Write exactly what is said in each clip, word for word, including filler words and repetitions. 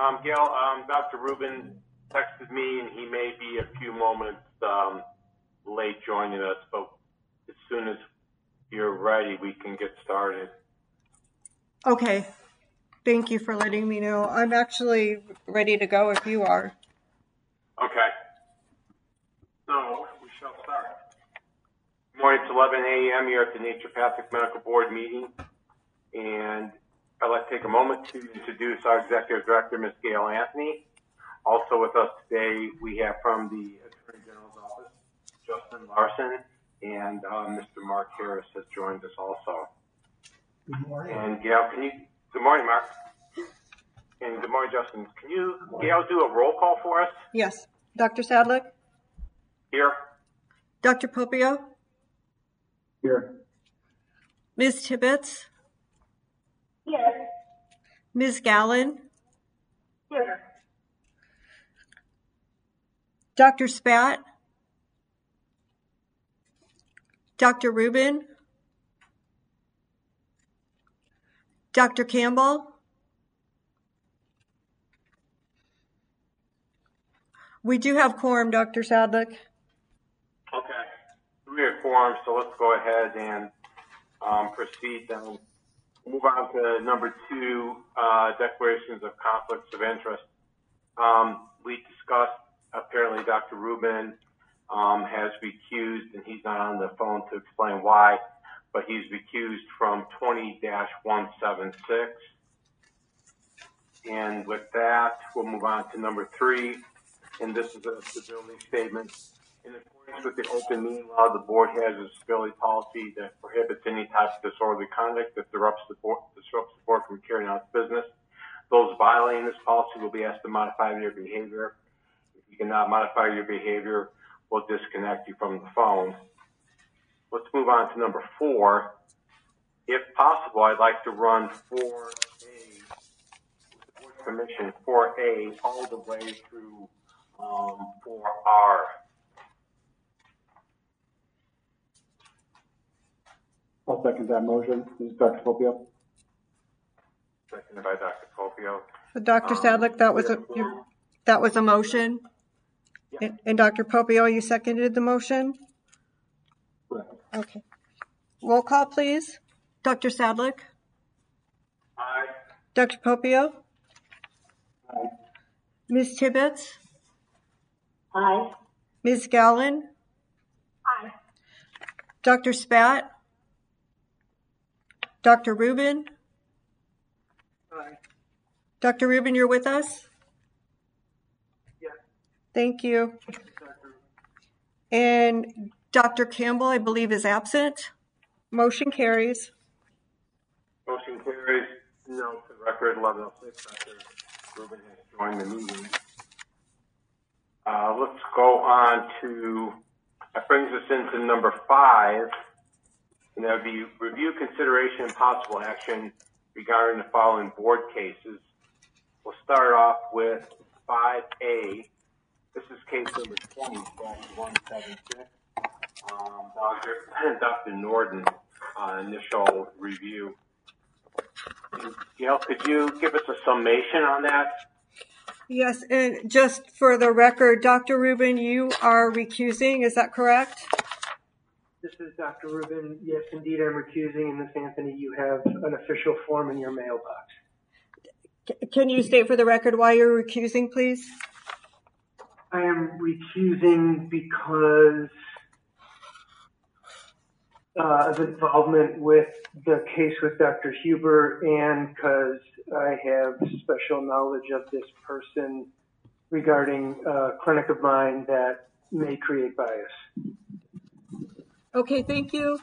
Um, Gail, um, Doctor Rubin texted me, and he may be a few moments um, late joining us, but as soon as you're ready, we can get started. Okay. Thank you for letting me know. I'm actually ready to go if you are. Okay. So we shall start. Good morning. It's eleven a m You're at the Naturopathic Medical Board meeting, and I'd like to take a moment to introduce our Executive Director, Miz Gail Anthony. Also with us today, we have from the Attorney General's Office, Justin Larson, and uh, Mister Mark Harris has joined us also. Good morning. And Gail, can you, good morning, Mark. And good morning, Justin. Can you, Gail, do a roll call for us? Yes. Doctor Sadlik? Here. Doctor Popio? Here. Miz Tibbetts? Here. Miz Gallen? Here. Doctor Spat? Doctor Rubin? Doctor Campbell? We do have quorum, Doctor Sadlik. Okay. We have quorum, so let's go ahead and um, proceed then. Move on to number two, uh, declarations of conflicts of interest. Um, we discussed, apparently Doctor Rubin um, has recused, and he's not on the phone to explain why, but he's recused from twenty dash one seventy-six. And with that, we'll move on to number three, and this is a stability statement. In accordance with the open meeting law, the board has a stability policy that prohibits any type of disorderly conduct that disrupts the board, disrupts the board from carrying out its business. Those violating this policy will be asked to modify their behavior. If you cannot modify your behavior, we'll disconnect you from the phone. Let's move on to number four. If possible, I'd like to run four A, with the board permission, four A all the way through um, four R. I'll second that motion. This is Doctor Popio. Seconded by Doctor Popio. Doctor Um, Sadlik, that was a you, that was a motion. Yeah. And, and Doctor Popio, you seconded the motion? Correct. Okay. Roll call, please. Doctor Sadlik? Aye. Doctor Popio? Aye. Miz Tibbetts? Aye. Miz Gallen? Aye. Doctor Spat? Doctor Rubin? Aye. Doctor Rubin, you're with us? Yes. Thank you. And Doctor Campbell, I believe, is absent. Motion carries. Motion carries. No, to the record, eleven oh six. Doctor Rubin has joined the meeting. Uh, let's go on to, that brings us into number five, and that would be review, consideration, and possible action regarding the following board cases. We'll start off with five A. This is case number twenty dash one seventy-six. Um, Doctor Doctor Norden, uh, initial review. Gail, could you give us a summation on that? Yes, and just for the record, Doctor Rubin, you are recusing, is that correct? This is Doctor Rubin. Yes, indeed, I'm recusing. And Miz Anthony, you have an official form in your mailbox. C- Can you state for the record why you're recusing, please? I am recusing because uh, of involvement with the case with Doctor Huber, and because I have special knowledge of this person regarding a clinic of mine that may create bias. Okay, thank you.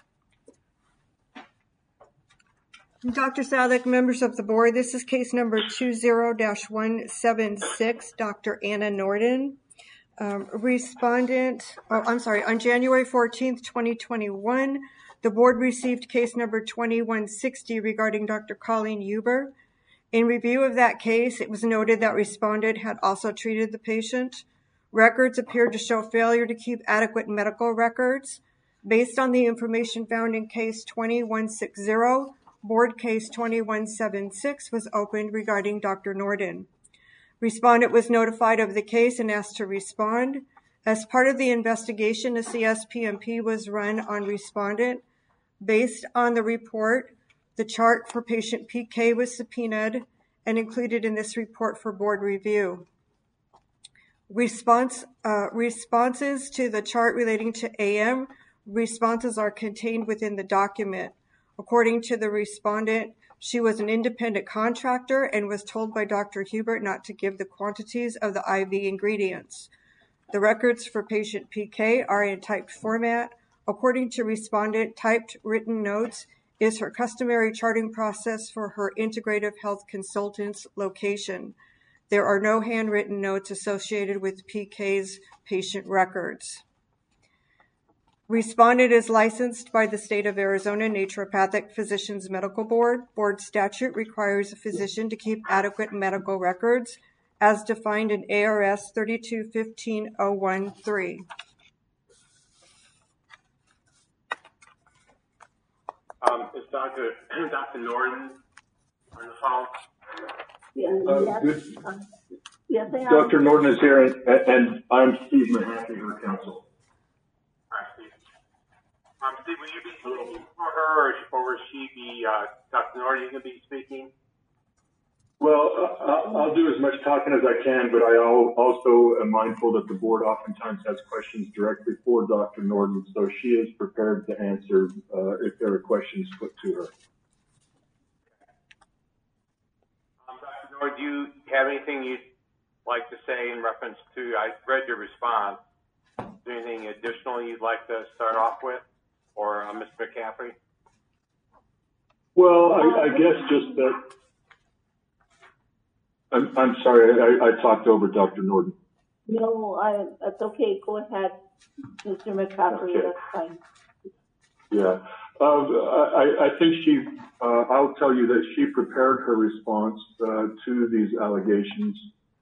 Doctor Sadlik, members of the board, this is case number two zero dash one seven six, Doctor Anna Norden. Um, respondent, oh, I'm sorry, on January fourteenth, twenty twenty-one, the board received case number twenty-one sixty regarding Doctor Colleen Huber. In review of that case, it was noted that respondent had also treated the patient. Records appeared to show failure to keep adequate medical records. Based on the information found in case twenty-one sixty, board case twenty-one seventy-six was opened regarding Doctor Norden. Respondent was notified of the case and asked to respond. As part of the investigation, a C S P M P was run on respondent. Based on the report, the chart for patient P K was subpoenaed and included in this report for board review. Response, uh, responses to the chart relating to A M, responses are contained within the document. According to the respondent, she was an independent contractor and was told by Doctor Hubert not to give the quantities of the I V ingredients. The records for patient P K are in typed format. According to respondent, typed written notes is her customary charting process for her integrative health consultant's location. There are no handwritten notes associated with P K's patient records. Respondent is licensed by the State of Arizona Naturopathic Physicians Medical Board. Board statute requires a physician to keep adequate medical records as defined in A R S thirty-two fifteen oh one three. Um, is Doctor Doctor Norton on the phone? Yes, Uh, yes, good. uh, yes, I am. Doctor Norton is here, and, and I'm Steve Mahaffey, her counsel. All right, Steve. Um, Steve, will you be speaking for her, or, or will she be, uh, Doctor Norton, you going to be speaking? Well, uh, I'll, I'll do as much talking as I can, but I al- also am mindful that the board oftentimes has questions directly for Doctor Norton, so she is prepared to answer uh, if there are questions put to her. Um, Doctor Norton, do you have anything you'd like to say in reference to, I read your response. Is there anything additional you'd like to start off with, or uh, Mister McCaffrey? Well, I, I guess just that. I'm, I'm sorry, I, I talked over Doctor Norton. No, I, that's okay. Go ahead, Mister McCaffrey. Okay. That's fine. Yeah, uh, I, I think she, uh, I'll tell you that she prepared her response uh, to these allegations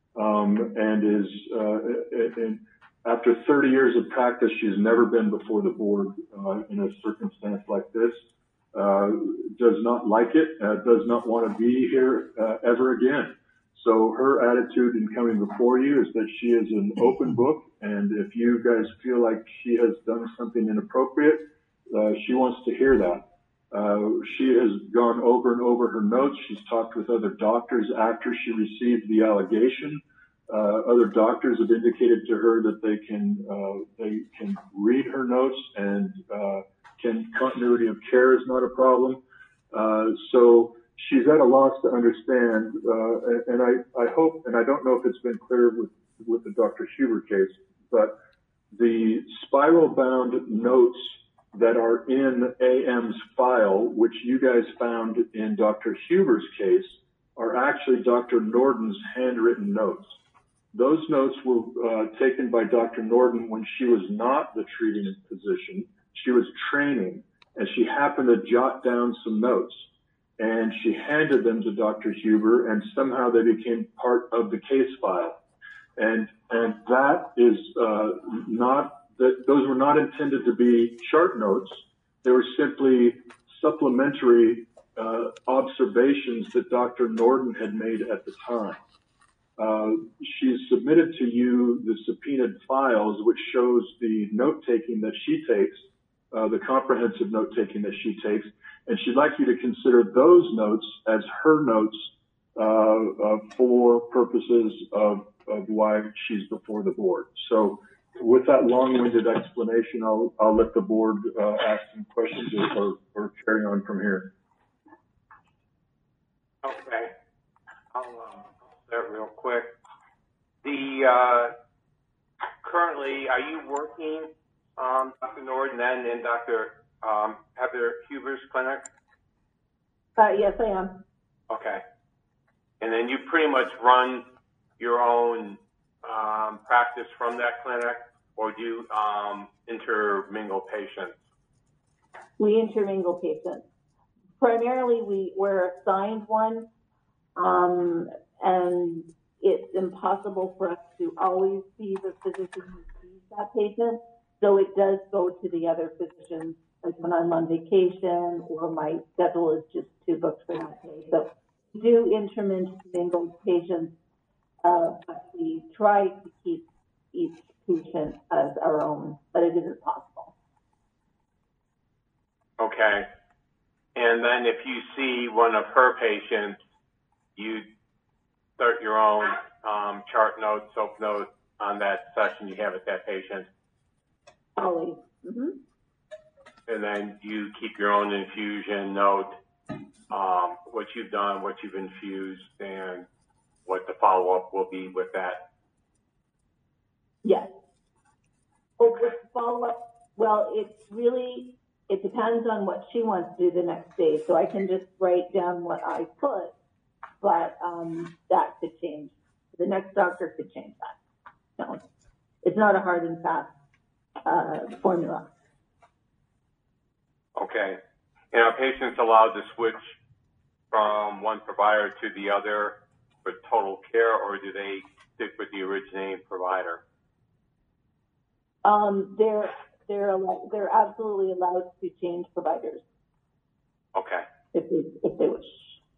um, and is, uh, and after thirty years of practice, she's never been before the board uh, in a circumstance like this, uh, does not like it, uh, does not want to be here uh, ever again. So her attitude in coming before you is that she is an open book, and if you guys feel like she has done something inappropriate, uh, she wants to hear that. Uh, she has gone over and over her notes. She's talked with other doctors after she received the allegation. Uh, other doctors have indicated to her that they can uh, they can read her notes and uh, can continuity of care is not a problem. Uh, so. She's at a loss to understand, uh, and I, I hope, and I don't know if it's been clear with, with the Doctor Huber case, but the spiral-bound notes that are in A M's file, which you guys found in Doctor Huber's case, are actually Doctor Norton's handwritten notes. Those notes were uh, taken by Doctor Norton when she was not the treating physician. She was training, and she happened to jot down some notes. And she handed them to Doctor Huber, and somehow they became part of the case file. And and that is uh, not that those were not intended to be chart notes. They were simply supplementary uh, observations that Doctor Norton had made at the time. Uh, she's submitted to you the subpoenaed files, which shows the note taking that she takes, uh, the comprehensive note taking that she takes. And she'd like you to consider those notes as her notes uh, uh, for purposes of, of why she's before the board. So with that long-winded explanation, I'll, I'll let the board uh, ask some questions or, or, or carry on from here. Okay. I'll, um, I'll start real quick. The, uh, currently, are you working, um, Doctor Norton and, and Doctor Um, Heather Huber's clinic? Uh, yes, I am. Okay. And then you pretty much run your own um, practice from that clinic, or do you um, intermingle patients? We intermingle patients. Primarily, we, we're assigned one, um, and it's impossible for us to always see the physician who sees that patient, so it does go to the other physicians. Like when I'm on vacation or my schedule is just too booked for that day. So we do intermingle patients Uh, but we try to keep each patient as our own, but it isn't possible. Okay. And then if you see one of her patients, you start your own um, chart note, soap note on that session you have with that patient. Always. Mm-hmm. And then you keep your own infusion note, um, what you've done, what you've infused, and what the follow-up will be with that. Yes. Oh, with follow-up, well, it's really, it depends on what she wants to do the next day. So I can just write down what I put, but um, that could change. The next doctor could change that. No, it's not a hard and fast uh, formula. Okay. And are patients allowed to switch from one provider to the other for total care, or do they stick with the originating provider? Um, they're they're al- they're absolutely allowed to change providers. Okay. If they if they wish.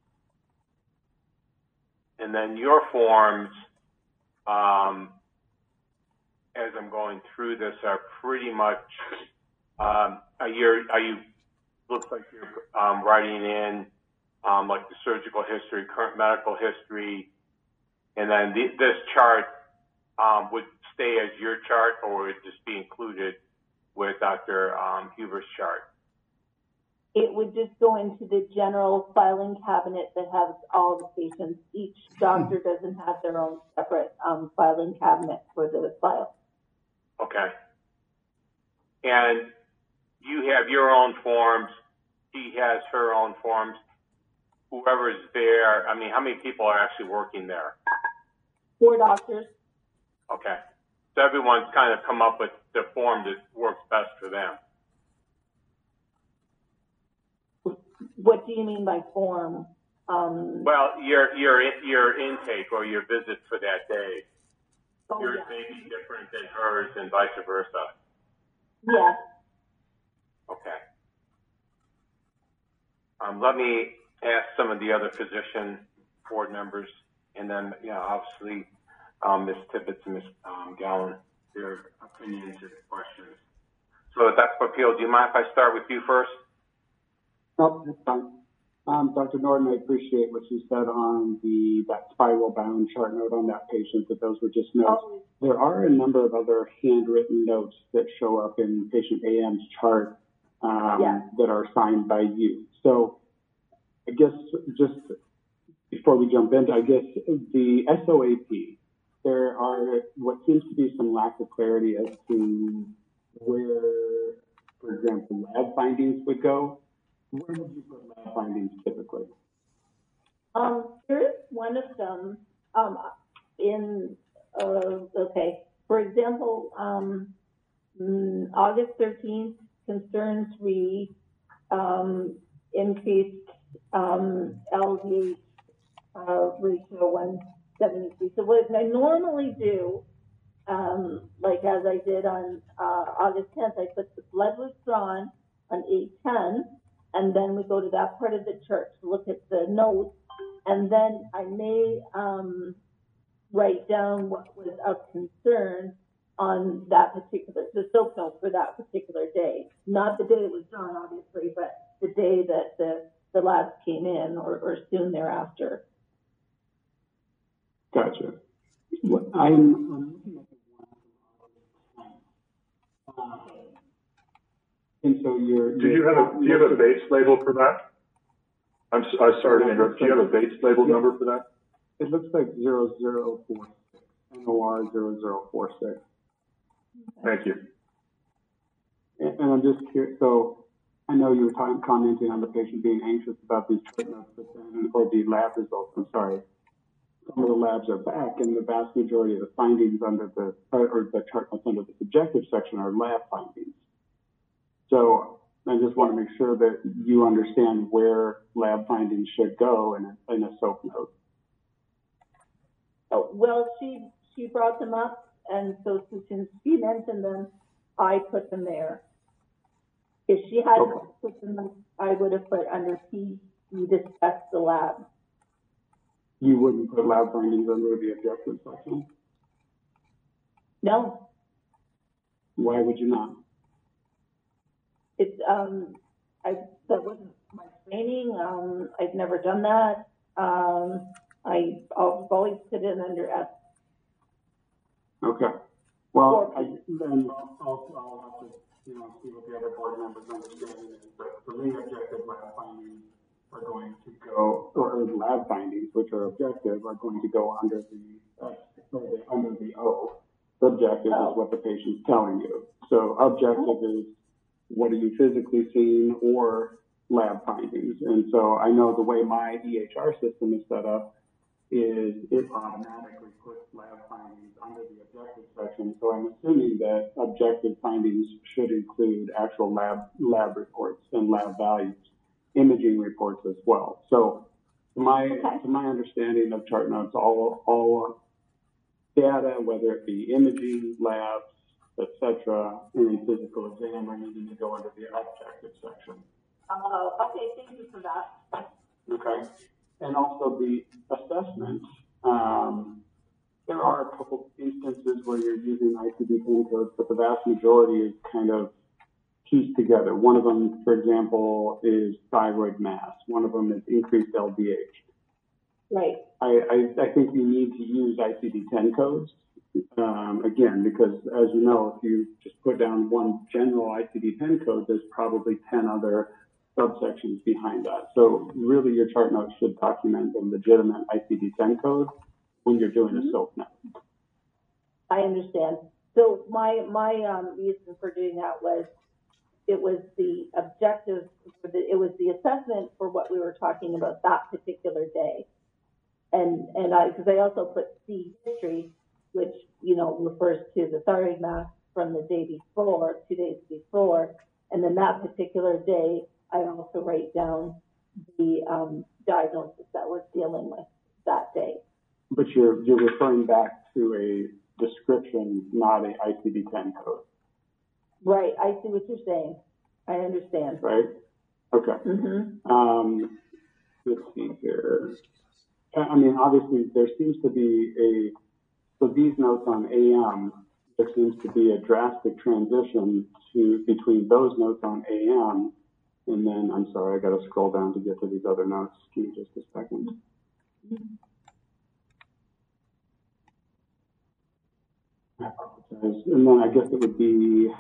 And then your forms, um, as I'm going through this, are pretty much, um, are you, are you, looks like you're um, writing in um, like the surgical history, current medical history, and then the, this chart um, would stay as your chart, or would it just be included with Doctor Um, Huber's chart? It would just go into the general filing cabinet that has all the patients. Each doctor doesn't have their own separate um, filing cabinet for the file. Okay. And you have your own forms. She has her own forms. Whoever's there, I mean, how many people are actually working there? Four doctors. Okay. So everyone's kind of come up with the form that works best for them. What do you mean by form? Um, Well, your your your intake or your visit for that day, oh, yours yeah. may be different than hers, and vice versa. Yes. Okay. Um, let me ask some of the other physician board members, and then, you know, obviously, um, Miz Tibbetts and Miz Um, Gallen, their opinions and questions. So, Doctor Papil, do you mind if I start with you first? Oh, that's fine. Um, Doctor Norton, I appreciate what you said on the that spiral bound chart note on that patient, that those were just notes. Oh. There are a number of other handwritten notes that show up in patient A M's chart um, Yeah. that are signed by you. So I guess just before we jump into, I guess the S O A P, there are what seems to be some lack of clarity as to where, for example, lab findings would go. Where would you put lab findings typically? Um, there is one of them um, in, uh, okay, for example, um, mm, August thirteenth concerns re um, increased um, L D H uh, ratio one seventy-three. So what I normally do, um, like as I did on uh, August tenth, I put the blood was drawn on eight ten, and then we go to that part of the chart to look at the notes, and then I may um, write down what was of concern on that particular, the soap note for that particular day. Not the day it was drawn, obviously, but the day that the, the labs came in or, or soon thereafter. Gotcha. What, I'm, I'm looking at the one. Um, and so you're. Do you have a, do you have a base label for that? I'm, s- I'm sorry to interrupt. Do you have a base label Yeah. number for that? It looks like zero zero four six, N O R zero zero four six. Thank you. And, and I'm just curious, so I know you were talking, commenting on the patient being anxious about these chart notes, but then, or the lab results, I'm sorry. Some of the labs are back, and the vast majority of the findings under the, or, or the chart notes under the subjective section are lab findings. So I just want to make sure that you understand where lab findings should go in a, in a SOAP note. Oh, well, she, she brought them up, and so since she mentioned them, I put them there. If she hadn't Okay. put them, I would have put under P, we discussed the lab. you wouldn't put lab findings under the objective section? No, Why would you not? it's, um, I, that wasn't my training, um, I've never done that. Um, I, I've always put it under F. Okay. Well, I, then I'll, I'll, I'll have to, you know, see what the other board members' understanding is. But for me, objective lab findings are going to go, or lab findings, which are objective, are going to go under the, uh, or the under the O. Subjective Oh. is what the patient's telling you. So objective is what are you physically seeing, or lab findings. And so I know the way my E H R system is set up is it automatically puts lab findings under the objective section. So I'm assuming that objective findings should include actual lab lab reports and lab values, imaging reports as well. So to my Okay. to my understanding of chart notes, all all data, whether it be imaging, labs, et cetera, and physical exam, are needing to go under the objective section. Uh, okay, thank you for that. Okay. And also the assessment. Um, there are a couple instances where you're using I C D ten codes, but the vast majority is kind of pieced together. One of them, for example, is thyroid mass. One of them is increased L D H. Right. I, I, I think you need to use I C D ten codes, um, again, because as you know, if you just put down one general I C D ten code, there's probably ten other subsections behind that. So really your chart notes should document the legitimate I C D ten code when you're doing Mm-hmm. a SOAP note. I understand. So my, my, um, reason for doing that was, it was the objective, for the, it was the assessment for what we were talking about that particular day. And, and I, because I also put C history, which, you know, refers to the thyroid mass from the day before, two days before. And then that particular day, I also write down the, um, diagnosis that we're dealing with that day. But you're, you're referring back to a description, not a I C D ten code, Right, I see what you're saying. I understand. right? Okay. Mm-hmm. Um, let's see here. I I mean, obviously, there seems to be a, so these notes on A M, there seems to be a drastic transition to between those notes on A M, and then, I'm sorry, I got to scroll down to get to these other notes. Give me just a second. I apologize. And then I guess it would be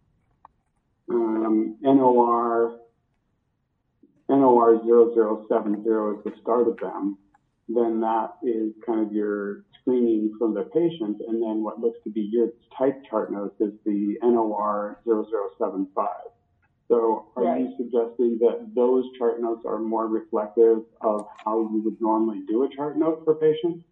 um, N O R, N O R zero zero seven zero is the start of them. Then that is kind of your screening from the patient, and then what looks to be your type chart notes is the N O R zero zero seven five. So are Right. you suggesting that those chart notes are more reflective of how you would normally do a chart note for patients?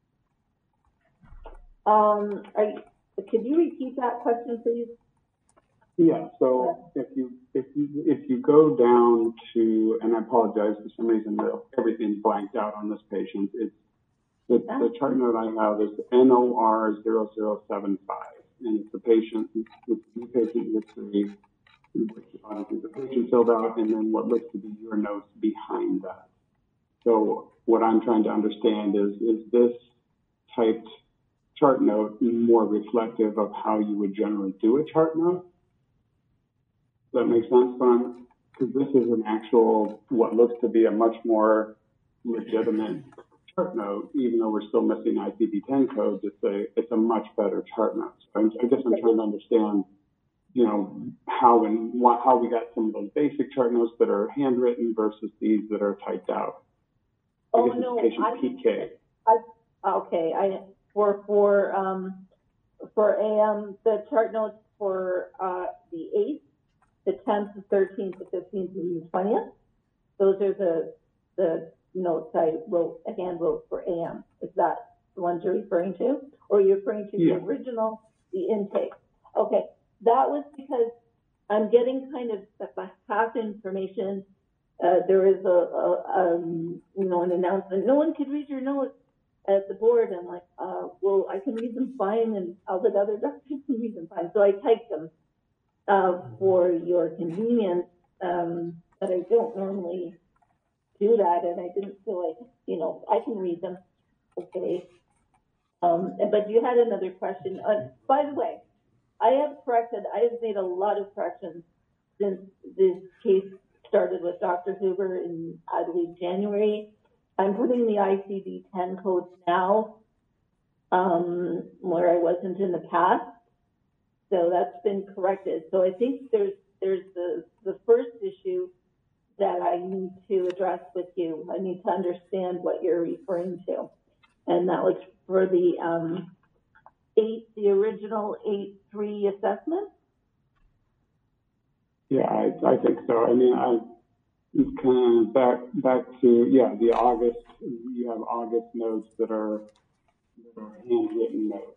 Um, are you, could you repeat that question, please? Yeah, so if you if you if you go down to, and I apologize for some reason that everything's blanked out on this patient. It's the, the chart note I have is N O R zero zero seven five, and it's the patient it's the patient history, which obviously the patient filled out, and then what looks to be your notes behind that. So what I'm trying to understand is is this typed chart note more reflective of how you would generally do a chart note? Does that make sense, Brian? Because this is an actual, what looks to be a much more legitimate chart note, even though we're still missing I C D ten codes, it's a, it's a much better chart note. So I'm, I guess I'm trying to understand, you know, how and what, how we got some of those basic chart notes that are handwritten versus these that are typed out. I Oh, guess it's no, patient I- P K. I, okay, I, for, for, um, for A M, the chart notes for, uh, the eighth, the tenth, the thirteenth, the fifteenth, and the twentieth, those are the, the notes I wrote, a hand wrote for A M. Is that the ones you're referring to? Or you're referring to Yeah. the original, the intake? Okay, that was because I'm getting kind of the half information. Uh, there is a, a, um, you know, an announcement. No one could read your notes at the board. I'm like, uh, well, I can read them fine, and all the other doctors can read them fine. So I typed them uh, for your convenience, um, but I don't normally do that, and I didn't feel like, you know, I can read them, okay. Um, but you had another question. Uh, by the way, I have corrected, I have made a lot of corrections since this case started with Doctor Huber in, I believe, January. I'm putting the I C D ten codes now, um, where I wasn't in the past. So that's been corrected. So I think there's, there's the, the first issue that I need to address with you. I need to understand what you're referring to. And that was for the, um, eight, the original eight three assessment? Yeah, I, I think so. I mean, I, it's kind of back, back to, yeah, the August, you have August notes that are, that are handwritten notes.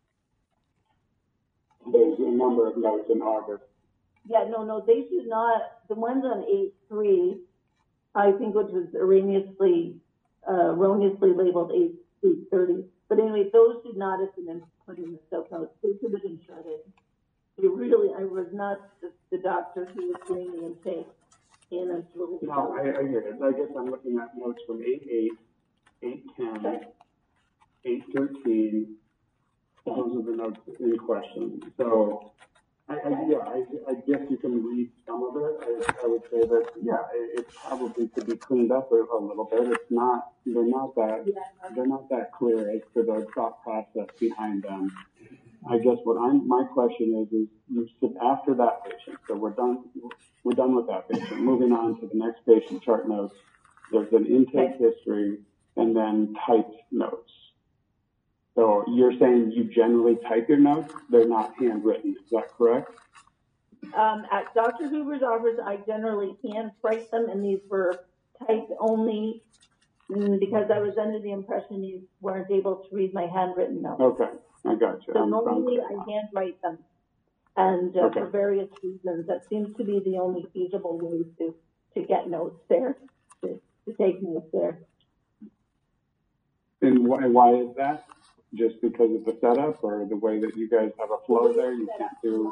There's a number of notes in August. Yeah, no, no, they should not, the ones on eight three, I think which was erroneously, uh, erroneously labeled eight thirty. But anyway, those should not have been put in the soap notes. They should have been shredded. It really, I was not the, the doctor who was doing the intake. And it's really No, I, I hear it. I guess I'm looking at notes from eight eight, eight ten, eight thirteen. Those are the notes in question. So, I, I, yeah, I, I guess you can read some of it. I, I would say that, yeah, it, it probably could be cleaned up a, a little bit. It's not, they're not that, they're not that clear as to the thought process behind them. I guess what I'm, my question is, is you said after that patient, so we're done, we're done with that patient. Moving on to the next patient chart notes. There's an intake history and then typed notes. So you're saying you generally type your notes? They're not handwritten, is that correct? Um, at Doctor Huber's office, I generally hand write them, and these were typed only because I was under the impression you weren't able to read my handwritten notes. Okay, I got you. So I'm, normally I'm I hand write them, and uh, okay. for various reasons, that seems to be the only feasible way to, to get notes there, to, to take notes there. And why, why is that? Just because of the setup or the way that you guys have a flow there? You can't do.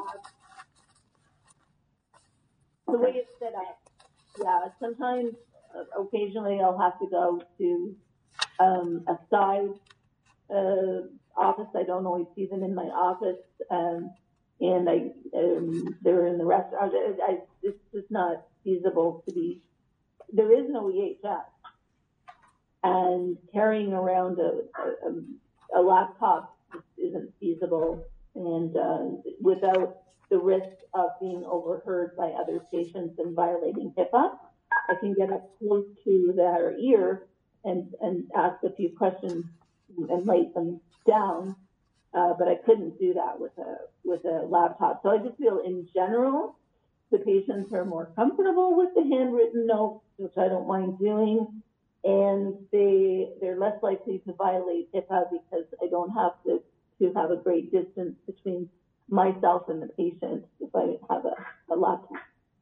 The way it's set up, yeah. Sometimes, uh, occasionally, I'll have to go to um, a side uh, office. I don't always see them in my office, um, and I um, they're in the restaurant. I, I, it's just not feasible to be. There is no E H S, and carrying around a, a, a laptop isn't feasible, and uh, without the risk of being overheard by other patients and violating HIPAA, I can get up close to their ear and, and ask a few questions and write them down, uh, but I couldn't do that with a with a laptop. So I just feel in general, the patients are more comfortable with the handwritten notes, which I don't mind doing, and they they're less likely to violate HIPAA because I don't have to to have a great distance between myself and the patient if I have a, a laptop.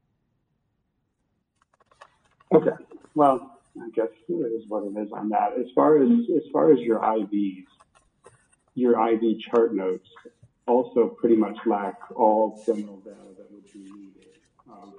Okay. Well, I guess it is what it is on that. As far as as far as your I Vs, your I V chart notes also pretty much lack all criminal data that would be needed. Um,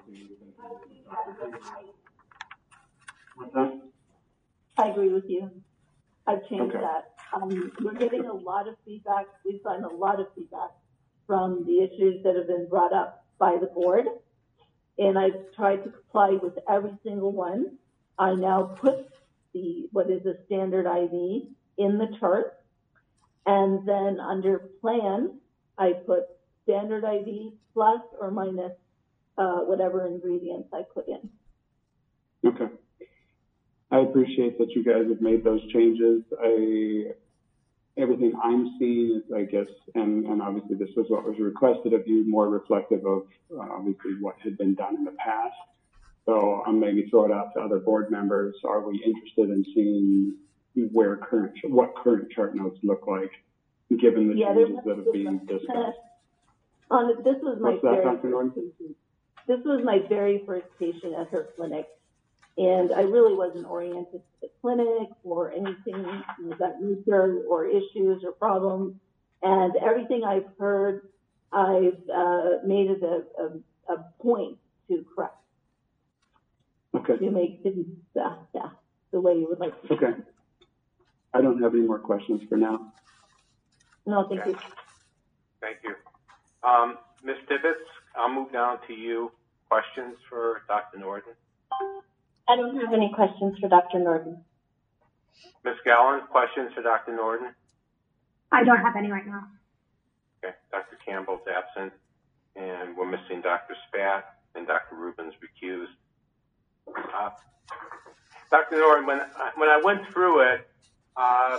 What's that? I agree with you. I've changed Okay. that. Um, we're getting a lot of feedback. We've gotten a lot of feedback from the issues that have been brought up by the board. And I've tried to comply with every single one. I now put the, what is a standard I V in the chart. And then under plan, I put standard I V plus or minus uh, whatever ingredients I put in. Okay. I appreciate that you guys have made those changes. I, everything I'm seeing is, I guess, and, and obviously this was what was requested of you, more reflective of uh, obviously what had been done in the past. So I'm maybe throw it out to other board members. Are we interested in seeing where current, what current chart notes look like, given the Yeah, changes that have been discussed? On this was my What's that, very Doctor first patient. This was my very first patient at her clinic. And I really wasn't oriented to the clinic or anything of that nature or issues or problems. And everything I've heard, I've uh, made it a, a, a point to correct. Okay. to make things, uh, yeah, the way you would like to. Okay. I don't have any more questions for now. No, thank Okay. you. Thank you. Um, Miz Tibbetts, I'll move down to you. Questions for Doctor Norden? I don't have any questions for Doctor Norden. Miz Gallen, questions for Doctor Norden? I don't have any right now. Okay. Doctor Campbell's absent, and we're missing Doctor Spat, and Doctor Rubin's recused. Uh, Doctor Norden, when I, when I went through it, uh,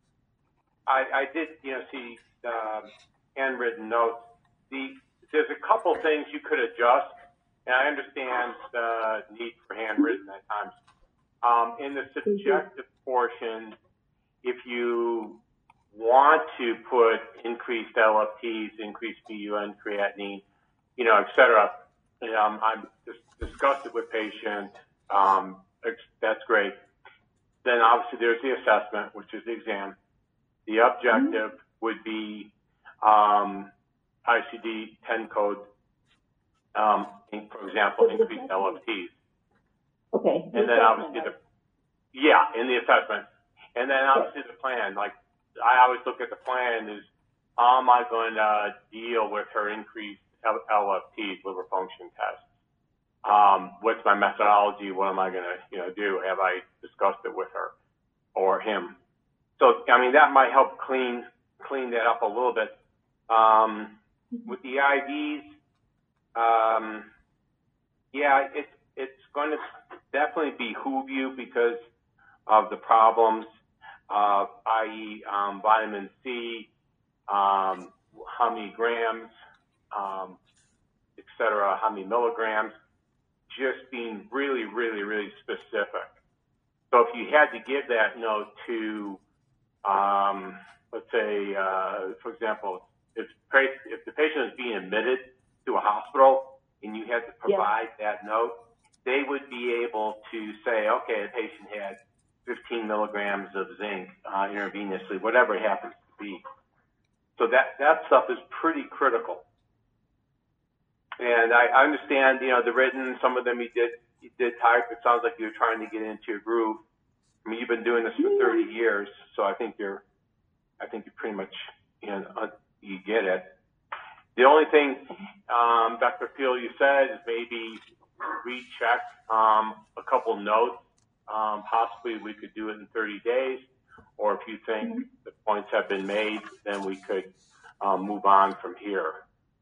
I, I did, you know, see uh, handwritten notes. The, there's a couple things you could adjust, and I understand the need for handwritten at times. Um, in the subjective portion, if you want to put increased L F Ts, increased B U N creatinine, you know, et cetera, um, I'm just discussed it with patient. Um, that's great. Then obviously there's the assessment, which is the exam. The objective mm-hmm. would be um, I C D ten code, um, in, for example, increased L F Ts. Okay. And then obviously the, yeah, in the assessment. And then obviously the plan, like I always look at the plan is, how am I going to deal with her increased L F Ts, liver function test? Um, what's my methodology? What am I going to, you know, do? Have I discussed it with her or him? So, I mean, that might help clean, clean that up a little bit. Um, with the I Vs, um, yeah, it's, it's going to definitely behoove you because of the problems, uh, that is, um, vitamin C, um, how many grams, um, et cetera, how many milligrams, just being really, really, really specific. So if you had to give that note to, um, let's say, uh, for example, if, if the patient is being admitted to a hospital and you had to provide yeah. that note, they would be able to say, okay, the patient had fifteen milligrams of zinc uh, intravenously, whatever it happens to be. So that, that stuff is pretty critical. And I, I understand, you know, the written, some of them you did, you did type. It sounds like you're trying to get into your groove. I mean, you've been doing this for thirty years, so I think you're, I think you pretty much, you know, uh, you get it. The only thing, um, Doctor Peel, you said is maybe recheck um, a couple notes. Um, possibly we could do it in thirty days, or if you think mm-hmm. the points have been made, then we could um, move on from here.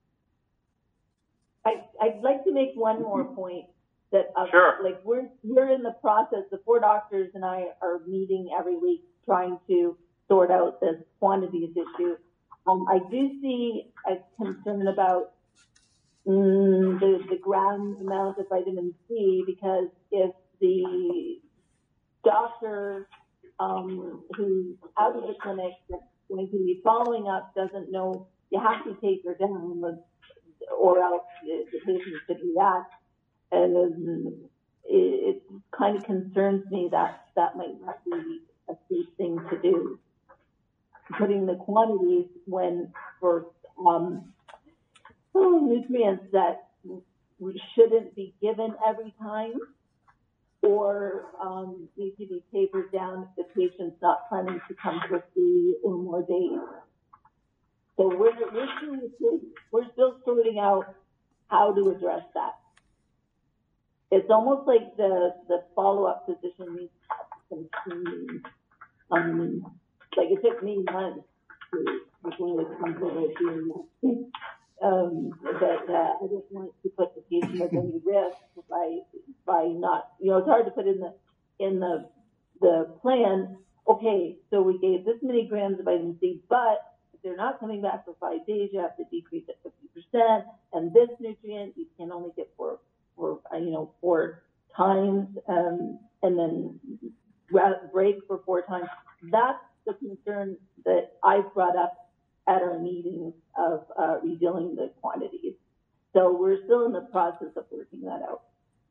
I, I'd like to make one more point that, uh, sure. like, we're, we're in the process, the four doctors and I are meeting every week trying to sort out this quantities issue. Um, I do see a concern about mm, the, the grams amount of vitamin C, because if the doctor um, who's out of the clinic that's going to be following up doesn't know you have to take her down, or else the, the patient should react. And um, it, it kind of concerns me that that might not be a safe thing to do. Putting the quantities when for um, oh, nutrients that shouldn't be given every time, or um, need to be tapered down if the patient's not planning to come for three or more days. So we're we're still, we're still sorting out how to address that. It's almost like the the follow-up physician needs some training. Um, like it took me months to before I come over doing that. Um, that uh, I don't want to put the patient at any risk by by not, you know, it's hard to put in the in the the plan. Okay, so we gave this many grams of vitamin C, but if they're not coming back for five days, you have to decrease it fifty percent. And this nutrient you can only get for for you know four times, um, and then break for four times. That's the concern that I've brought up at our meetings of uh, revealing the quantities. So we're still in the process of working that out.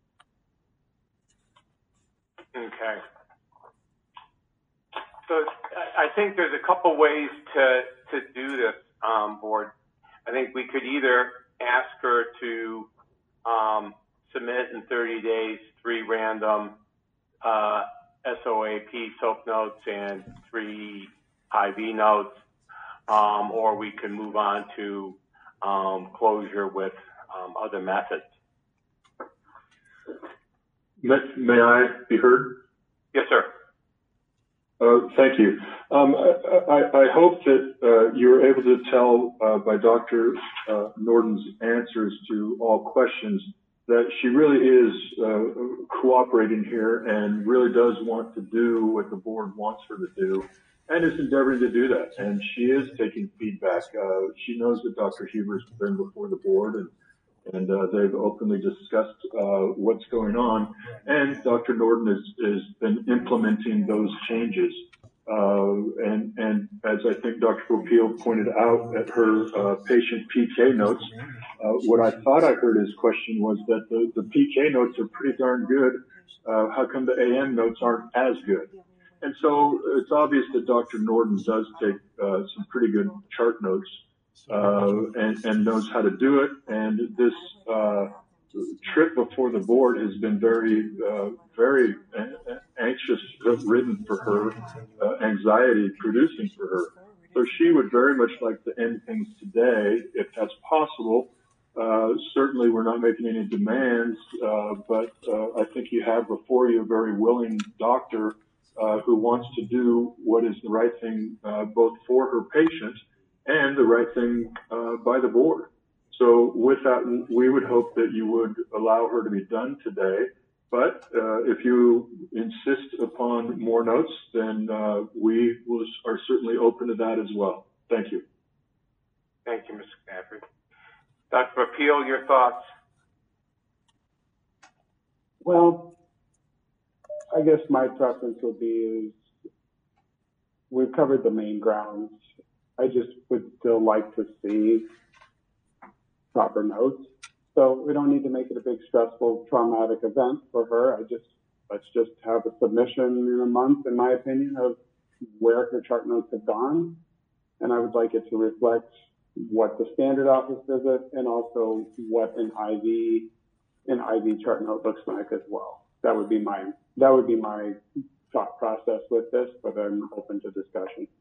Okay. So I think there's a couple ways to, to do this, um, board. I think we could either ask her to um, submit in thirty days three random uh, S O A P soap notes and three I V notes, um, or we can move on to um, closure with um, other methods. May, may I be heard? Yes, sir. Uh, thank you. Um, I, I, I hope that uh, you were able to tell uh, by Doctor Uh, Norden's answers to all questions that she really is uh, cooperating here and really does want to do what the board wants her to do and is endeavoring to do that. And she is taking feedback. Uh, she knows that Doctor Huber's been before the board and and uh, they've openly discussed uh, what's going on. And Doctor Norden has, has been implementing those changes. Uh, and, and as I think Doctor Popeil pointed out at her uh, patient P K notes, uh, what I thought I heard his question was that the, the P K notes are pretty darn good. Uh, how come the A M notes aren't as good? And so it's obvious that Doctor Norden does take uh, some pretty good chart notes. Uh, and, and knows how to do it. And this uh, trip before the board has been very, uh, very anxious ridden for her, uh, anxiety producing for her. So she would very much like to end things today, if that's possible. Uh, certainly we're not making any demands, uh, but uh, I think you have before you a very willing doctor uh, who wants to do what is the right thing uh, both for her patient and the right thing uh, by the board. So with that, we would hope that you would allow her to be done today. But uh, if you insist upon more notes, then uh, we will, are certainly open to that as well. Thank you. Thank you, Mister Stafford. Doctor Popeil, your thoughts? Well, I guess my preference would be is we've covered the main grounds. I just would still like to see proper notes. So we don't need to make it a big stressful traumatic event for her. I just, let's just have a submission in a month, in my opinion, of where her chart notes have gone. And I would like it to reflect what the standard office visit and also what an I V, an I V chart note looks like as well. That would be my, that would be my thought process with this, but I'm open to discussion.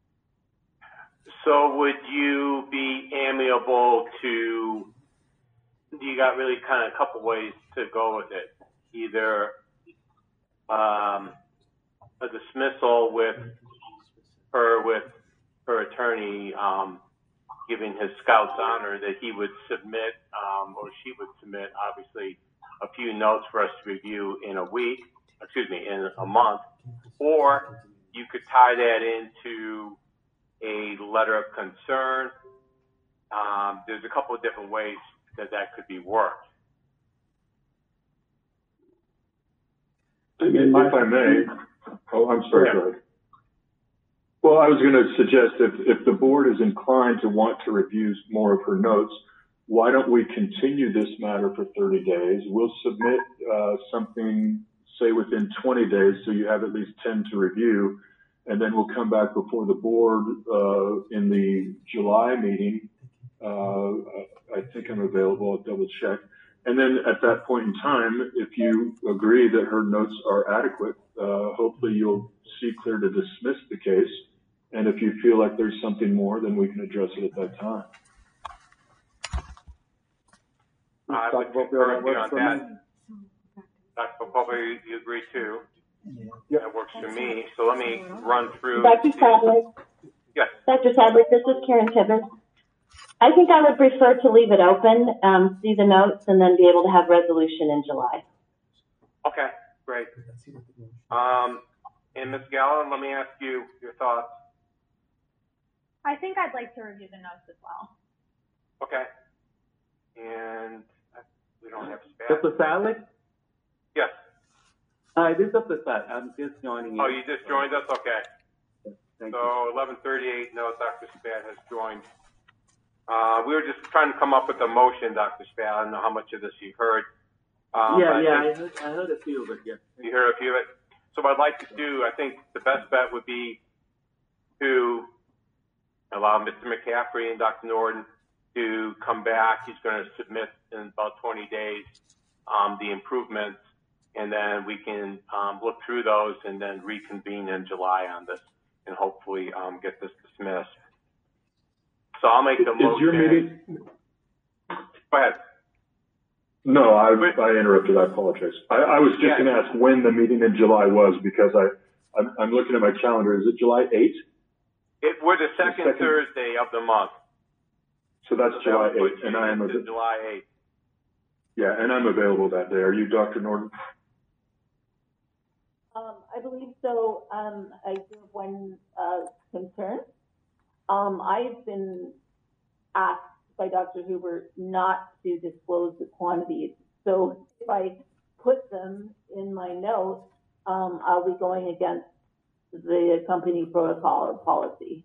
So would you be amiable to, you got really kind of a couple ways to go with it. Either um, a dismissal with her, with her attorney um, giving his scouts honor that he would submit, um, or she would submit, obviously, a few notes for us to review in a week, excuse me, in a month, or you could tie that into a letter of concern. Um, there's a couple of different ways that that could be worked. If I may, oh, I'm sorry, go ahead. Well, I was going to suggest if, if the board is inclined to want to review more of her notes, why don't we continue this matter for thirty days? We'll submit uh, something, say, within twenty days, so you have at least ten to review. And then we'll come back before the board uh, in the July meeting. Uh, I think I'm available. I'll double check. And then at that point in time, if you agree that her notes are adequate, uh, hopefully you'll see clear to dismiss the case. And if you feel like there's something more, then we can address it at that time. I would concur with you on that. Doctor Popeil, you agree too? Yep. That works for me. So let me run through. Doctor Sadler. Yes. Doctor Sadler, this is Karen Tibbetts. I think I would prefer to leave it open, um, see the notes, and then be able to have resolution in July. Okay, great. Um, and Miz Gallo, let me ask you your thoughts. I think I'd like to review the notes as well. Okay. And we don't have space. Doctor Sadler? Yes. Hi, this is Doctor Sad. I'm just joining you. Oh, you just joined us? Okay. Thank so eleven thirty-eight, no, Doctor Spad has joined. Uh, we were just trying to come up with a motion, Doctor Spad. I don't know how much of this you heard. Um, yeah, I yeah, I heard, I heard a few of it, yeah. You heard a few of it? So what I'd like to do, I think the best bet would be to allow Mister McCaffrey and Doctor Norden to come back. He's going to submit in about twenty days um, the improvements, and then we can um, look through those and then reconvene in July on this and hopefully um, get this dismissed. So I'll make the Is motion. your meeting? Go ahead. No, I, I interrupted. I apologize. I, I was just Yeah. going to ask when the meeting in July was, because I, I'm, I'm looking at my calendar. Is it July eighth? It, we're the second, second- Thursday of the month. So that's So July that would put eighth, and you I am, into av- July eighth. yeah, and I'm available that day. Are you, Doctor Norton? Um, I believe so. Um, I do have one uh, concern. Um, I've been asked by Doctor Huber not to disclose the quantities. So if I put them in my notes, um, I'll be going against the company protocol or policy.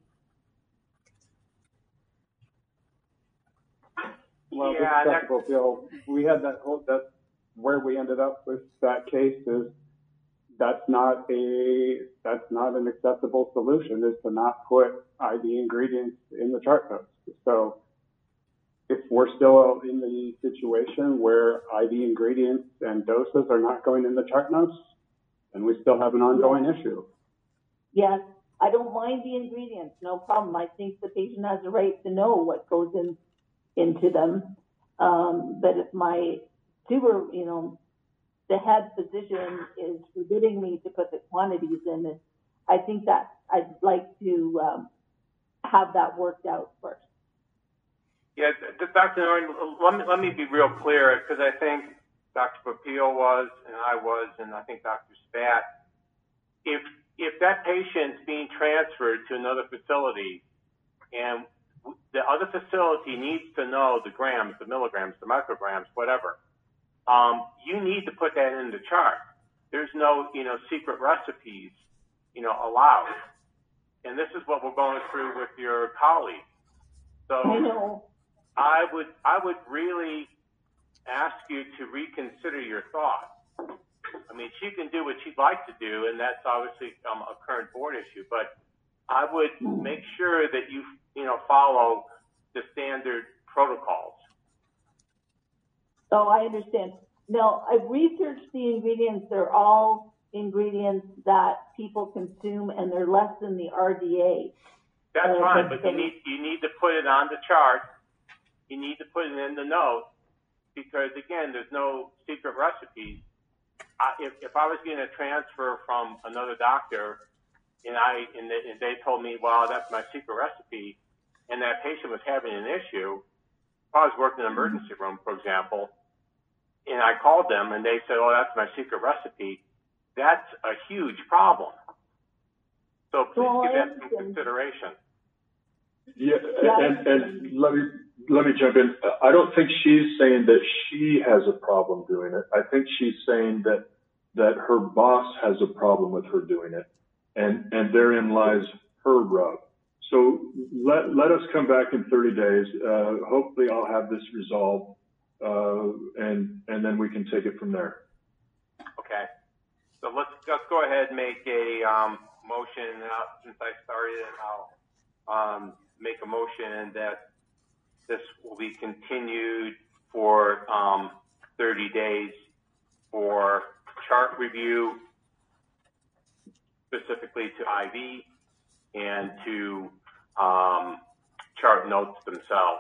Well, Yeah, this that- acceptable bill, we had that whole, that's where we ended up with that case is that's not a, that's not an acceptable solution, is to not put I V ingredients in the chart notes. So if we're still in the situation where I V ingredients and doses are not going in the chart notes, then we still have an ongoing issue. Yes, I don't mind the ingredients, no problem. I think the patient has a right to know what goes in into them. Um, but if my super, you know, the head physician is forbidding me to put the quantities in it, I think that I'd like to um, have that worked out first. Yeah, Doctor Norton, let me, let me be real clear, because I think Doctor Papil was, and I was, and I think Doctor Spat. If, if that patient's being transferred to another facility and the other facility needs to know the grams, the milligrams, the micrograms, whatever, um, you need to put that in the chart. There's no, you know, secret recipes, you know, allowed. And this is what we're going through with your colleague. So I know. I would, I would really ask you to reconsider your thoughts. I mean, she can do what she'd like to do, and that's obviously um, a current board issue, but I would make sure that you, you know, follow the standard protocols. So I understand. Now, I've researched the ingredients. They're all ingredients that people consume, and they're less than the R D A. That's Uh, fine, but but you need, you need to put it on the chart. You need to put it in the note, because again, there's no secret recipes. I, if, if I was getting a transfer from another doctor and I, and they, and they told me, well, that's my secret recipe, and that patient was having an issue, if I was working in an emergency room, for example, and I called them and they said, oh, that's my secret recipe, that's a huge problem. So please Well, give I that some understand. consideration. Yeah, Yeah. and, and let me, let me jump in. I don't think she's saying that she has a problem doing it. I think she's saying that, that her boss has a problem with her doing it, and, and therein lies her rub. So let, let us come back in thirty days. Uh, hopefully I'll have this resolved, uh, and, and then we can take it from there. Okay. So let's, let's go ahead and make a, um, motion. Uh, since I started it, I'll, um, make a motion that this will be continued for, um, thirty days for chart review, specifically to I V and to, um, chart notes themselves.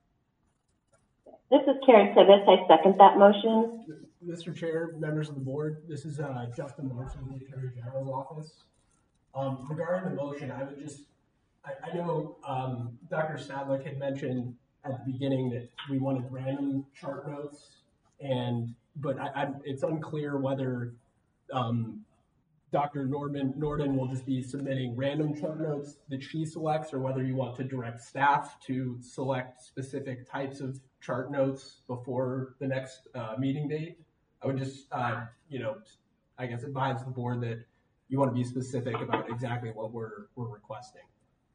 This is Karen Tibbetts. I second that motion. Mister Chair, members of the board, this is uh, Justin Morrison from the Attorney General's office. Um, regarding the motion, I would just, I, I know um, Doctor Sadlick had mentioned at the beginning that we wanted random chart notes, and but I, I, it's unclear whether um, Doctor Norman Norden will just be submitting random chart notes that she selects, or whether you want to direct staff to select specific types of chart notes before the next uh, meeting date. I would just, uh, you know, I guess advise the board that you want to be specific about exactly what we're we're requesting.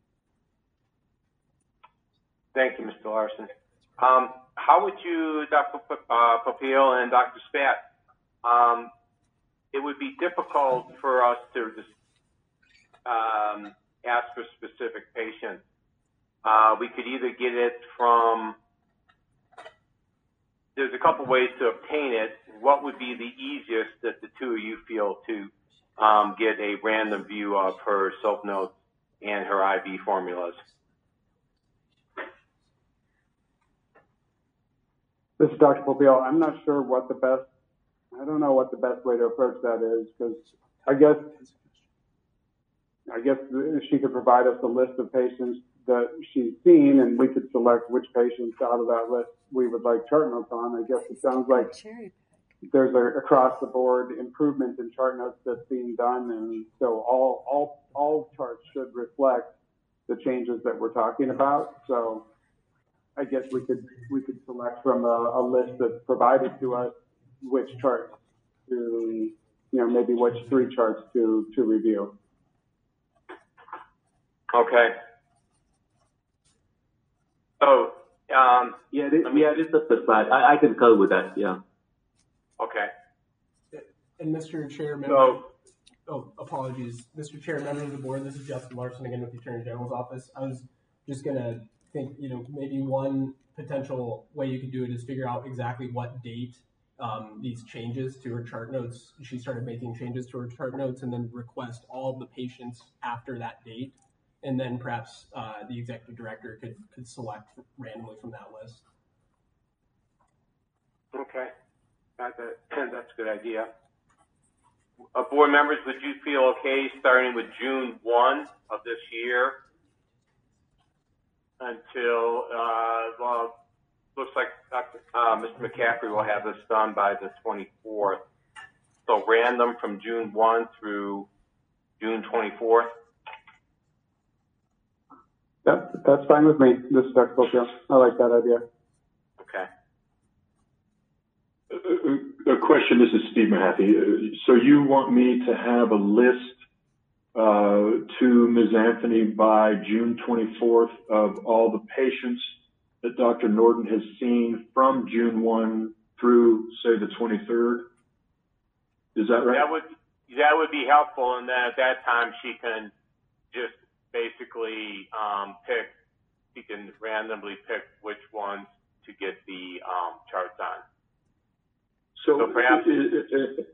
Thank you, Mister Larson. Um, how would you, Doctor P- uh, Papil and Doctor Spat, um, it would be difficult for us to just, um, ask for specific patients. Uh, we could either get it from, there's a couple ways to obtain it, what would be the easiest that the two of you feel to um, get a random view of her soap notes and her I V formulas? This is Doctor Popeil. I'm not sure what the best, I don't know what the best way to approach that is, because I guess, I guess she could provide us a list of patients that she's seen, and we could select which patients out of that list we would like chart notes on. I guess it sounds like there's a across the board improvement in chart notes that's being done, and so all all all charts should reflect the changes that we're talking about. So I guess we could we could select from a, a list that's provided to us which charts to, you know, maybe which three charts to to review. Okay. So, um, yeah, this, yeah, this is the slide. I, I concur with that. Yeah. Okay. And Mister Chair, member, so, oh, apologies, Mister Chair, members of the board. This is Justin Larson again with the Attorney General's office. I was just gonna think, you know, maybe one potential way you could do it is figure out exactly what date um, these changes to her chart notes. She started making changes to her chart notes, and then request all of the patients after that date. And then perhaps uh, the executive director could, could select randomly from that list. Okay, that, that, that's a good idea. Uh, board members, would you feel okay starting with June first of this year until, uh, well, looks like Doctor Uh, Mister McCaffrey will have this done by the twenty-fourth. So random from June first through June twenty-fourth? That, that's fine with me. This is Doctor Popeil. I like that idea. Okay. A, a question, this is Steve Mahaffey. So you want me to have a list uh, to Miz Anthony by June twenty-fourth of all the patients that Doctor Norton has seen from June first through, say, the twenty-third? Is that right? That would, that would be helpful, and then at that time she can just basically um, pick, she can randomly pick which ones to get the um, charts on. So, so perhaps, it, it, it,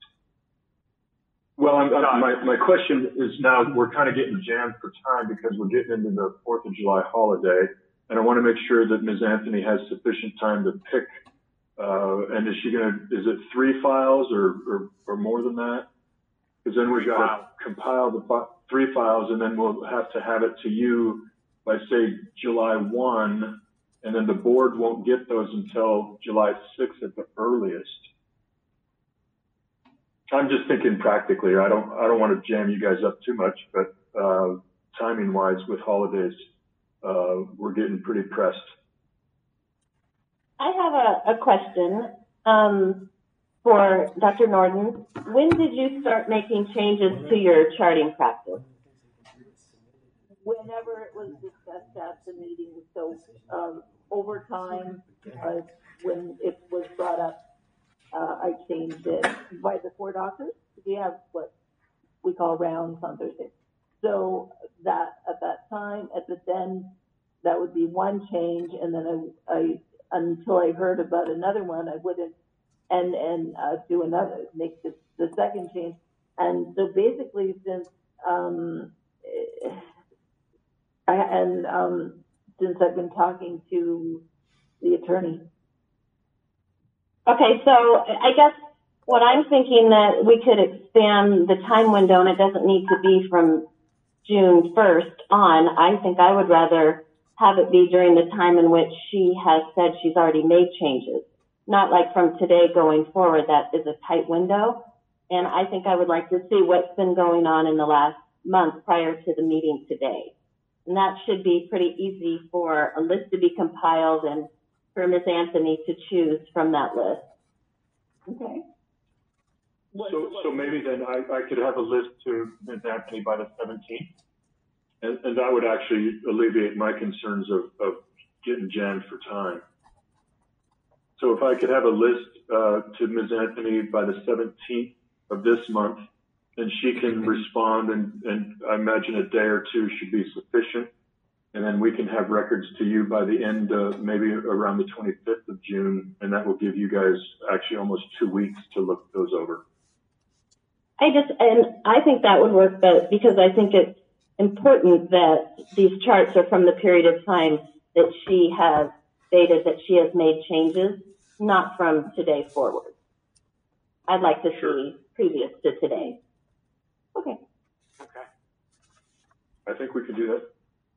well, I'm, I'm, my, my question is now we're kind of getting jammed for time because we're getting into the fourth of July holiday, and I want to make sure that Miz Anthony has sufficient time to pick. Uh, and is she going to, is it three files or, or, or more than that? Because then we've got to compile the fi three files, and then we'll have to have it to you by, say, July first, and then the board won't get those until July sixth at the earliest. I'm just thinking practically. I don't, I don't want to jam you guys up too much, but uh, timing-wise, with holidays, uh, we're getting pretty pressed. I have a, a question. Um, For Doctor Norton, when did you start making changes to your charting practice? Whenever it was discussed at the meeting, so um, over time, uh, when it was brought up, uh, I changed it by the four doctors. We have what we call rounds on Thursday. So that at that time, at the then, that would be one change, and then I, I until I heard about another one, I wouldn't. and and uh, do another, make the, the second change. And so basically, since um, I, and um, since I've been talking to the attorney. Okay, so I guess what I'm thinking that we could expand the time window, and it doesn't need to be from June first on. I think I would rather have it be during the time in which she has said she's already made changes. Not like from today going forward, that is a tight window. And I think I would like to see what's been going on in the last month prior to the meeting today. And that should be pretty easy for a list to be compiled and for Miz Anthony to choose from that list. Okay. So, so maybe then I, I could have a list to Miz Anthony by the seventeenth. And, and that would actually alleviate my concerns of, of getting jammed for time. So if I could have a list uh, to Miz Anthony by the seventeenth of this month, then she can respond, and, and I imagine a day or two should be sufficient. and then we can have records to you by the end, uh, maybe around the twenty-fifth of June, and that will give you guys actually almost two weeks to look those over. I just, and I think that would work, but because I think it's important that these charts are from the period of time that she has stated that she has made changes, not from today forward. I'd like to Sure. see previous to today. Okay. Okay. I think we can do that.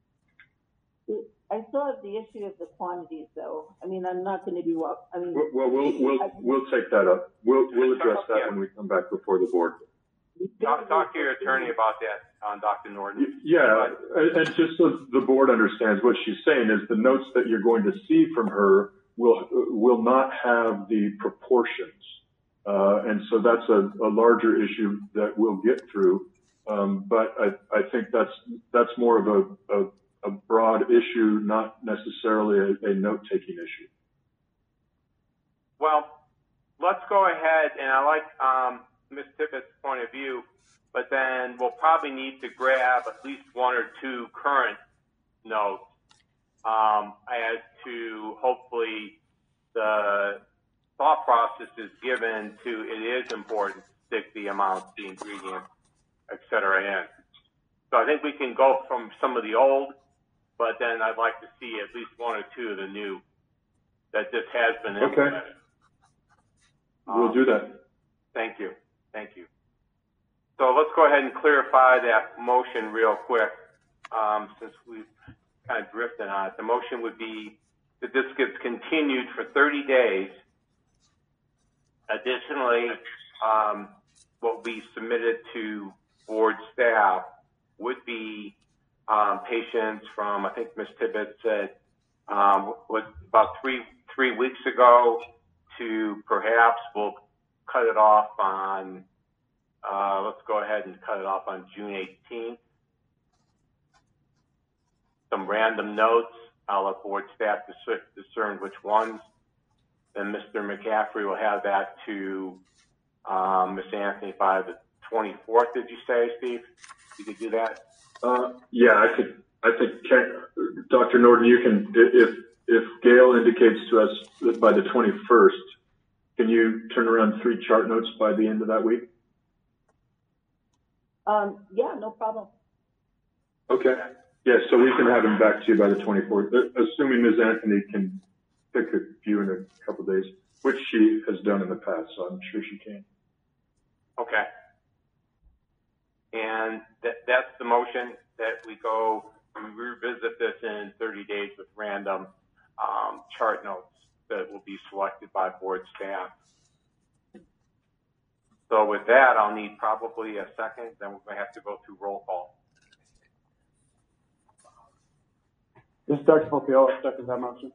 I still have the issue of the quantities, though. I mean, I'm not going to do up. I mean, Well, well, we'll we'll we'll take that up. We'll we'll address that when we come back before the board. Talk, talk to your attorney about that, uh, Doctor Norton. Yeah, and and just so the board understands, what she's saying is the notes that you're going to see from her will will not have the proportions, uh, and so that's a, a larger issue that we'll get through. Um, but I I think that's that's more of a, a a broad issue, not necessarily a, a note-taking issue. Well, let's go ahead, and I like um, Miz Tippett's point of view, but then we'll probably need to grab at least one or two current notes um, as to hopefully the thought process is given to it is important to stick the amounts, the ingredients, et cetera, in. So I think we can go from some of the old, but then I'd like to see at least one or two of the new that this has been implemented. Okay. We'll um, do that. Thank you. Thank you. So let's go ahead and clarify that motion real quick, um, since we've kind of drifted on it. The motion would be that this gets continued for thirty days. Additionally, um, what we submitted to board staff would be um, patients from, I think Miz Tippett said, um, was about three three weeks ago to perhaps we'll cut it off on, uh, let's go ahead and cut it off on June eighteenth. Some random notes. I'll let board staff discern which ones. Then Mister McCaffrey will have that to um, Miz Anthony by the twenty-fourth, did you say, Steve? You could do that? Uh, yeah, I could. I think Doctor Norton, you can. If if Gail indicates to us that by the twenty-first, can you turn around three chart notes by the end of that week? um, yeah, no problem. Okay. Yeah, so we can have him back to you by the twenty-fourth, assuming Miz Anthony can pick a few in a couple of days, which she has done in the past, so I'm sure she can. Okay. And that, that's the motion that we go, we revisit this in thirty days with random um, chart notes that will be selected by board staff. So with that, I'll need probably a second, then we're going to have to go through roll call. This is Doctor Popeil, I'll second that motion.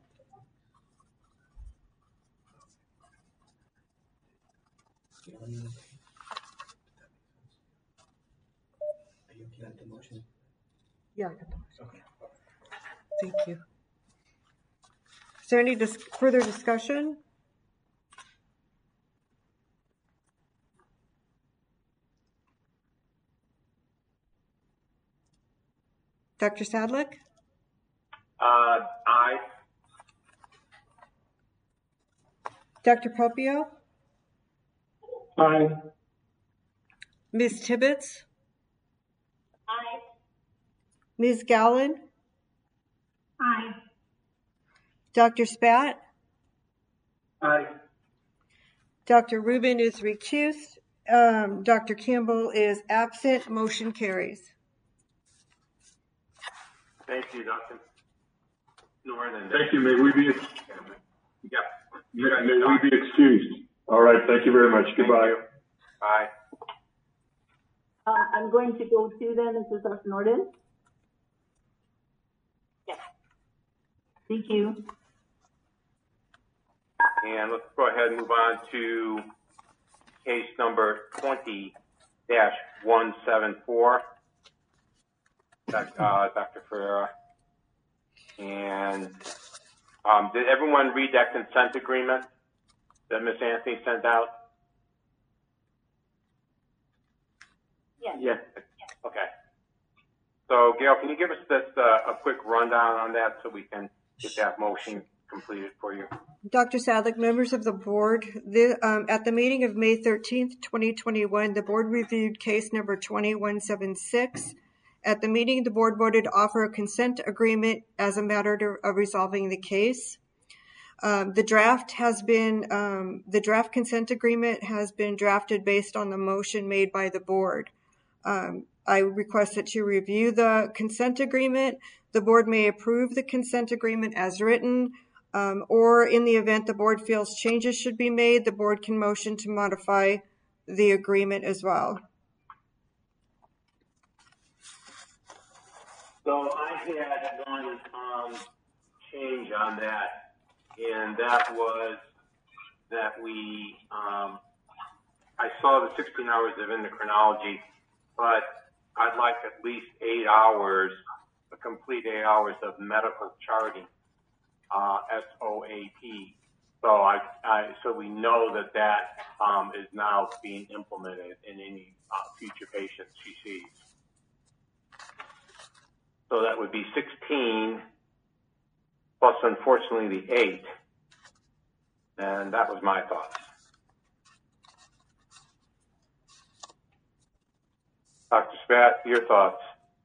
Yeah, I got the motion. Okay. Thank you. Is there any dis- further discussion? Doctor Sadlick? Uh, aye. Doctor Popio? Aye. Miz Tibbetts? Aye. Miz Gallen? Aye. Doctor Spat? Aye. Doctor Rubin is recused. Um, Doctor Campbell is absent. Motion carries. Thank you, Doctor Norton. Thank you. May we be, Yep. may, may we be excused. All right. Thank you very much. Goodbye. Bye. Uh, I'm going to go to then, this is Doctor Norton. Yes. Thank you. And let's go ahead and move on to case number twenty dash one seven four. Uh, Doctor Ferreira. And um, did everyone read that consent agreement that Miz Anthony sent out? Yes. Yeah. Okay. So, Gail, can you give us this, uh, a quick rundown on that so we can get that motion completed for you? Doctor Sadlick, members of the board, the, um, at the meeting of May thirteenth, twenty twenty-one, the board reviewed case number twenty-one seventy-six. At the meeting, the board voted to offer a consent agreement as a matter to, of resolving the case. Um, the draft has been, um, the draft consent agreement has been drafted based on the motion made by the board. Um, I request that you review the consent agreement. The board may approve the consent agreement as written, um, or in the event the board feels changes should be made, the board can motion to modify the agreement as well. So I had one um, change on that, and that was that we, um, I saw the sixteen hours of endocrinology, but I'd like at least eight hours, a complete eight hours of medical charting, uh, S O A P. So I, I, so we know that that um, is now being implemented in any uh, future patients she sees. So that would be sixteen plus, unfortunately, the eight. And that was my thoughts. Doctor Spat, your thoughts?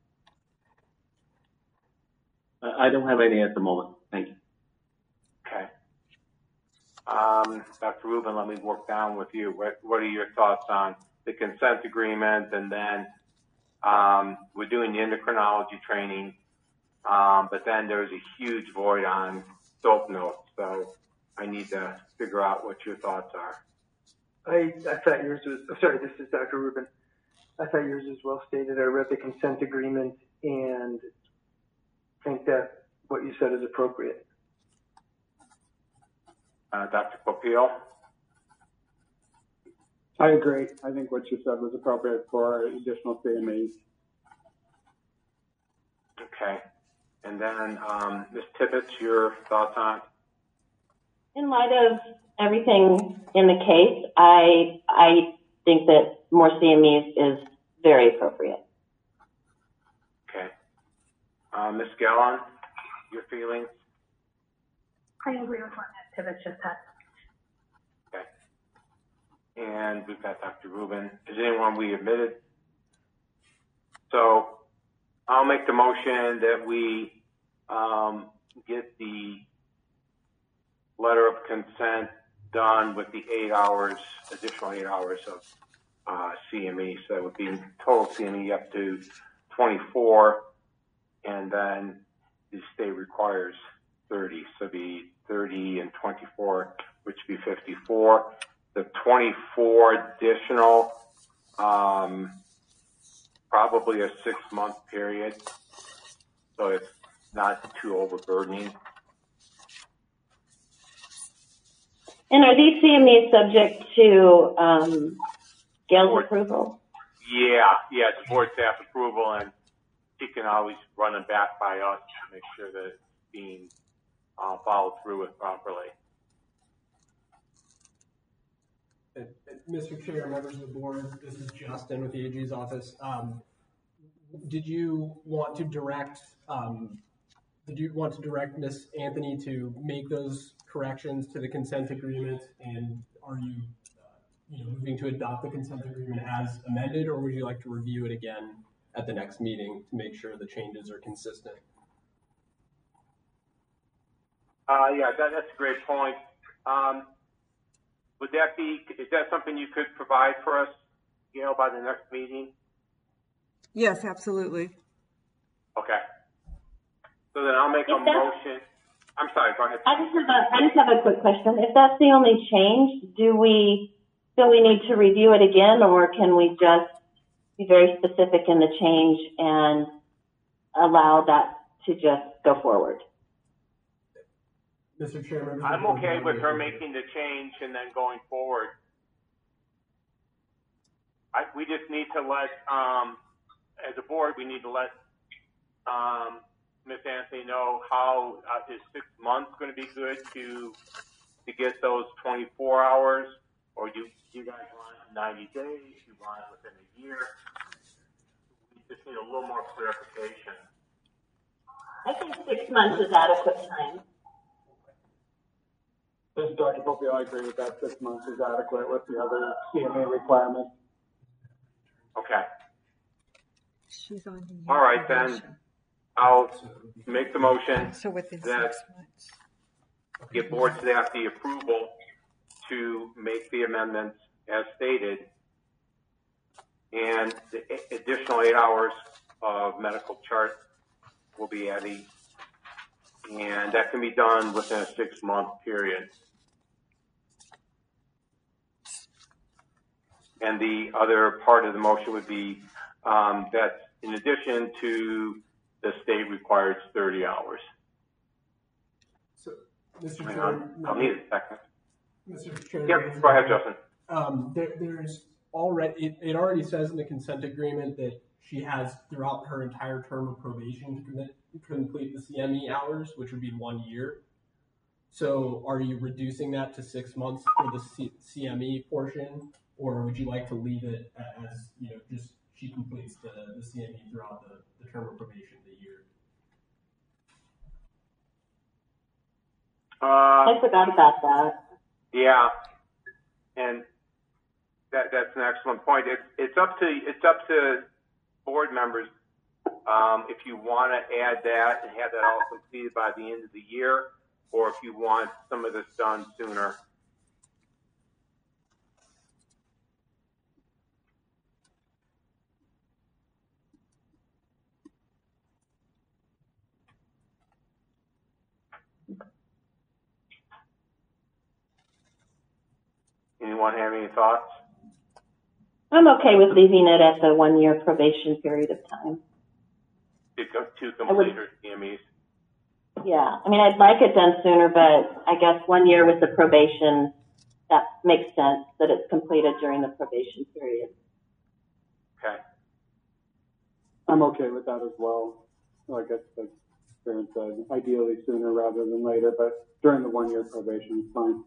I don't have any at the moment. Thank you. Okay. Um, Doctor Rubin, let me work down with you. What, what are your thoughts on the consent agreement? And then um, we're doing the endocrinology training, um, but then there's a huge void on dope notes. So I need to figure out what your thoughts are. I, I thought yours was, oh, sorry, this is Doctor Rubin. I thought yours was well stated. I read the consent agreement and think that what you said is appropriate. Uh, Doctor Popeil? I agree. I think what you said was appropriate for additional C M Es. Okay. And then um, Miz Tibbetts, your thoughts on it? In light of everything in the case, I I think that more C M Es is very appropriate. Okay. Uh, Miz Gallon, your feelings? I agree with what Miz Tibbetts just said. Okay. And we've got Doctor Rubin. Is anyone we admitted? So I'll make the motion that we um, get the letter of consent done with the eight hours, additional eight hours of uh, C M E. So that would be total C M E up to twenty-four, and then the state requires thirty. So it'd be thirty and twenty-four, which would be fifty-four. The twenty-four additional, um, probably a six-month period, so it's not too overburdening. And are these C M Es subject to um, Gail's board, approval? Yeah, yeah, it's board staff approval, and she can always run it back by us to make sure that it's being uh, followed through with properly. Mister Chair, members of the board, this is Justin with the A G's office. Um, did you want to direct, um, did you want to direct Miz Anthony to make those corrections to the consent agreement? And are you, uh, you know, moving to adopt the consent agreement as amended, or would you like to review it again at the next meeting to make sure the changes are consistent? Uh, yeah, that, that's a great point. Um, would that be, is that something you could provide for us, Gail, by the next meeting? Yes, absolutely. Okay. So then I'll make a motion. I'm sorry, go ahead. I just have a, I just have a quick question. If that's the only change, do we feel we need to review it again, or can we just be very specific in the change and allow that to just go forward? Mister Chairman, I'm okay with her making the change and then going forward. I, we just need to let, um, as a board, we need to let um, Miz Anthony know how uh, is six months going to be good to to get those twenty-four hours, or do you guys want ninety days? You want it within a year? We just need a little more clarification. I think six months is adequate time. Does Doctor Popio, I agree with that. Six months is adequate with the other C M A requirements. Okay. She's on the. All right, then I'll make the motion So within that six months. give board staff the approval to make the amendments as stated, and the a- additional eight hours of medical chart will be added, and that can be done within a six-month period. And the other part of the motion would be um, that in addition to the state requires thirty hours. So, Mister Hang Chair, on, I'll need a second. Mister Chair. Yep, go ahead, Justin. Um, there, there's already, it, it already says in the consent agreement that she has throughout her entire term of probation to commit, complete the C M E hours, which would be one year. So are you reducing that to six months for the C- CME portion, or would you like to leave it as, you know, just she completes the, the C M E throughout the, the term of probation, the year? Uh, I forgot about that. Yeah, and that that's an excellent point. It's it's up to it's up to board members um, if you want to add that and have that all completed by the end of the year, or if you want some of this done sooner. Anyone have any thoughts? I'm okay with leaving it at the one-year probation period of time. To, co- to complete her C M Es? Yeah, I mean, I'd like it done sooner, but I guess one year with the probation, that makes sense that it's completed during the probation period. Okay. I'm okay with that as well. Like I like Karen said, ideally sooner rather than later, but during the one year probation is fine.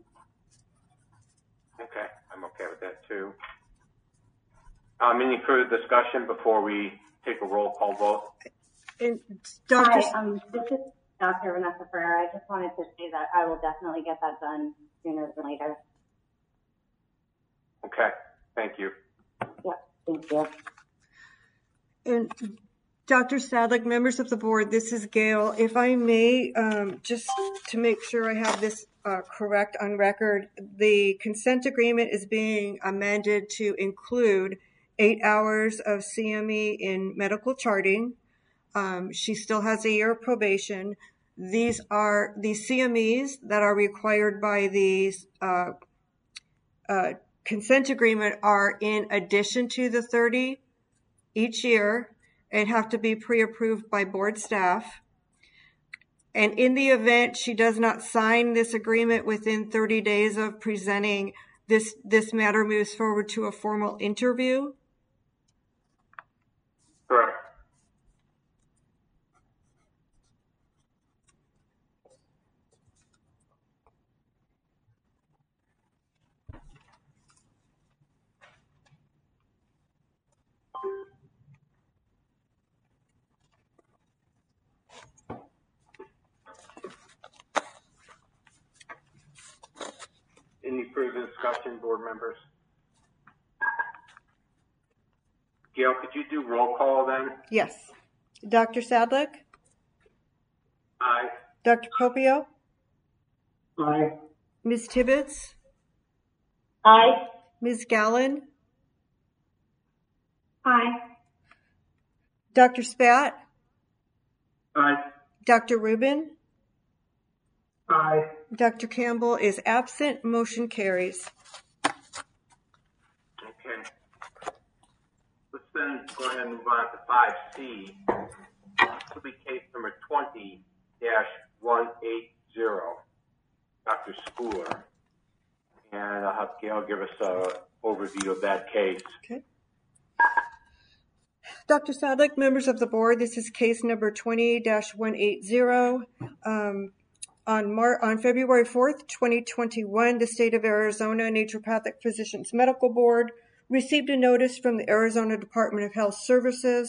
Okay, I'm okay with that too. Um, any further discussion before we take a roll call vote? And Doctor Hi, um, this is Doctor Vanessa Ferrer. I just wanted to say that I will definitely get that done sooner than later. Okay, thank you. Yeah, thank you. And Doctor Sadlick, members of the board, this is Gail. If I may, um, just to make sure I have this uh, correct on record, the consent agreement is being amended to include eight hours of C M E in medical charting. Um, she still has a year of probation. These are the C M Es that are required by the uh, uh, consent agreement are in addition to the thirty each year and have to be pre-approved by board staff. And in the event she does not sign this agreement within thirty days of presenting, this, this matter moves forward to a formal interview. Correct. Any further discussion, board members? Gail, could you do roll call then? Yes. Doctor Sadlick? Aye. Doctor Popio? Aye. Miz Tibbetts? Aye. Miz Gallen? Aye. Doctor Spat? Aye. Doctor Rubin? Aye. Doctor Campbell is absent. Motion carries. Okay. Let's then go ahead and move on to five C. This will be case number twenty dash one eight zero, Doctor Schooler. And I'll have Gail give us an overview of that case. Okay. Doctor Sadlick, members of the board, this is case number twenty dash one eight zero. Um, on, Mar- on February fourth, twenty twenty-one, the State of Arizona Naturopathic Physicians Medical Board received a notice from the Arizona Department of Health Services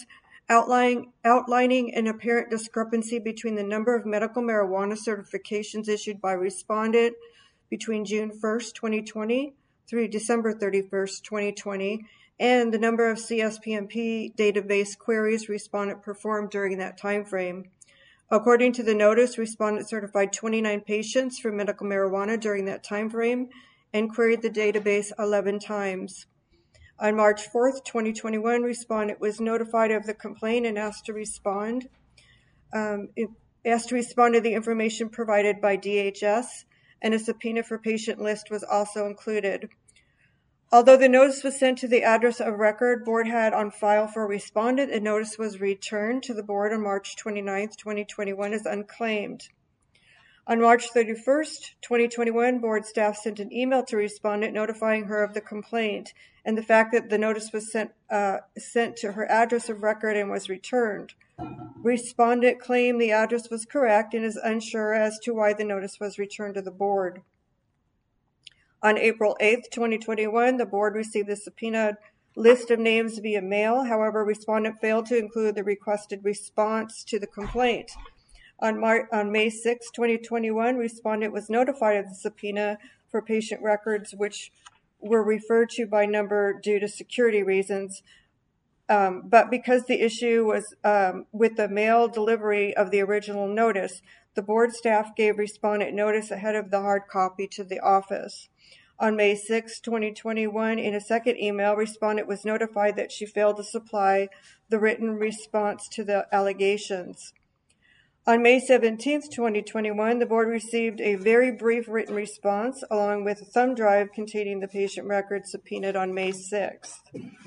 outlining, outlining an apparent discrepancy between the number of medical marijuana certifications issued by respondent between June first, twenty twenty through December thirty-first, twenty twenty, and the number of C S P M P database queries respondent performed during that time frame. According to the notice, respondent certified twenty-nine patients for medical marijuana during that time frame and queried the database eleven times. On March fourth, twenty twenty-one, respondent was notified of the complaint and asked to respond. Um, it, asked to respond to the information provided by D H S, and a subpoena for patient list was also included. Although the notice was sent to the address of record board had on file for respondent, a notice was returned to the board on March twenty-ninth, twenty twenty-one as unclaimed. On March thirty-first, twenty twenty-one, board staff sent an email to respondent notifying her of the complaint and the fact that the notice was sent uh, sent to her address of record and was returned. Respondent claimed the address was correct and is unsure as to why the notice was returned to the board. On April eighth, twenty twenty-one, the board received the subpoenaed list of names via mail. However, respondent failed to include the requested response to the complaint. On, Mar- on May sixth, twenty twenty-one, respondent was notified of the subpoena for patient records, which were referred to by number due to security reasons. Um, but because the issue was um, with the mail delivery of the original notice, the board staff gave respondent notice ahead of the hard copy to the office. On May sixth, twenty twenty-one, in a second email, respondent was notified that she failed to supply the written response to the allegations. On May seventeenth, twenty twenty-one, the board received a very brief written response along with a thumb drive containing the patient records subpoenaed on May sixth.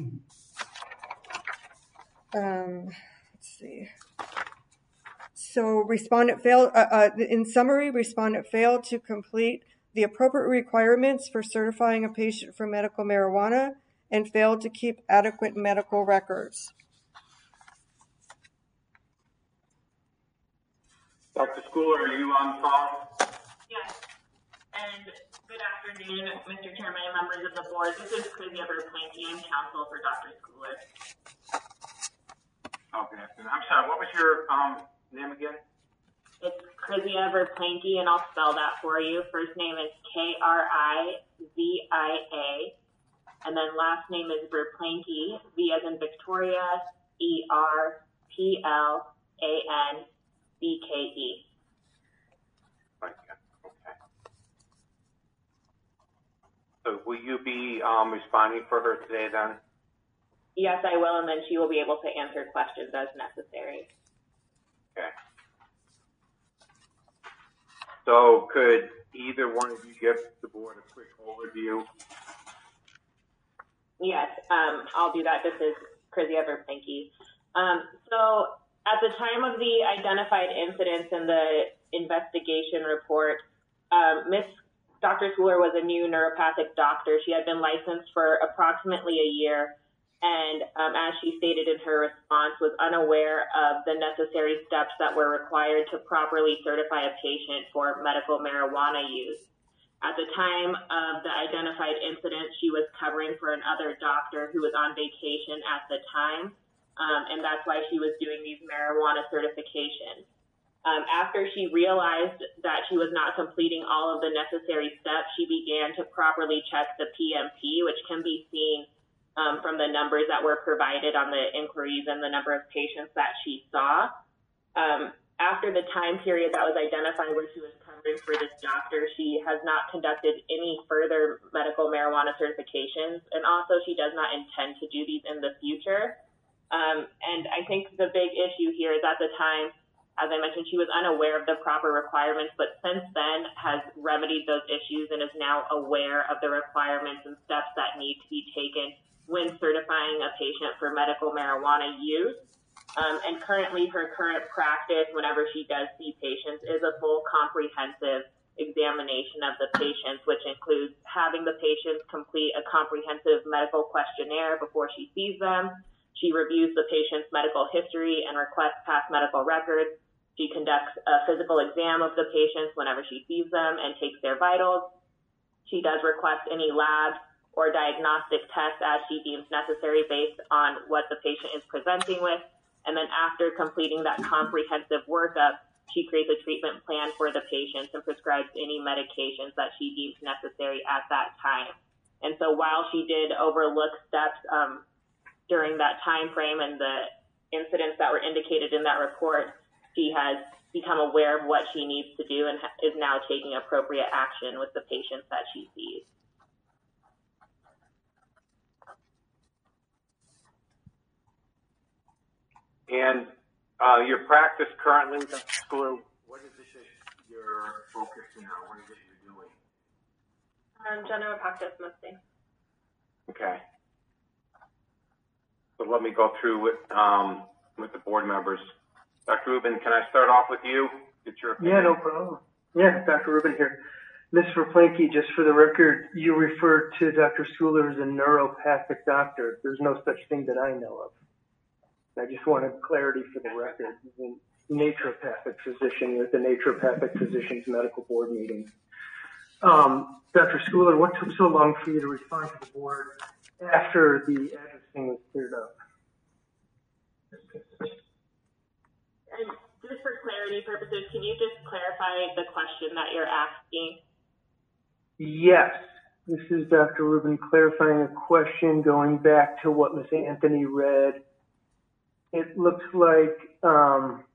Um, let's see. So respondent failed, uh, uh, in summary, respondent failed to complete the appropriate requirements for certifying a patient for medical marijuana and failed to keep adequate medical records. Doctor Schooler, are you on call? Yes. And good afternoon, Mister Chairman and members of the board. This is Crazy Everplanky. I'm counsel for Doctor Schooler. Okay. I'm sorry, what was your um, name again? It's Crazy Everplanky, and I'll spell that for you. First name is K R I Z I A, and then last name is Verplanky, V as in Victoria, E R P L A N B K E. Okay. So will you be um, responding for her today then? Yes, I will, and then she will be able to answer questions as necessary. Okay. So could either one of you give the board a quick overview? Yes, um, I'll do that. This is Crazy Everplanky. Um, so at the time of the identified incidents in the investigation report, um, Miss Doctor Schooler was a new neuropathic doctor. She had been licensed for approximately a year, and um, as she stated in her response, was unaware of the necessary steps that were required to properly certify a patient for medical marijuana use. At the time of the identified incident, she was covering for another doctor who was on vacation at the time, um, and that's why she was doing these marijuana certifications. Um, after she realized that she was not completing all of the necessary steps, she began to properly check the P M P, which can be seen um, from the numbers that were provided on the inquiries and the number of patients that she saw. Um, after the time period that was identified where she was covering for this doctor, she has not conducted any further medical marijuana certifications, and also she does not intend to do these in the future. Um, and I think the big issue here is at the time, as I mentioned, she was unaware of the proper requirements, but since then has remedied those issues and is now aware of the requirements and steps that need to be taken when certifying a patient for medical marijuana use. Um, and currently her current practice, whenever she does see patients, is a full comprehensive examination of the patients, which includes having the patients complete a comprehensive medical questionnaire before she sees them. She reviews the patient's medical history and requests past medical records. She conducts a physical exam of the patients whenever she sees them and takes their vitals. She does request any lab or diagnostic tests as she deems necessary based on what the patient is presenting with. And then after completing that comprehensive workup, she creates a treatment plan for the patients and prescribes any medications that she deems necessary at that time. And so while she did overlook steps um, during that time frame and the incidents that were indicated in that report, she has become aware of what she needs to do and is now taking appropriate action with the patients that she sees. And uh, your practice currently, Doctor Schooler, what is it that you're focusing on? What is it you're doing? Um, general practice mostly. Okay. So let me go through with, um, with the board members. Doctor Rubin, can I start off with you? Get your opinion. Yeah, no problem. Yeah, Doctor Rubin here. Miz Verplanke, just for the record, you referred to Doctor Schooler as a neuropathic doctor. There's no such thing that I know of. I just wanted clarity for the record. He's a naturopathic physician with the Naturopathic Physicians Medical Board meeting. Um, Doctor Schooler, what took so long for you to respond to the board after the address thing was cleared up? And just for clarity purposes, can you just clarify the question that you're asking? Yes. This is Doctor Rubin clarifying a question going back to what Miz Anthony read. It looks like, um,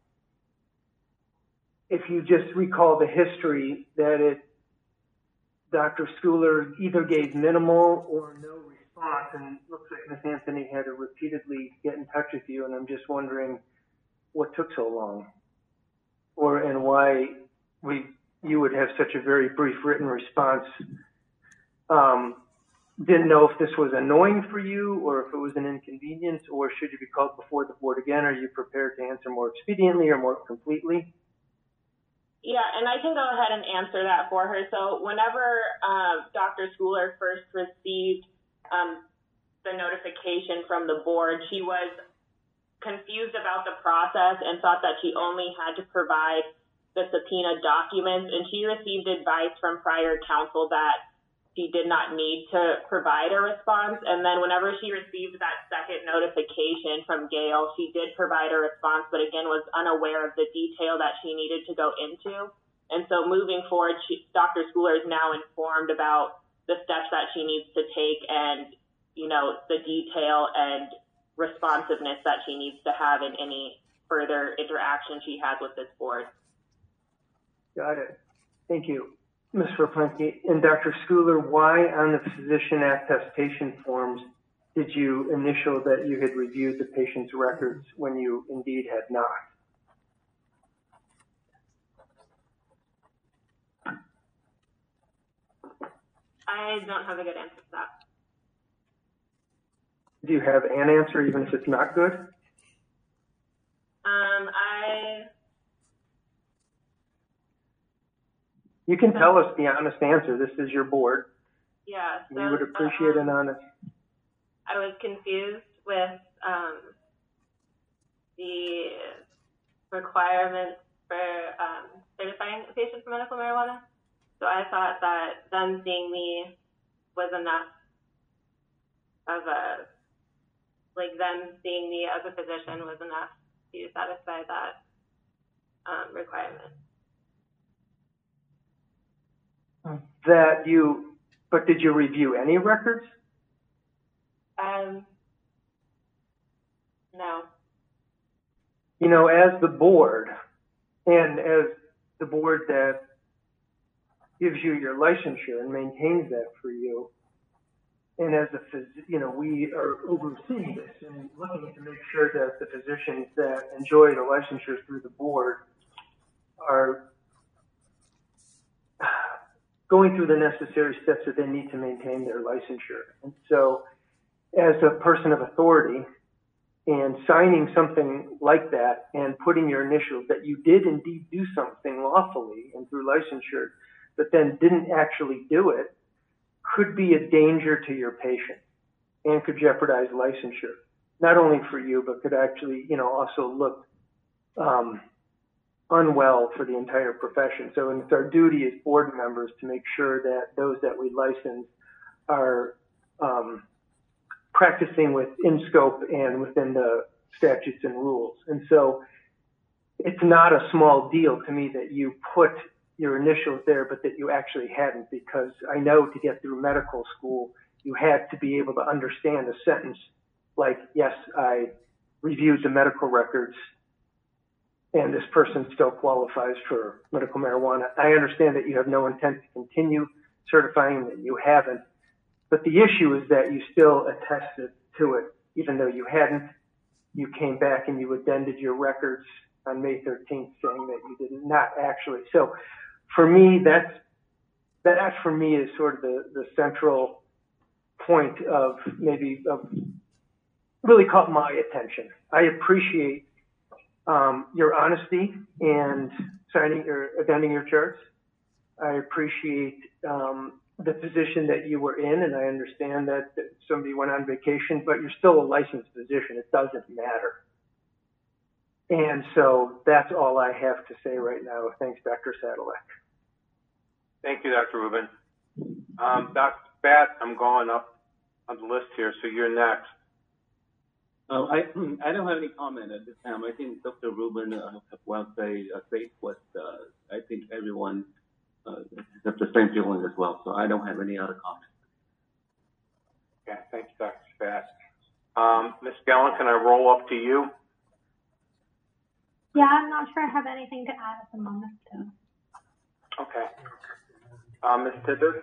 if you just recall the history, that it, Doctor Schooler either gave minimal or no response, and it looks like Miz Anthony had to repeatedly get in touch with you, and I'm just wondering what took so long, or and why we you would have such a very brief written response. Um, didn't know if this was annoying for you or if it was an inconvenience, or should you be called before the board again? Are you prepared to answer more expediently or more completely? Yeah, and I can go ahead and answer that for her. So whenever uh, Doctor Schooler first received um, the notification from the board, she was confused about the process and thought that she only had to provide the subpoena documents, and she received advice from prior counsel that she did not need to provide a response. And then whenever she received that second notification from Gail, she did provide a response, but again was unaware of the detail that she needed to go into. And so moving forward, she, Doctor Schooler is now informed about the steps that she needs to take and, you know, the detail and responsiveness that she needs to have in any further interaction she has with this board. Got it. Thank you. Miz Verplanke, and Doctor Schooler, why on the physician attestation forms did you initial that you had reviewed the patient's records when you indeed had not? I don't have a good answer to that. Do you have an answer even if it's not good? Um, I... You can tell us the honest answer. This is your board. Yeah. So, we would appreciate um, an honest. I was confused with um, the requirements for um, certifying a patient for medical marijuana. So I thought that them seeing me was enough of a, like them seeing me as a physician was enough to satisfy that um, requirement. That you, but did you review any records? Um, no. You know, as the board, and as the board that gives you your licensure and maintains that for you, and as a phys, you know, we are overseeing this and looking to make sure that the physicians that enjoy the licensure through the board are going through the necessary steps that they need to maintain their licensure. And so as a person of authority and signing something like that and putting your initials that you did indeed do something lawfully and through licensure, but then didn't actually do it, could be a danger to your patient and could jeopardize licensure, not only for you, but could actually, you know, also look um, unwell for the entire profession. So it's our duty as board members to make sure that those that we license are um, practicing with in scope and within the statutes and rules. And so it's not a small deal to me that you put your initials there, but that you actually hadn't, because I know to get through medical school, you had to be able to understand a sentence like, yes, I reviewed the medical records and this person still qualifies for medical marijuana. I understand that you have no intent to continue certifying, that you haven't, but the issue is that you still attested to it, even though you hadn't. You came back and you addended your records on May thirteenth saying that you did not actually. So for me, that's, that for me is sort of the, the central point of maybe of really caught my attention. I appreciate um, your honesty and signing or addending your charts. I appreciate um, the position that you were in, and I understand that, that somebody went on vacation, but you're still a licensed physician. It doesn't matter. And so that's all I have to say right now. Thanks, Doctor Sadalek. Thank you, Doctor Rubin. Um, Doctor Spath, I'm going up on the list here, so you're next. Uh, I I don't have any comment at this time. I think Doctor Rubin uh, well say uh, said what uh, I think everyone uh, has the same feeling as well. So I don't have any other comment. Okay, thank you, Doctor Spath. Um, Miz Gallen, can I roll up to you? Yeah, I'm not sure I have anything to add at the moment. So. Okay. Uh, Miz Tibbetts?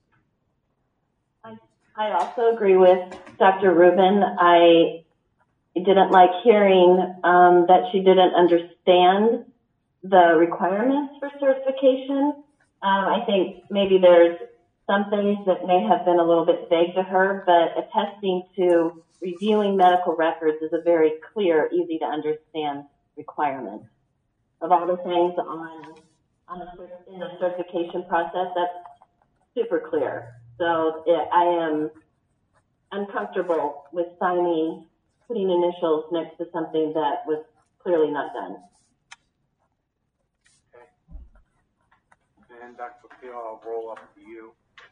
I, I also agree with Doctor Rubin. I didn't like hearing um, that she didn't understand the requirements for certification. Um, I think maybe there's some things that may have been a little bit vague to her, but attesting to reviewing medical records is a very clear, easy to understand requirement. Of all the things on, on a, in the certification process, that's super clear. So it, I am uncomfortable with signing, putting initials next to something that was clearly not done. Okay. And Doctor Peel, I'll roll up to you.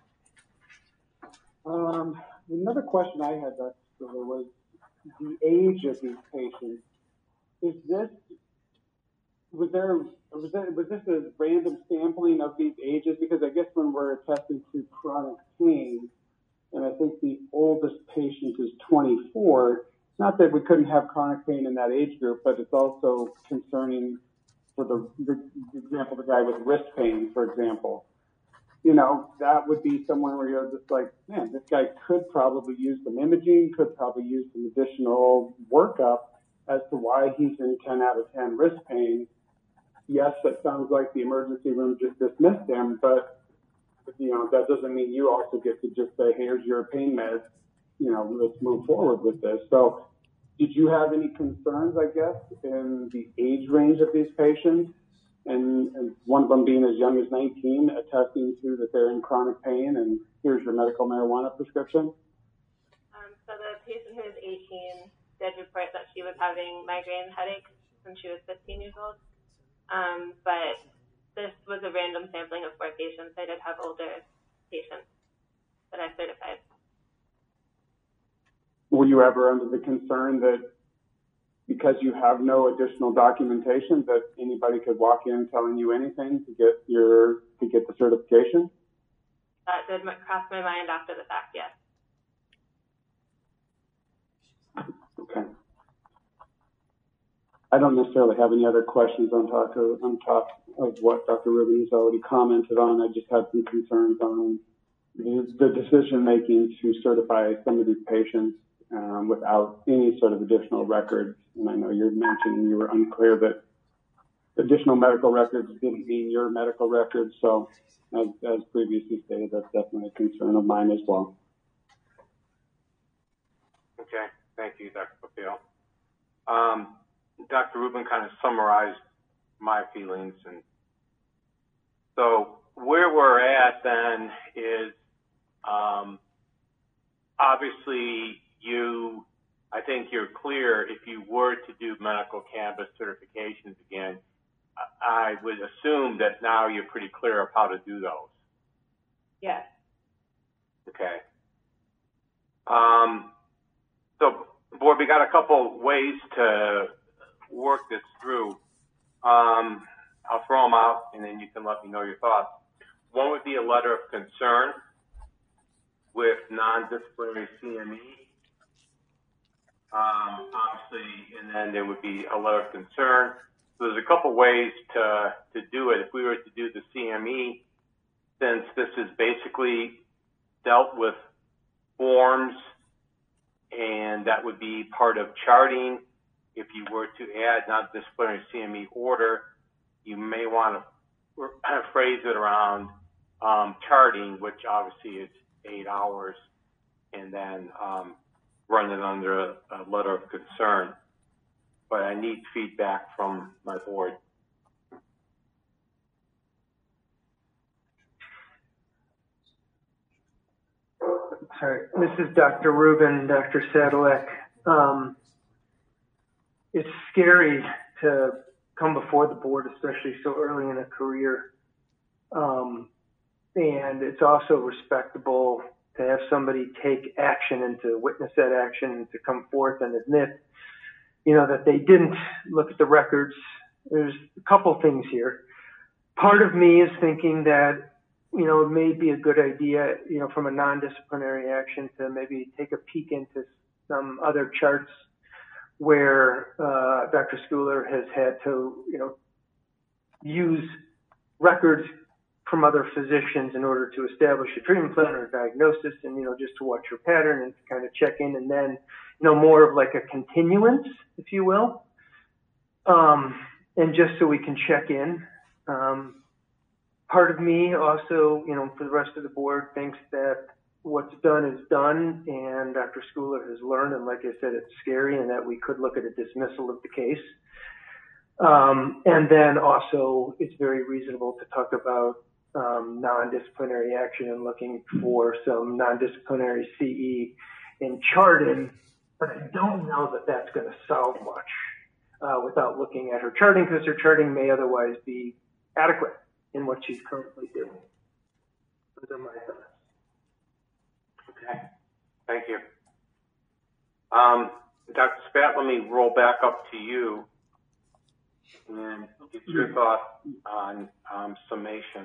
Um, another question I had, Doctor Spiller, was the age of these patients. Is this, was there, was there, was this a random sampling of these ages? Because I guess when we're attesting to chronic pain, and I think the oldest patient is twenty-four, not that we couldn't have chronic pain in that age group, but it's also concerning for the, the, the example, the guy with wrist pain, for example. You know, that would be someone where you're just like, man, this guy could probably use some imaging, could probably use some additional workup as to why he's in ten out of ten wrist pain. Yes, that sounds like the emergency room just dismissed him, but, you know, that doesn't mean you also get to just say, here's your pain meds, you know, let's move forward with this. So did you have any concerns, I guess, in the age range of these patients? And, and one of them being as young as nineteen, attesting to that they're in chronic pain, and here's your medical marijuana prescription? Um, so the patient who is eighteen did report that she was having migraine headaches when she was fifteen years old. Um, but this was a random sampling of four patients. I did have older patients that I certified. Were you ever under the concern that because you have no additional documentation that anybody could walk in telling you anything to get your to get the certification? That did cross my mind after the fact, yes. Okay. I don't necessarily have any other questions on top of, on top of what Doctor Rubin has already commented on. I just had some concerns on the, the decision making to certify some of these patients um, without any sort of additional records. And I know you're mentioning you were unclear that additional medical records didn't mean your medical records. So as, as previously stated, that's definitely a concern of mine as well. Okay, thank you, Doctor Papil. Um, Doctor Rubin kind of summarized my feelings, and so where we're at then is um, obviously you, I think you're clear if you were to do medical cannabis certifications again, I would assume that now you're pretty clear of how to do those. Yes. Okay. Um, so board, we got a couple ways to work this through. Um, I'll throw them out, and then you can let me know your thoughts. One would be a letter of concern with non-disciplinary C M E. Um, obviously, and then there would be a letter of concern. So there's a couple ways to, to do it. If we were to do the C M E, since this is basically dealt with forms, and that would be part of charting. If you were to add non-disciplinary C M E order, you may want to phrase it around um, charting, which obviously is eight hours, and then um, run it under a, a letter of concern. But I need feedback from my board. Sorry, this is Doctor Rubin, Doctor Sadalek. Um, it's scary to come before the board, especially so early in a career. Um, and it's also respectable to have somebody take action and to witness that action and to come forth and admit, you know, that they didn't look at the records. There's a couple things here. Part of me is thinking that, you know, it may be a good idea, you know, from a non-disciplinary action to maybe take a peek into some other charts where uh, Doctor Schooler has had to, you know, use records from other physicians in order to establish a treatment plan or a diagnosis, and, you know, just to watch your pattern and to kind of check in, and then, you know, more of like a continuance, if you will, um, and just so we can check in. Um, part of me also, you know, for the rest of the board, thinks that what's done is done, and Doctor Schooler has learned, and like I said, it's scary, and that we could look at a dismissal of the case. Um, and then also, it's very reasonable to talk about um, non-disciplinary action and looking for some non-disciplinary C E in charting, but I don't know that that's going to solve much uh, without looking at her charting, because her charting may otherwise be adequate in what she's currently doing. Those are my thoughts. Okay, thank you. Um, Doctor Spat, let me roll back up to you and get your thoughts on um, summation.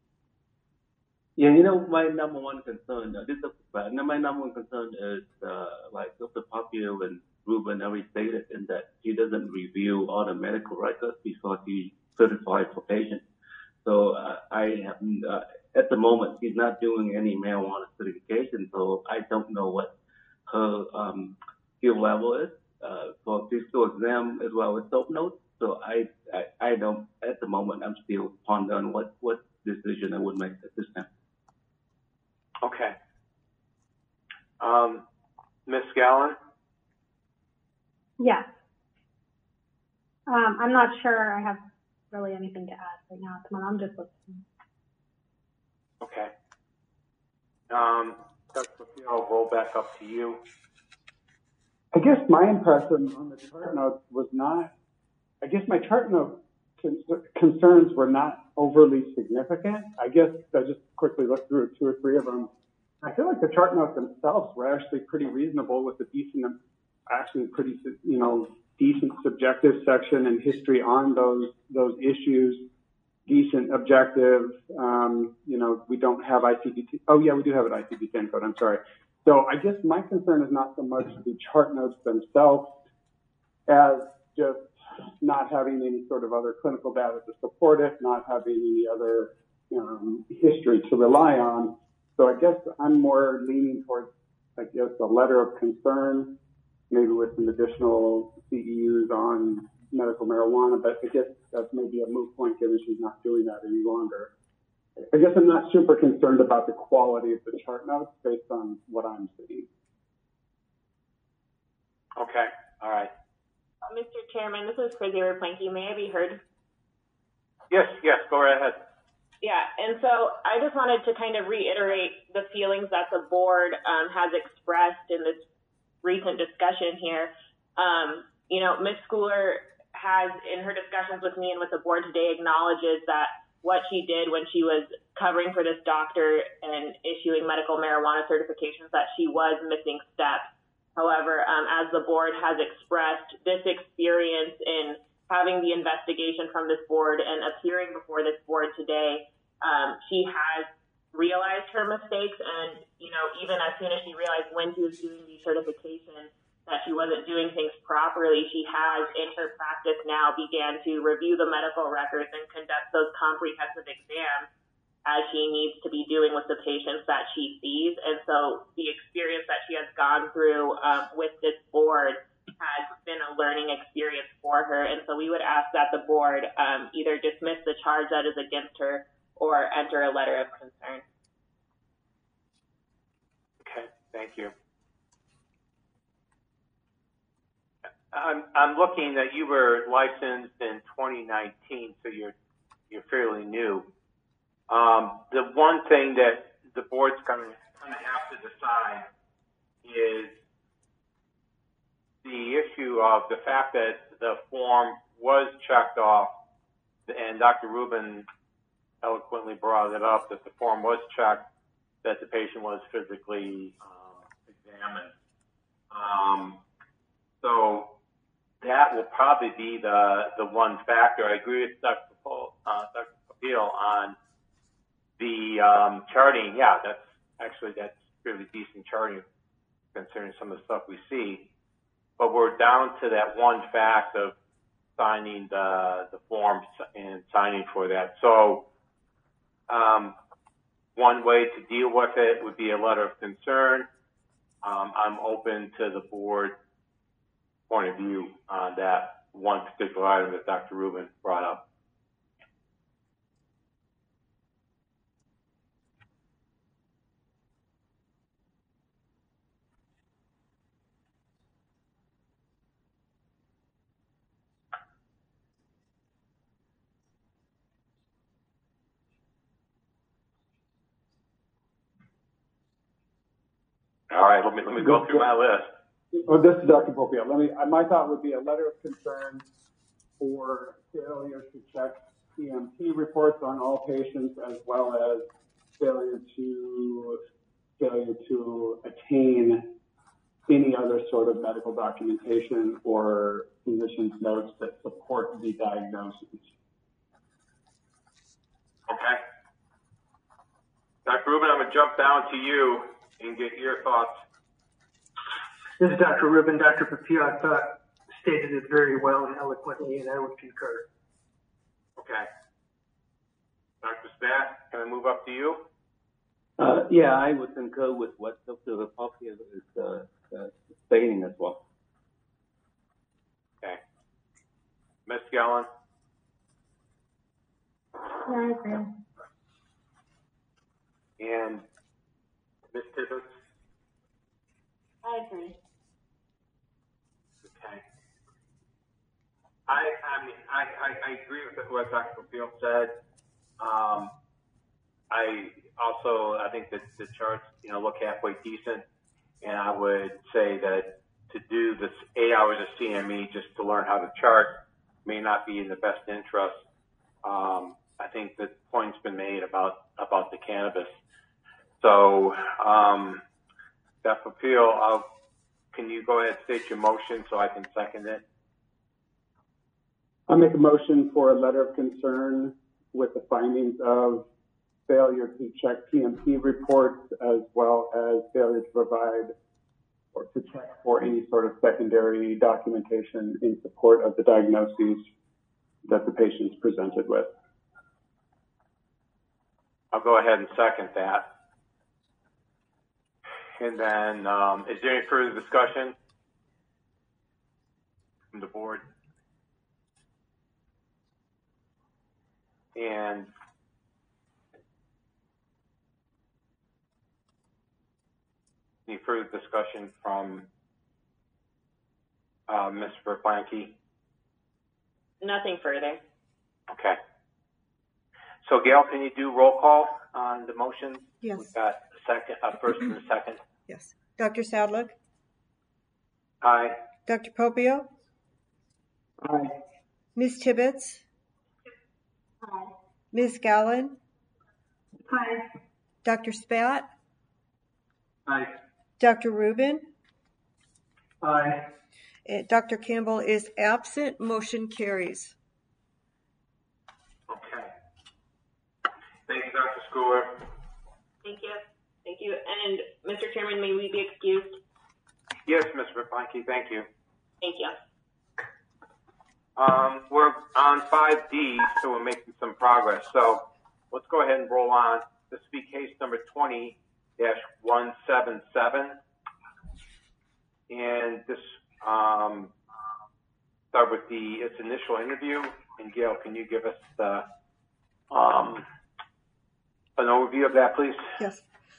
Yeah, you know, my number one concern, uh, this is bad. My number one concern is, uh, like Doctor Papio and Ruben already stated, in that he doesn't review all the medical records before he certifies for patients. So uh, I have, uh, at the moment, he's not doing any marijuana certification, so I don't know what her um, skill level is uh, for physical exam as well as soap notes. So I, I, I don't, at the moment, I'm still pondering what, what decision I would make at this time. Okay. Um, Miz Gallen? Yes. Um, I'm not sure I have really anything to add right now. Come on, I'm just listening. Okay. Um, Doctor Papio, I'll roll back up to you. I guess my impression on the chart notes was not, I guess my chart note concerns were not overly significant. I guess I just quickly looked through two or three of them. I feel like the chart notes themselves were actually pretty reasonable, with a decent, actually pretty, you know, decent subjective section and history on those those issues. Decent objective. Um, you know, we don't have I C D ten. Oh yeah, we do have an I C D ten code. I'm sorry. So I guess my concern is not so much the chart notes themselves as just not having any sort of other clinical data to support it, not having any other um, history to rely on. So I guess I'm more leaning towards, I guess, a letter of concern, maybe with some additional C E Us on medical marijuana, but I guess that's maybe a moot point given she's not doing that any longer. I guess I'm not super concerned about the quality of the chart notes based on what I'm seeing. Okay, all right. Mister Chairman, this is Chrissy Raplanky. May I be heard? Yes, yes, go right ahead. Yeah, and so I just wanted to kind of reiterate the feelings that the board um, has expressed in this recent discussion here. Um, you know, Miz Schooler has, in her discussions with me and with the board today, acknowledges that what she did when she was covering for this doctor and issuing medical marijuana certifications, that she was missing steps. However, um, as the board has expressed, this experience in having the investigation from this board and appearing before this board today, um, she has realized her mistakes, and you know, even as soon as she realized when she was doing the certification that she wasn't doing things properly, she has in her practice now began to review the medical records and conduct those comprehensive exams as she needs to be doing with the patients that she sees. And so the experience that she has gone through um, with this board has been a learning experience for her. And so we would ask that the board um, either dismiss the charge that is against her or enter a letter of concern. Okay, thank you. I'm, I'm looking that you were licensed in twenty nineteen, so you're, you're fairly new. Um, the one thing that the board's going to kind of have to decide is the issue of the fact that the form was checked off, and Doctor Rubin eloquently brought it up, that the form was checked, that the patient was physically um, examined. Um, so that will probably be the, the one factor. I agree with Doctor Paul, uh, Doctor Papil on the um, charting. Yeah, that's actually, that's really decent charting considering some of the stuff we see. But we're down to that one fact of signing the, the forms and signing for that. So um, one way to deal with it would be a letter of concern. Um, I'm open to the board point of view on that one particular item that Doctor Rubin brought up. All right, let me, let me go through my list. Oh, this is Doctor Popia. Let me, my thought would be a letter of concern for failure to check E M T reports on all patients, as well as failure to, failure to attain any other sort of medical documentation or physician's notes that support the diagnosis. Okay. Doctor Rubin, I'm going to jump down to you and get your thoughts. This is Doctor Rubin. Doctor Papia, I thought, stated it very well and eloquently, and I would concur. Okay. Doctor Spat, can I move up to you? Uh, yeah, I would concur with what Doctor Papia is uh, uh, stating as well. Okay. Miz Gallen? Yeah, I agree. And Miz Tibbetts? I agree. Okay. I, I mean, I, I, I agree with what Doctor Field said. Um, I also, I think that the charts, you know, look halfway decent. And I would say that to do this eight hours of C M E just to learn how to chart may not be in the best interest. Um, I think the point's been made about, about the cannabis. So, um, Doctor Papil, I'll, can you go ahead and state your motion so I can second it? I make a motion for a letter of concern with the findings of failure to check P M P reports, as well as failure to provide or to check for any sort of secondary documentation in support of the diagnoses that the patient's presented with. I'll go ahead and second that. And then, um, is there any further discussion from the board? And any further discussion from uh, Mister Blanke? Nothing further. Okay. So, Gail, can you do roll call on the motion? Yes. We've got a second, a first and a second. Yes. Doctor Sadlick? Aye. Doctor Popio? Aye. Miz Tibbetts? Aye. Miz Gallen? Aye. Doctor Spat? Aye. Doctor Rubin? Aye. Uh, Doctor Campbell is absent. Motion carries. Okay. Thank you, Doctor Schooler. Thank you. Thank you. And Mister Chairman, may we be excused? Yes, Miz Raponki, thank you. Thank you. Um, we're on five D, so we're making some progress. So let's go ahead and roll on. This will be case number twenty dash one seven seven. And this, um, start with the, its initial interview. And Gail, can you give us the, um, an overview of that, please? Yes.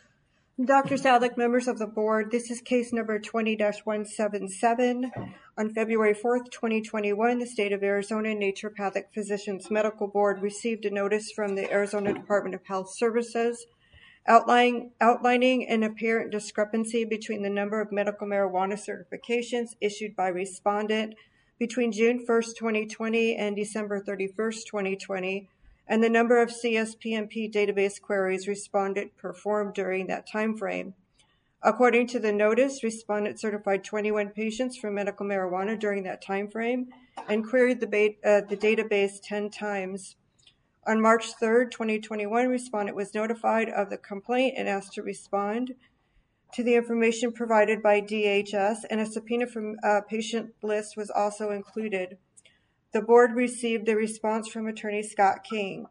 Doctor Sadlik, members of the board, this is case number twenty dash one seven seven. On February fourth, twenty twenty-one, the State of Arizona Naturopathic Physicians Medical Board received a notice from the Arizona Department of Health Services outlining, outlining an apparent discrepancy between the number of medical marijuana certifications issued by respondent between June first, twenty twenty and December thirty-first, twenty twenty, and the number of C S P M P database queries respondent performed during that time frame. According to the notice, respondent certified twenty-one patients for medical marijuana during that time frame and queried the, ba- uh, the database ten times. On March third, twenty twenty-one, respondent was notified of the complaint and asked to respond to the information provided by D H S, and a subpoena from a patient list was also included. The board received a response from Attorney Scott King.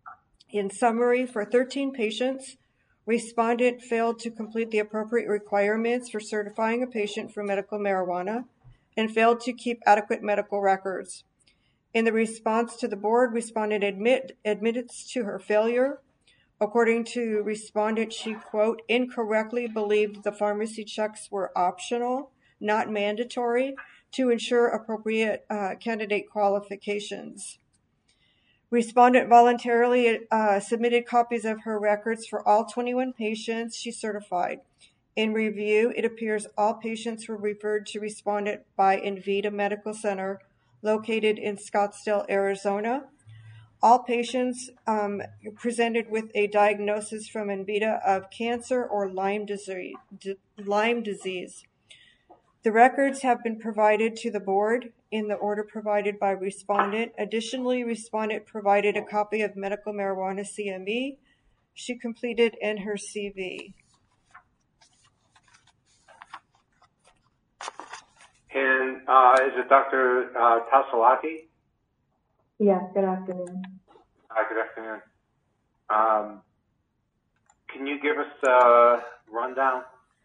In summary, for thirteen patients, respondent failed to complete the appropriate requirements for certifying a patient for medical marijuana and failed to keep adequate medical records. In the response to the board, respondent admit, admits to her failure. According to respondent, she, quote, incorrectly believed the pharmacy checks were optional, not mandatory, to ensure appropriate uh, candidate qualifications. Respondent voluntarily uh, submitted copies of her records for all twenty-one patients she certified. In review, it appears all patients were referred to respondent by Envita Medical Center, located in Scottsdale, Arizona. All patients um, presented with a diagnosis from Envita of cancer or Lyme disease. D- Lyme disease. The records have been provided to the board in the order provided by respondent. Additionally, respondent provided a copy of medical marijuana C M E she completed in her C V. And uh, is it Doctor Uh, Tassalati? Yes, good afternoon. Hi, good afternoon. Um, can you give us a rundown?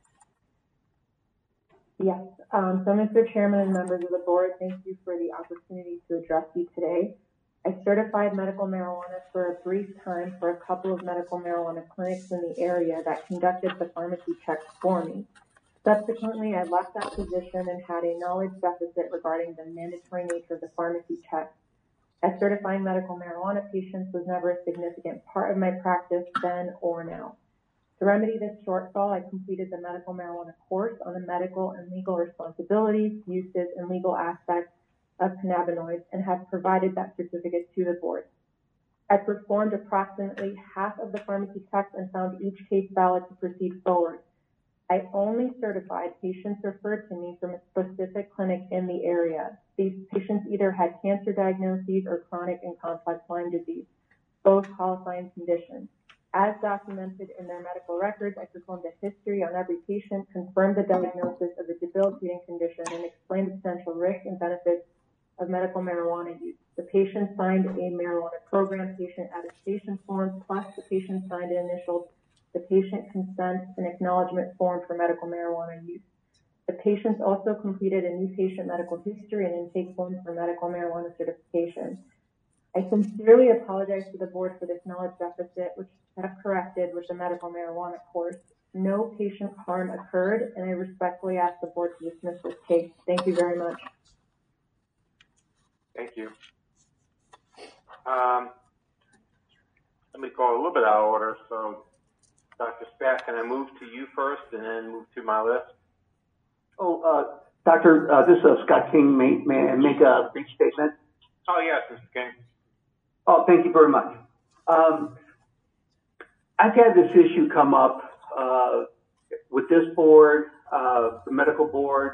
Yes. Um, so, Mister Chairman and members of the board, thank you for the opportunity to address you today. I certified medical marijuana for a brief time for a couple of medical marijuana clinics in the area that conducted the pharmacy checks for me. Subsequently, I left that position and had a knowledge deficit regarding the mandatory nature of the pharmacy checks. As certifying medical marijuana patients was never a significant part of my practice then or now. To remedy this shortfall, I completed the medical marijuana course on the medical and legal responsibilities, uses, and legal aspects of cannabinoids and have provided that certificate to the board. I performed approximately half of the pharmacy checks and found each case valid to proceed forward. I only certified patients referred to me from a specific clinic in the area. These patients either had cancer diagnoses or chronic and complex Lyme disease, both qualifying conditions. As documented in their medical records, I performed a history on every patient, confirmed the diagnosis of the debilitating condition, and explained the potential risks and benefits of medical marijuana use. The patient signed a marijuana program patient attestation form, plus the patient signed an initial the patient consent and acknowledgement form for medical marijuana use. The patients also completed a new patient medical history and intake form for medical marijuana certification. I sincerely apologize to the board for this knowledge deficit, which I have corrected with the medical marijuana course. No patient harm occurred, and I respectfully ask the board to dismiss this case. Thank you very much. Thank you. Um, let me go a little bit out of order. So, Doctor Spack, can I move to you first and then move to my list? Oh, uh, Doctor, uh, this is uh, Scott King. May, may I make a brief statement? Oh, yes, Mister King. Oh, thank you very much. Um, I've had this issue come up uh, with this board, uh, the medical board,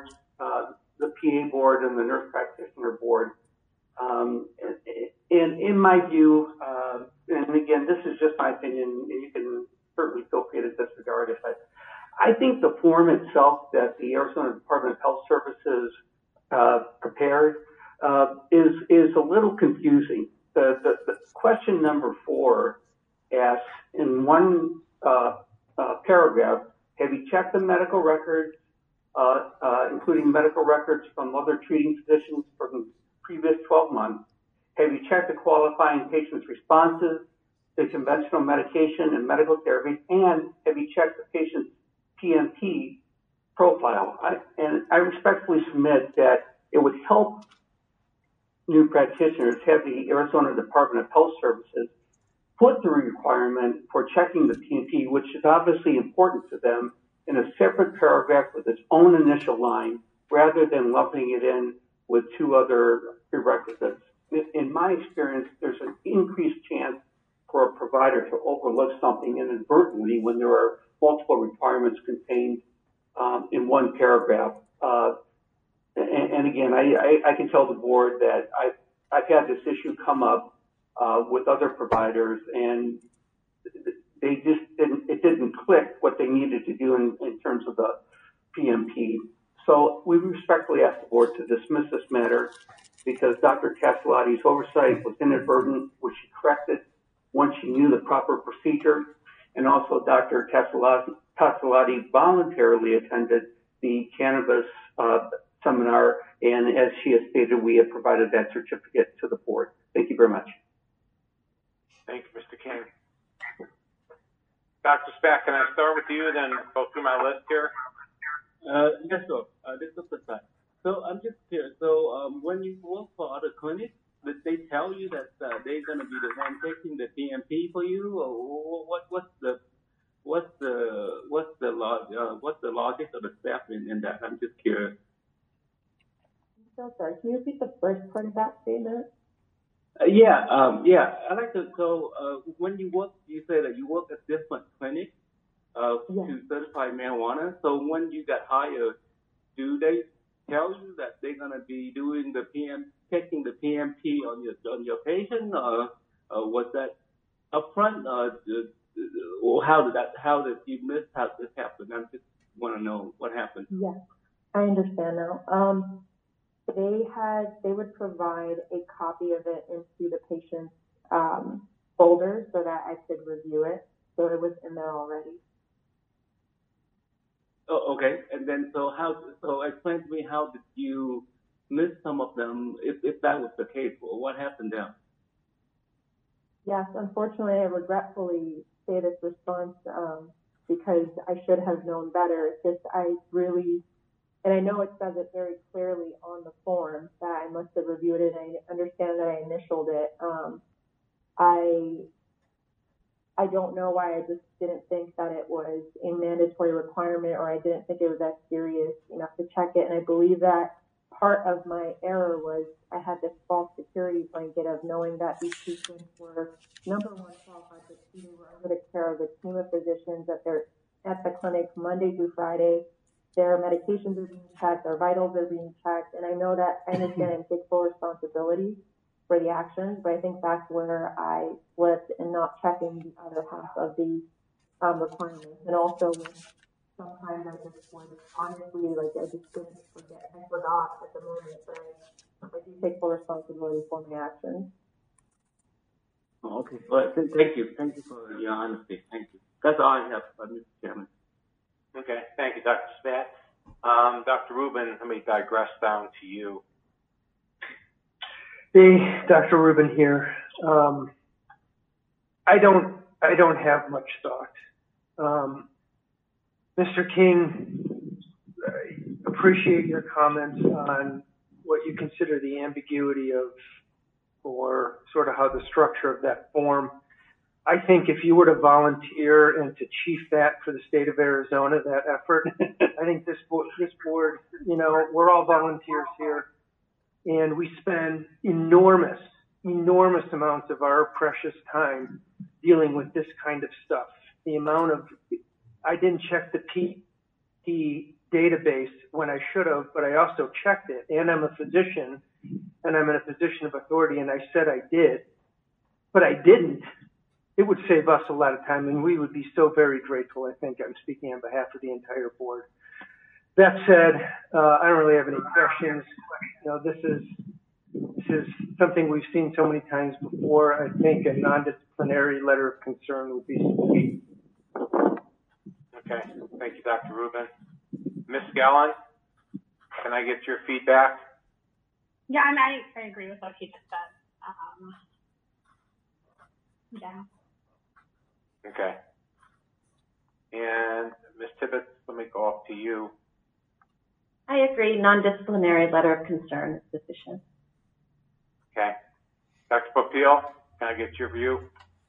uh, the P A board and the nurse practitioner board. Um, and in my view, uh, and again, this is just my opinion, and you can certainly feel free to disregard it, but I think the form itself that the Arizona Department of Health Services uh, prepared uh, is is a little confusing. The, the, the question number four asks in one uh, uh, paragraph, have you checked the medical records, uh, uh, including medical records from other treating physicians for the previous twelve months? Have you checked the qualifying patient's responses to conventional medication and medical therapy? And have you checked the patient's P M P profile? I, and I respectfully submit that it would help new practitioners have the Arizona Department of Health Services put the requirement for checking the P M P, which is obviously important to them, in a separate paragraph with its own initial line, rather than lumping it in with two other prerequisites. In my experience, there's an increased chance for a provider to overlook something inadvertently when there are multiple requirements contained um, in one paragraph. Uh, and, and again, I, I, I can tell the board that I've, I've had this issue come up uh, with other providers, and they just didn't, it didn't click what they needed to do in, in terms of the P M P. So we respectfully ask the board to dismiss this matter because Doctor Castellotti's oversight was inadvertent, which she corrected once she knew the proper procedure. And also Doctor Castellotti, Castellotti voluntarily attended the cannabis uh, seminar, and as she has stated, we have provided that certificate to the board. Thank you very much. Thank you, Mister King. Doctor Spack, can I start with you, then go through my list here? Uh, yes, sir. Uh, this is the time. So I'm just curious. So um, when you work for other clinics, did they tell you that uh, they're going to be the one taking the P M P for you, or what? What's the what's the what's the log, uh, what's the logic of the staff in, in that? I'm just curious. I'm so sorry. Can you repeat the first part of that statement? Uh, yeah, um, yeah. I like to. So uh, when you work, you say that you work at different clinics uh, Yeah. to certify marijuana. So when you got hired, do they tell you that they're going to be doing the P M, taking the P M P on your on your patient, or uh, was that upfront, uh, or how did that how did you miss how this happened? I just want to know what happened. Yes, I understand now. Um, they had they would provide a copy of it into the patient's um, folder so that I could review it. So it was in there already. Oh, okay. And then, so how? So explain to me, how did you miss some of them? If if that was the case, well, what happened there? Yes, unfortunately, I regretfully say this response um, because I should have known better. It's just I really, and I know it says it very clearly on the form that I must have reviewed it, and I understand that I initialed it. Um, I I don't know why I just didn't think that it was a mandatory requirement, or I didn't think it was that serious enough to check it. And I believe that part of my error was I had this false security blanket of knowing that these patients were, number one, qualified for they were under the care of a team of physicians, that they're at the clinic Monday through Friday. Their medications are being checked, their vitals are being checked. And I know that I understand and take full responsibility for the actions, but I think that's where I slipped in not checking the other half of the um, requirements. And also, sometimes I just would, honestly, like, I just didn't forget. I forgot at the moment, but I, I do take full responsibility for my actions. Oh, okay. Well, th- thank you. Thank you for your honesty. Thank you. That's all I have, uh, Mister Chairman. Okay, thank you, Doctor Spack. Um, Doctor Rubin, let me digress down to you. Hey, Doctor Rubin here. Um, I don't, I don't have much thought. Um, Mister King, I appreciate your comments on what you consider the ambiguity of, or sort of how the structure of that form. I think if you were to volunteer and to chief that for the state of Arizona, that effort, I think this board, this board, you know, we're all volunteers here. And we spend enormous, enormous amounts of our precious time dealing with this kind of stuff. The amount of, I didn't check the P, the database when I should have, but I also checked it. And I'm a physician, and I'm in a position of authority, and I said I did, but I didn't. It would save us a lot of time, and we would be so very grateful. I think I'm speaking on behalf of the entire board. That said, uh, I don't really have any questions. You know, this is this is something we've seen so many times before. I think a non-disciplinary letter of concern would be sufficient. Okay, thank you, Doctor Rubin. Miz Gallon, can I get your feedback? Yeah, I, mean, I, I agree with what he just said. Um, yeah. Okay. And Miz Tibbetts, let me go up to you. I agree. Non-disciplinary letter of concern is sufficient. Okay. Doctor Popeil, can I get your view?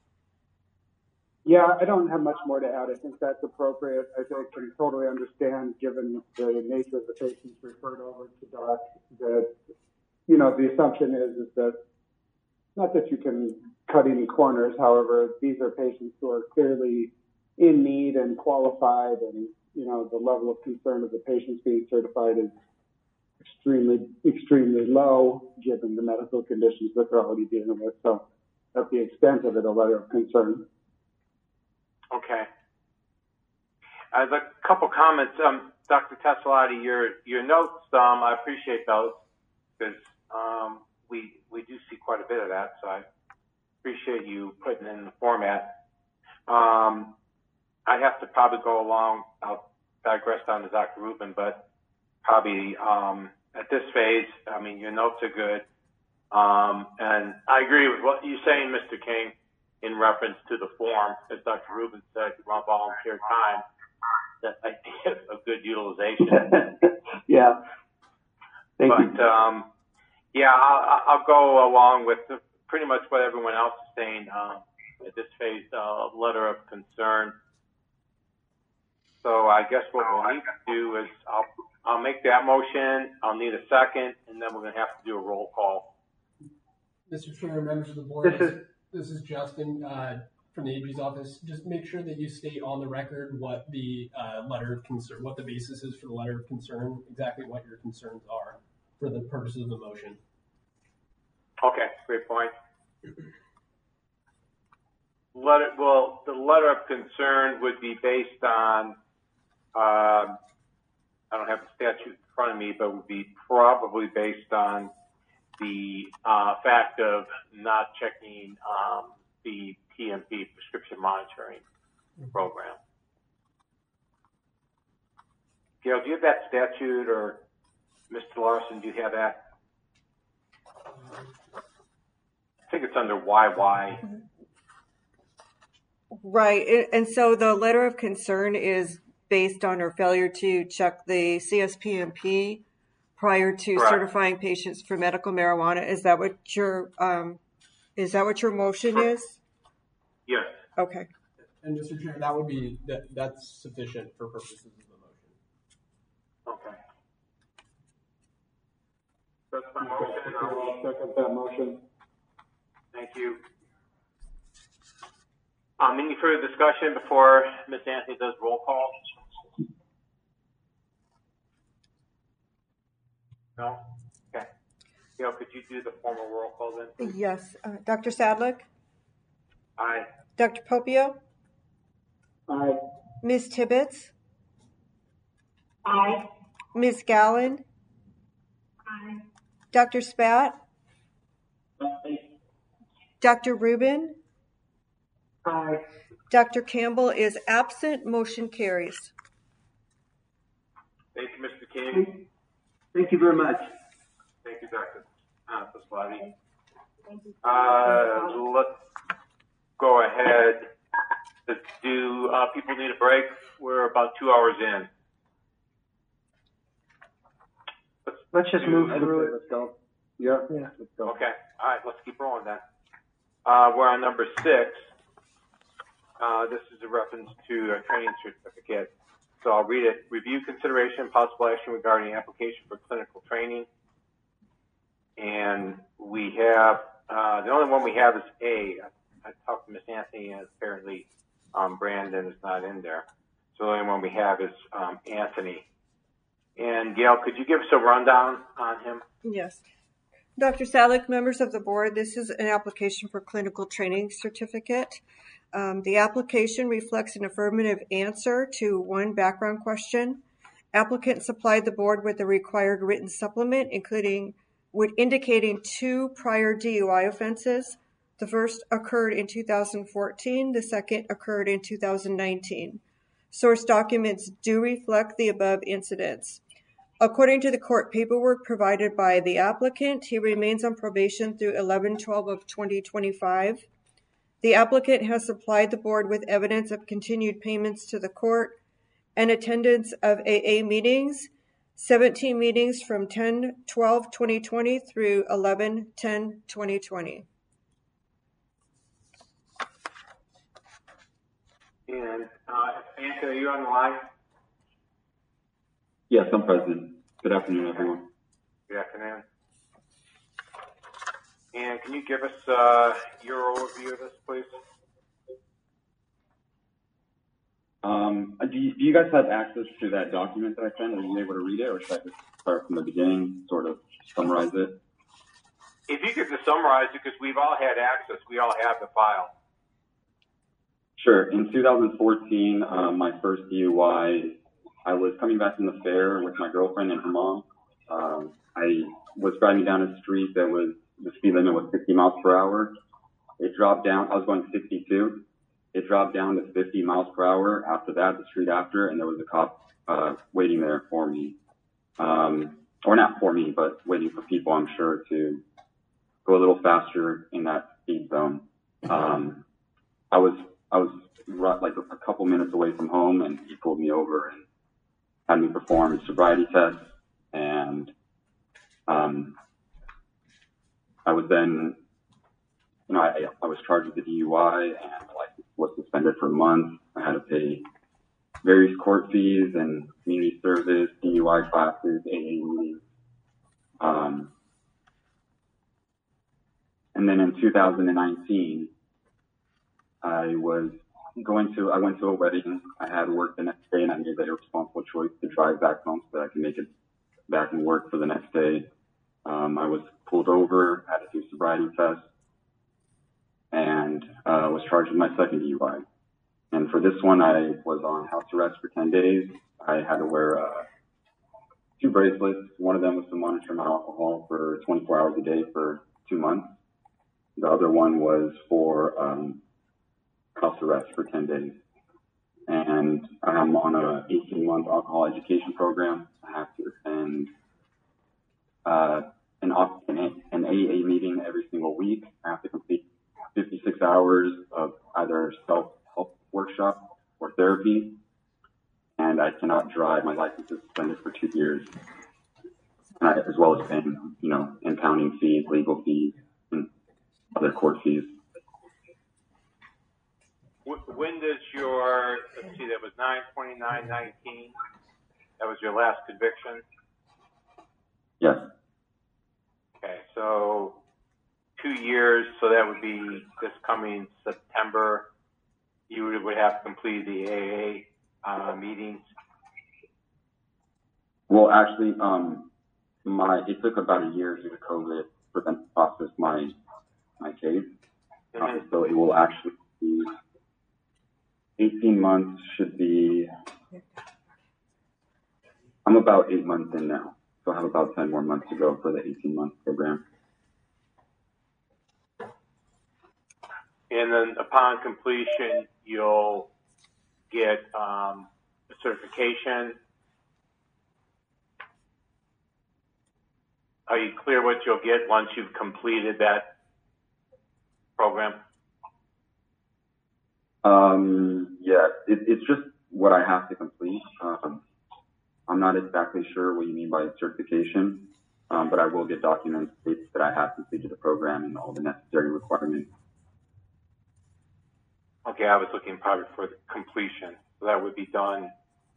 Yeah, I don't have much more to add. I think that's appropriate. I think I can totally understand, given the nature of the patients referred over to Doc, that, you know, the assumption is, is that, not that you can cut any corners, however, these are patients who are clearly in need and qualified, and, you know, the level of concern of the patients being certified is extremely, extremely low, given the medical conditions that they're already dealing with. So, at the extent of it, a letter of concern. Okay. I have a couple comments. Um, Doctor Tessalati, your your notes, um, I appreciate those because um, we we do see quite a bit of that. So I appreciate you putting in the format. Um, I have to probably go along. I'll digress down to Doctor Rubin, but probably um, at this phase, I mean, your notes are good, um, and I agree with what you're saying, Mister King, in reference to the form, as Doctor Rubin said, on volunteer time, that I think is a good utilization. Yeah. Thank but, you. Um, yeah, I'll, I'll go along with the, pretty much what everyone else is saying. Um, at this phase, uh, letter of concern. So I guess what we'll need to do is I'll, I'll make that motion. I'll need a second, and then we're going to have to do a roll call. Mister Chair, members of the board. This is This is Justin uh, from the A G's office. Just make sure that you state on the record what the uh, letter of concern, what the basis is for the letter of concern, exactly what your concerns are for the purposes of the motion. Okay, great point. Letter, well, the letter of concern would be based on, um, I don't have the statute in front of me, but would be probably based on the uh, fact of not checking um, the P M P, prescription monitoring program. Gail, do you have that statute, or Mister Larson, do you have that? I think it's under Y Y. Right, and so the letter of concern is based on her failure to check the C S P M P prior to Correct. certifying patients for medical marijuana. Is that what your um, is that what your motion is? Yes. Okay. And Mister Chair, that would be that that's sufficient for purposes of the motion. Okay. That's my motion. I'll second that motion. Thank you. Um, any further discussion before Miz Anthony does roll call? No? Okay. Gail, could you do the formal roll call then? Yes. Uh, Doctor Sadlick? Aye. Doctor Popeil? Aye. Miz Tibbetts? Aye. Miz Gallon? Aye. Doctor Spat? Aye. Doctor Rubin? Aye. Doctor Campbell is absent. Motion carries. Thank you, Mister King. Thank you very much. Thank you, Doctor Uh, Pasquale. Uh, let's go ahead. Do uh, people need a break? We're about two hours in. Let's, Let's just do, move through it. Let's go. Yeah. Yeah. Let's go. Okay. All right. Let's keep rolling then. Uh, we're on number six. Uh, this is a reference to a training certificate. So I'll read it. Review, consideration, and possible action regarding application for clinical training. And we have, uh, the only one we have is A. I, I talked to Miz Anthony, and apparently um, Brandon is not in there. So the only one we have is um, Anthony. And Gail, could you give us a rundown on him? Yes. Doctor Sadek, members of the board, this is an application for clinical training certificate. Um, the application reflects an affirmative answer to one background question. Applicant supplied the board with the required written supplement, including with indicating two prior D U I offenses. The first occurred in two thousand fourteen, the second occurred in two thousand nineteen. Source documents do reflect the above incidents. According to the court paperwork provided by the applicant, he remains on probation through eleven twelve of twenty twenty-five. The applicant has supplied the board with evidence of continued payments to the court and attendance of A A meetings, seventeen meetings from ten twelve twenty twenty through eleven ten twenty twenty. And uh, Anthony, are you on the line? Yes, I'm present. Good afternoon, everyone. Good afternoon. And can you give us uh, your overview of this, please? Um, do, you, do you guys have access to that document that I sent? Are you able to read it, or should I just start from the beginning, sort of summarize it? If you could just summarize it, because we've all had access, we all have the file. Sure. In two thousand fourteen, um, my first D U I, I was coming back from the fair with my girlfriend and her mom. Um, I was driving down a street that was, the speed limit was sixty miles per hour. It dropped down, I was going sixty-two. It dropped down to fifty miles per hour after that, the street after, and there was a cop uh, waiting there for me. Um, or not for me, but waiting for people, I'm sure, to go a little faster in that speed zone. Um, I was I was like a couple minutes away from home, and he pulled me over and had me perform a sobriety test. And um, I was then, you know, I, I was charged with the D U I, and my license was suspended for a month. I had to pay various court fees and community service, D U I classes, A A meetings. Um, and then in two thousand nineteen, I was going to, I went to a wedding. I had work the next day, and I made the irresponsible choice to drive back home so that I could make it back and work for the next day. Um, I was pulled over, had to do sobriety test, and uh, was charged with my second D U I. And for this one, I was on house arrest for ten days. I had to wear uh, two bracelets. One of them was to monitor my alcohol for twenty-four hours a day for two months. The other one was for um, house arrest for ten days. And I'm on a eighteen month alcohol education program. I have to attend uh, an, an A A meeting every single week. I have to complete fifty-six hours of either self-help workshop or therapy. And I cannot drive. My license is suspended for two years. And I, as well as paying, you know, impounding fees, legal fees, and other court fees. When does your, let's see, that was nine twenty-nine nineteen. That was your last conviction? Yes. Okay, so two years, so that would be this coming September. You would, would have completed the A A uh, meetings. Well, actually, um, my it took about a year due to COVID for them to process my my case. Mm-hmm. uh, so it will actually be eighteen months. Should be. I'm about eight months in now, so I have about ten more months to go for the eighteen month program. And then upon completion, you'll get um, a certification. Are you clear what you'll get once you've completed that program? Um, yeah, it, it's just what I have to complete. Um, I'm not exactly sure what you mean by certification, um, but I will get documents that I have completed the program and all the necessary requirements. Okay, I was looking probably for the completion, so that would be done.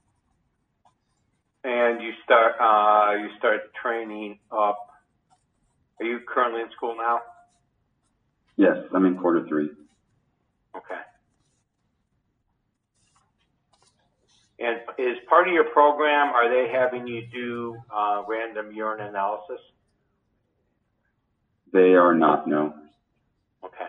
And you start, uh, you start training up. Are you currently in school now? Yes, I'm in quarter three. Okay. And is part of your program, are they having you do uh, random urine analysis? They are not, no. Okay.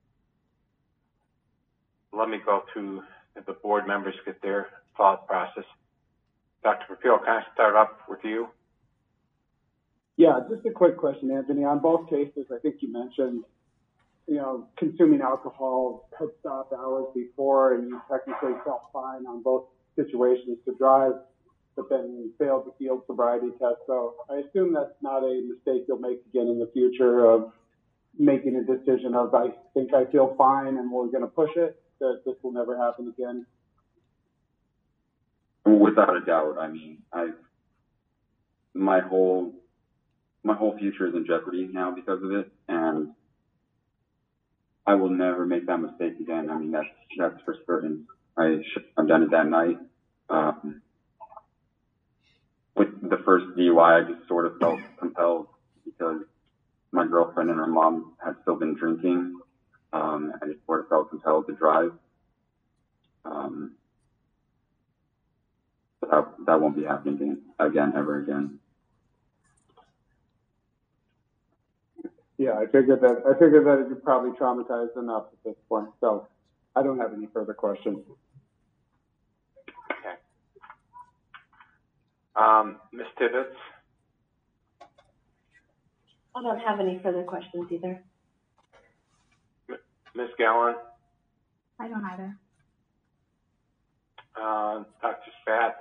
Let me go through the board members get their thought process. Doctor Papil, can I start up with you? Yeah, just a quick question, Anthony. On both cases, I think you mentioned, you know, consuming alcohol had stopped hours before, and you technically felt fine on both situations to drive, but then failed the field sobriety test. So I assume that's not a mistake you'll make again in the future of making a decision of, I think I feel fine and we're going to push it, that this will never happen again. Without a doubt. I mean, I my whole my whole future is in jeopardy now because of it, and I will never make that mistake again. I mean, that's that's for certain. I should have done it that night. Um, with the first D U I, I just sort of felt compelled because my girlfriend and her mom had still been drinking. Um, I just sort of felt compelled to drive. Um, but that, that won't be happening again, again, ever again. Yeah, I figured that, I figured that you're probably traumatized enough at this point. So I don't have any further questions. Okay. Um, Miz Tibbetts? I don't have any further questions either. Miz Gallen? I don't either. Uh, Doctor Spath?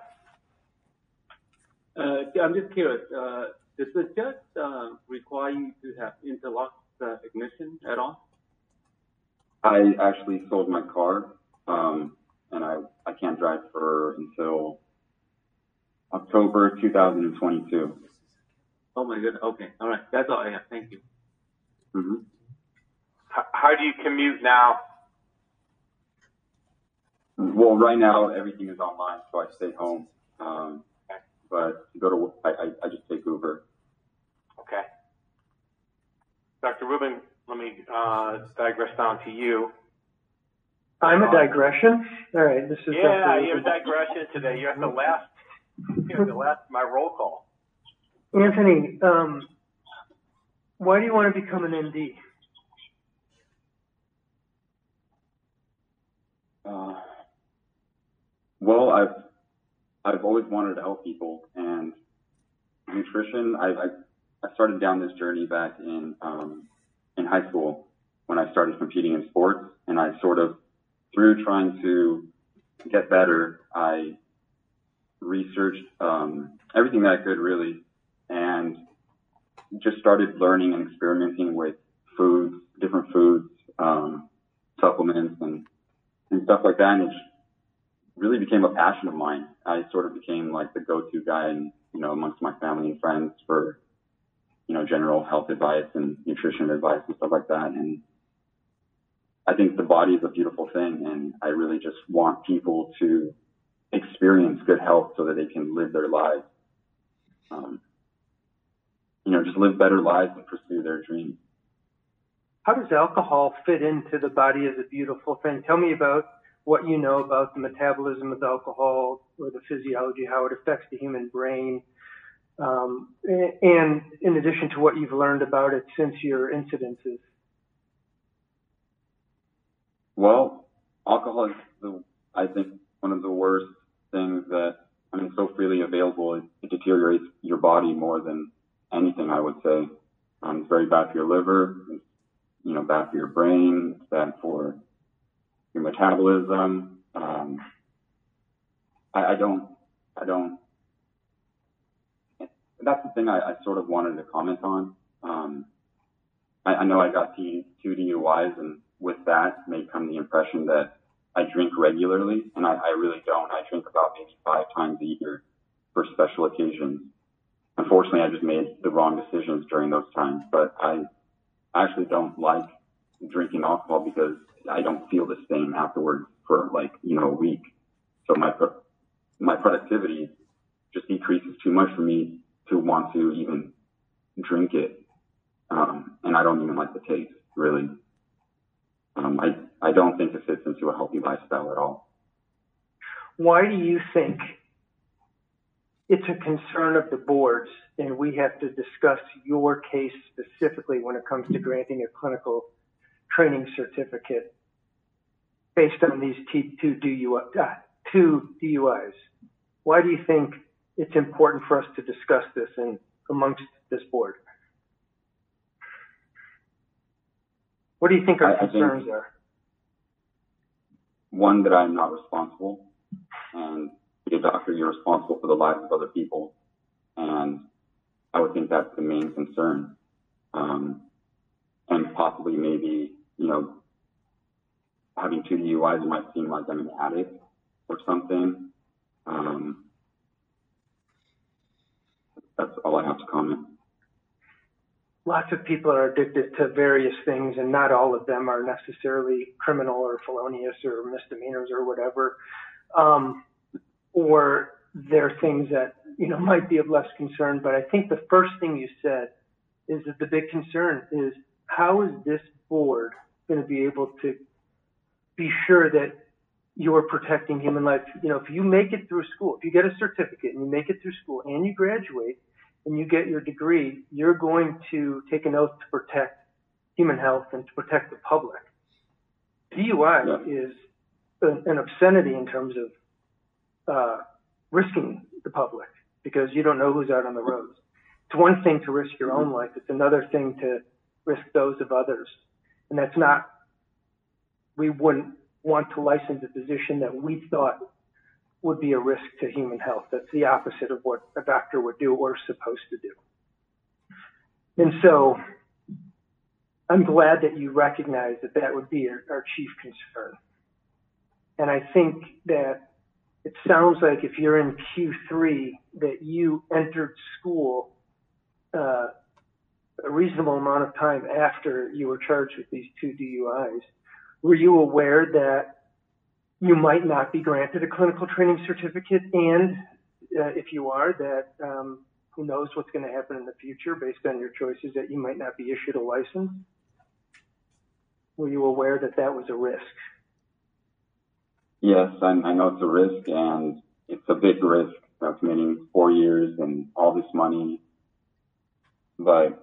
Uh, I'm just curious, uh, does the judge uh, require you to have interlock uh, ignition at all? I actually sold my car, um, and I, I can't drive for until October two thousand twenty-two. Oh my goodness. Okay. All right. That's all I have. Thank you. Mm-hmm. How, how do you commute now? Well, right now everything is online, so I stay home. Um, but to go to work, I, I, I just take Uber. Okay. Doctor Rubin, let me uh, digress down to you. I'm a digression. All right, this is yeah, Doctor you have a digression today. You're at the last. You're at the last of my roll call. Anthony, um, why do you want to become an M D? Uh, well, I've I've always wanted to help people, and nutrition. I I, I started down this journey back in um, in high school when I started competing in sports, and I sort of through trying to get better, I researched um, everything that I could really, and just started learning and experimenting with foods, different foods, um, supplements, and and stuff like that, and it really became a passion of mine. I sort of became like the go-to guy, and you know, amongst my family and friends for, you know, general health advice and nutrition advice and stuff like that. And I think the body is a beautiful thing, and I really just want people to experience good health so that they can live their lives. Um, you know, just live better lives and pursue their dreams. How does alcohol fit into the body as a beautiful thing? Tell me about what you know about the metabolism of alcohol or the physiology, how it affects the human brain, um, and in addition to what you've learned about it since your incidences. Well, alcohol is, the, I think, one of the worst things that, I mean, so freely available, it, it deteriorates your body more than anything, I would say. Um, it's very bad for your liver, it's, you know, bad for your brain, it's bad for your metabolism. Um, I, I don't, I don't, that's the thing I, I sort of wanted to comment on. Um, I, I know I got two D U Is, and with that may come the impression that I drink regularly, and I, I really don't. I drink about maybe five times a year for special occasions. Unfortunately, I just made the wrong decisions during those times, but I actually don't like drinking alcohol because I don't feel the same afterwards for like, you know, a week. So my, my productivity just decreases too much for me to want to even drink it. Um, and I don't even like the taste, really. Um, I, I don't think it fits into a healthy lifestyle at all. why do you think it's a concern of the board's and we have to discuss your case specifically when it comes to granting a clinical training certificate based on these T two D U I, uh, two D U Is? Why do you think it's important for us to discuss this in amongst this board? What do you think our I, concerns I think, are? One, that I'm not responsible, and to be a doctor, you're responsible for the lives of other people, and I would think that's the main concern. Um, and possibly maybe, you know, having two D U Is might seem like I'm an addict or something. Um, that's all I have to comment. Lots of people are addicted to various things, and not all of them are necessarily criminal or felonious or misdemeanors or whatever. Um, or they're things that, you know, might be of less concern. But I think the first thing you said is that the big concern is, how is this board going to be able to be sure that you're protecting human life? You know, if you make it through school, if you get a certificate and you make it through school and you graduate and you get your degree, you're going to take an oath to protect human health and to protect the public. D U I yeah. is an, an obscenity in terms of uh, risking the public, because you don't know who's out on the roads. It's one thing to risk your own life. It's another thing to risk those of others. And that's not, we wouldn't want to license a position that we thought would be a risk to human health. That's the opposite of what a doctor would do or is supposed to do. And so I'm glad that you recognize that that would be our, our chief concern. And I think that it sounds like if you're in Q three, that you entered school uh, a reasonable amount of time after you were charged with these two D U Is. Were you aware that you might not be granted a clinical training certificate, and uh, if you are, that um, who knows what's going to happen in the future based on your choices, that you might not be issued a license? Were you aware that that was a risk? Yes, I, I know it's a risk, and it's a big risk, you know, committing four years and all this money. But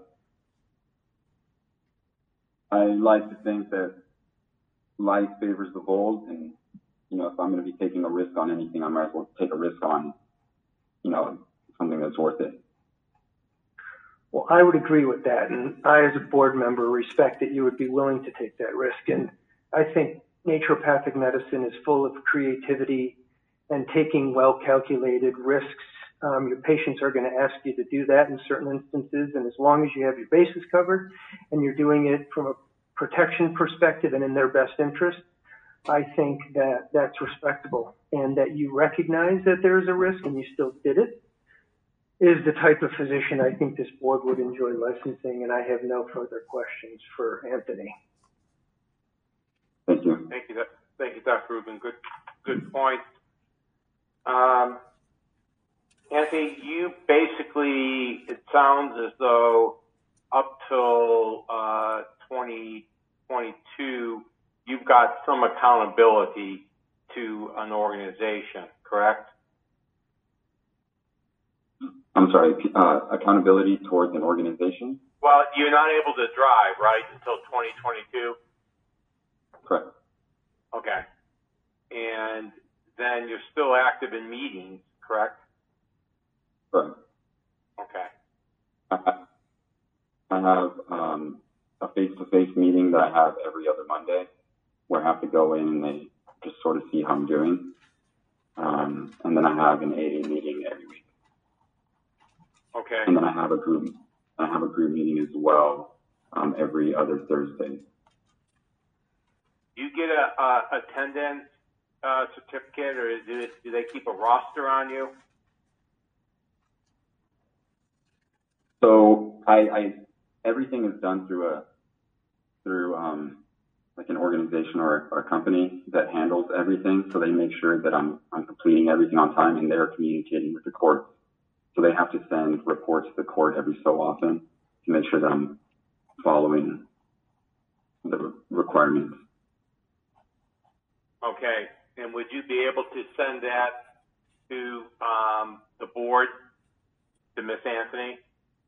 I like to think that life favors the bold, and you know, if I'm going to be taking a risk on anything, I might as well take a risk on, you know, something that's worth it. Well, I would agree with that, and I, as a board member, respect that you would be willing to take that risk. And I think naturopathic medicine is full of creativity and taking well-calculated risks. Um, your patients are going to ask you to do that in certain instances, and as long as you have your bases covered and you're doing it from a protection perspective and in their best interest, I think that that's respectable. And that you recognize that there's a risk and you still did it is the type of physician I think this board would enjoy licensing, and I have no further questions for Anthony. Thank you. Thank you, thank you, Doctor Rubin. Good, good point. Um, Anthony, you basically, it sounds as though up till uh, twenty twenty-two, you've got some accountability to an organization, correct? I'm sorry, uh, accountability towards an organization? Well, you're not able to drive, right, until twenty twenty-two? Correct. Okay. And then you're still active in meetings, correct? Correct. Okay. I, I have um, a face-to-face meeting that I have every other Monday, where I have to go in and they just sort of see how I'm doing. Um, and then I have an A A meeting every week. Okay. And then I have a group, I have a group meeting as well um, every other Thursday. Do you get a, a attendance uh, certificate, or do, it, do they keep a roster on you? So I, I everything is done through a through um, like an organization or, or a company that handles everything. So they make sure that I'm I'm completing everything on time, and they're communicating with the court. So they have to send reports to the court every so often to make sure that I'm following the requirements. Okay. And would you be able to send that to um, the board, to Miss Anthony?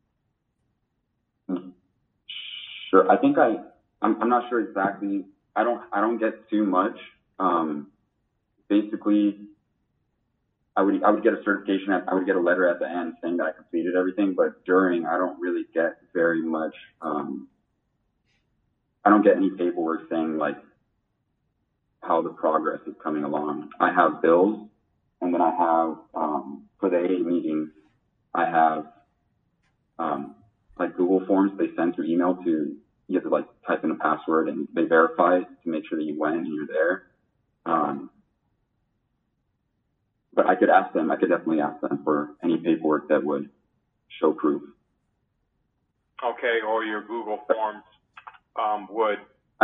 Sure. I think I, I'm, I'm not sure exactly. I don't, I don't get too much. Um, basically, I would, I would get a certification. I would get a letter at the end saying that I completed everything, but during, I don't really get very much. Um, I don't get any paperwork saying like how the progress is coming along. I have bills, and then I have, um, for the A A meetings, I have, um, like Google Forms they send through email to, you have to like type in a password and they verify it to make sure that you went and you're there. Um, but I could ask them, I could definitely ask them for any paperwork that would show proof. Okay, or your Google Forms um, would. I,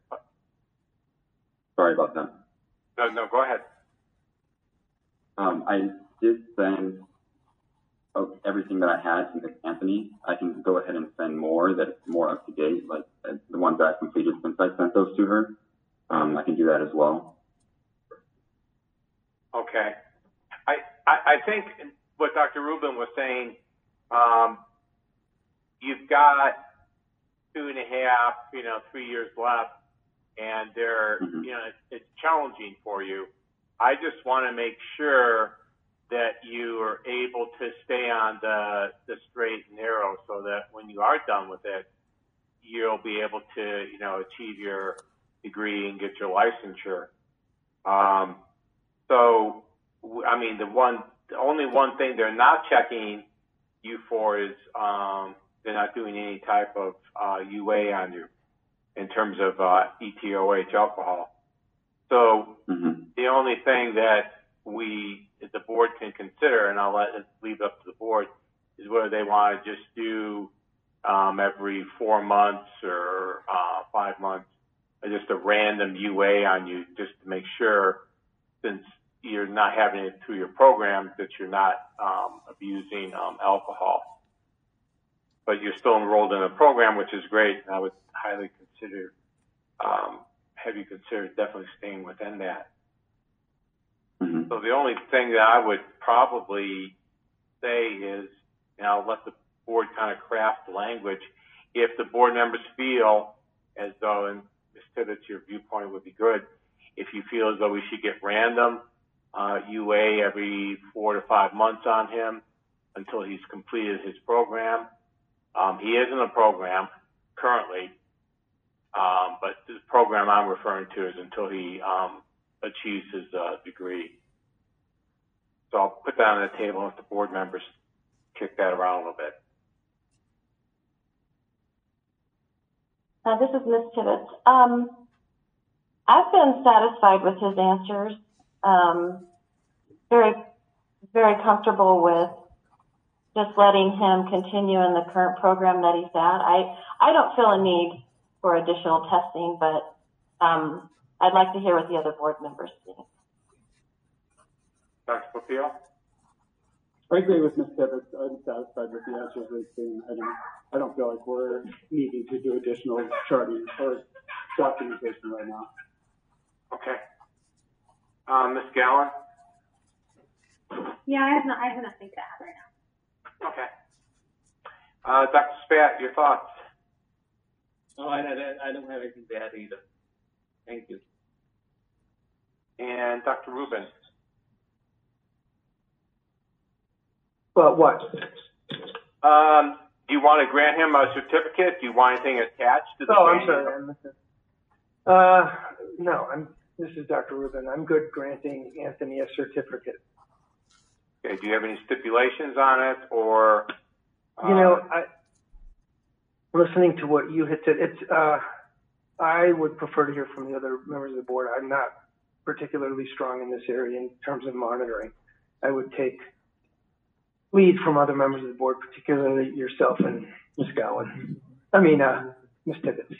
sorry about that. No, no, go ahead. Um, I did send of everything that I had to Miss Anthony. I can go ahead and send more that's more up to date, like uh, the ones that I completed since I sent those to her. Um, I can do that as well. Okay. I, I, I think what Doctor Rubin was saying, um, you've got two and a half, you know, three years left, and they're, mm-hmm. you know, it's, it's challenging for you. I just want to make sure that you are able to stay on the, the straight and narrow so that when you are done with it, you'll be able to, you know, achieve your degree and get your licensure. Um, so, I mean, the one, the only one thing they're not checking you for is um, they're not doing any type of uh, U A on you in terms of uh, E T O H alcohol. So mm-hmm. the only thing that we, the board can consider, and I'll let it leave it up to the board, is whether they want to just do um, every four months or uh, five months, or just a random U A on you, just to make sure, since you're not having it through your program, that you're not um, abusing um, alcohol. But you're still enrolled in a program, which is great, and I would highly consider, um, have you consider definitely staying within that. Mm-hmm. So the only thing that I would probably say is, and I'll let the board kind of craft the language, if the board members feel as though, and Miz Tibbetts, your viewpoint would be good, if you feel as though we should get random uh, U A every four to five months on him until he's completed his program. Um, he is in a program currently, um, but the program I'm referring to is until he um, achieves his uh, degree. So I'll put that on the table and if the board members kick that around a little bit. Uh, this is Miz Tibbetts. Um, I've been satisfied with his answers. Um, very, very comfortable with just letting him continue in the current program that he's at. I, I don't feel a need for additional testing, but um, I'd like to hear what the other board members think. Doctor Popeil? I agree with Miz Tibbetts. I'm satisfied with the answers we've seen. I don't, I don't feel like we're needing to do additional charting or documentation right now. Okay. Um, Miz Gallen? Yeah, I have, not, I have nothing to add right now. Okay. Uh, Doctor Spat, your thoughts? No, I, I, I don't have anything to add either. Thank you. And Doctor Rubin? Well, what? Um, do you want to grant him a certificate? Do you want anything attached to the Oh, I'm training? sorry. I'm uh, no, I'm, this is Doctor Rubin. I'm good granting Anthony a certificate. Okay, do you have any stipulations on it, or? Uh, You know, I, listening to what you had said, it's, uh, I would prefer to hear from the other members of the board. I'm not particularly strong in this area in terms of monitoring. I would take lead from other members of the board, particularly yourself and Miz Gowan. I mean, uh, Miz Tibbetts.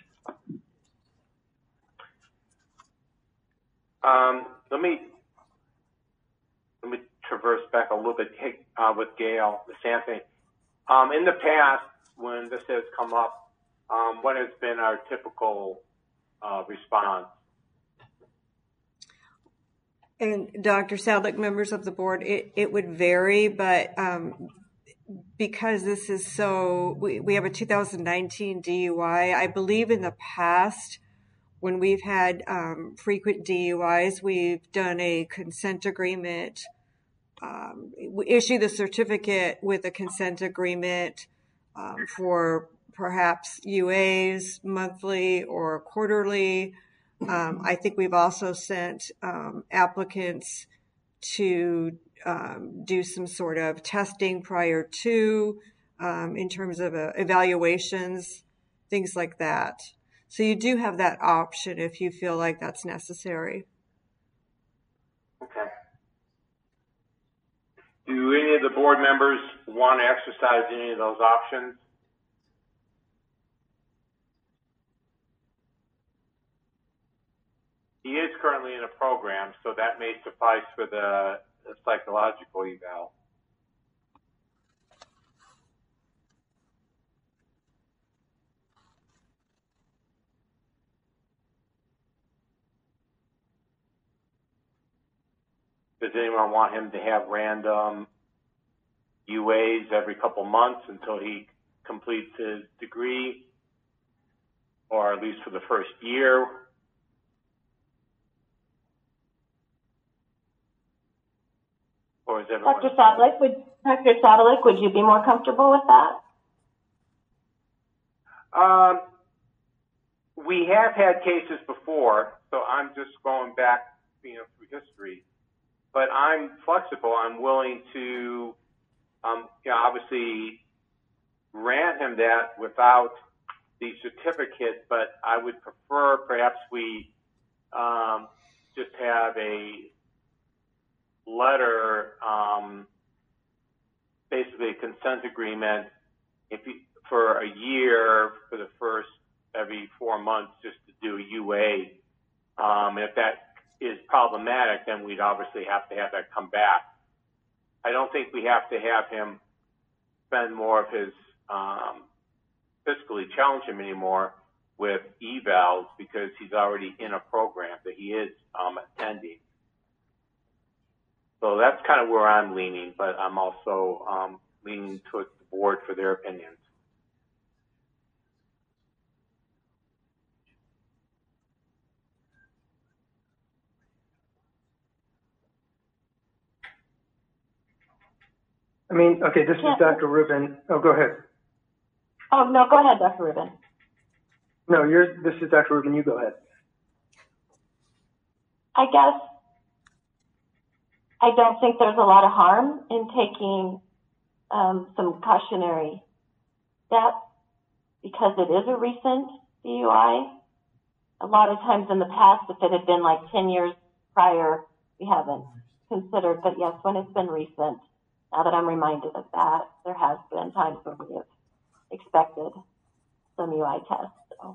Um, let me let me traverse back a little bit uh, with Gail, Miz Anthony. Um, in the past, when this has come up, um, what has been our typical uh, response? And Doctor Sadlick, members of the board, it, it would vary, but um, because this is so, we, we have a two thousand nineteen D U I. I believe in the past, when we've had um, frequent D U Is, we've done a consent agreement. Um, we issue the certificate with a consent agreement um, for perhaps U As monthly or quarterly. Um, I think we've also sent um, applicants to um, do some sort of testing prior to, um, in terms of uh, evaluations, things like that. So you do have that option if you feel like that's necessary. Okay. Do any of the board members want to exercise any of those options? He is currently in a program, so that may suffice for the, the psychological eval. Does anyone want him to have random U As every couple months until he completes his degree, or at least for the first year? Or is everyone... Doctor Sadlick, would Doctor Sadlick, would you be more comfortable with that? Um, we have had cases before, so I'm just going back, you know, through history. But I'm flexible. I'm willing to, um, you know, obviously grant him that without the certificate, but I would prefer perhaps we um, just have a letter, um, basically a consent agreement if he, for a year for the first every four months just to do a U A. Um, if that is problematic, then we'd obviously have to have that come back. I don't think we have to have him spend more of his um, fiscally challenge him anymore with evals because he's already in a program that he is um, attending. So that's kind of where I'm leaning, but I'm also um, leaning towards the board for their opinions. I mean, okay, this Yeah. is Doctor Rubin. Oh, go ahead. Oh, no, go ahead, Doctor Rubin. No, you're, this is Doctor Rubin. You go ahead. I guess I don't think there's a lot of harm in taking um, some cautionary steps because it is a recent D U I. A lot of times in the past, if it had been like ten years prior, we haven't considered. But yes, when it's been recent, now that I'm reminded of that, there has been times when we have expected some U I tests. So.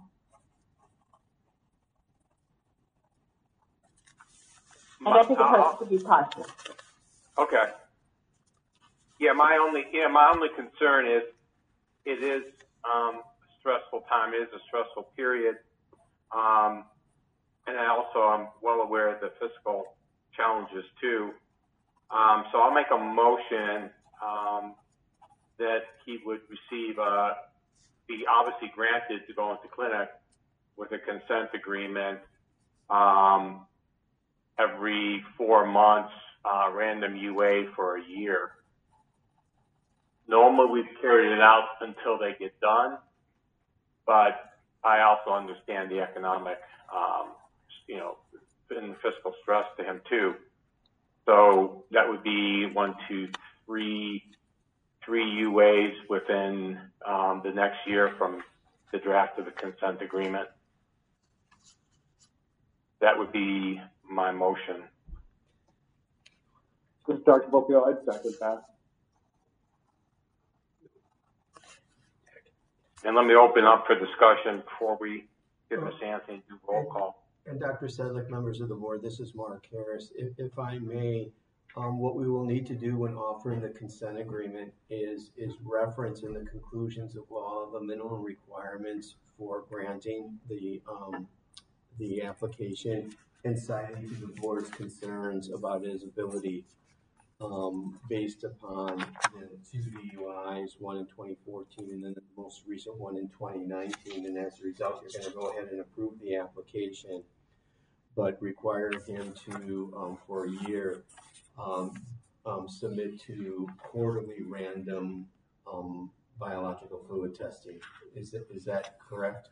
And I think it hurts to be cautious. Okay. Yeah, my only yeah my only concern is it is um, a stressful time. It is a stressful period, um, and I also I'm well aware of the fiscal challenges too. Um, so I'll make a motion um, that he would receive uh, be obviously granted to go into clinic with a consent agreement. Um, every four months, uh, random U A for a year. Normally we've carried it out until they get done, but I also understand the economic, um, you know, and fiscal stress to him too. So that would be one, two, three, three U As within um, the next year from the draft of the consent agreement. That would be my motion. This is Doctor Popeil. I'd second that. And let me open up for discussion before we get Miz Anthony to do roll call. And Doctor Sedlick, members of the board, this is Mark Harris. If, if I may, um, what we will need to do when offering the consent agreement is, is reference in the conclusions of law the minimum requirements for granting the, um, the application. and citing to the board's concerns about his ability, um, based upon the two D U Is, one in twenty fourteen and then the most recent one in twenty nineteen. And as a result, you're going to go ahead and approve the application, but require him to, um, for a year, um, um, submit to quarterly random um, biological fluid testing. Is that, is that correct?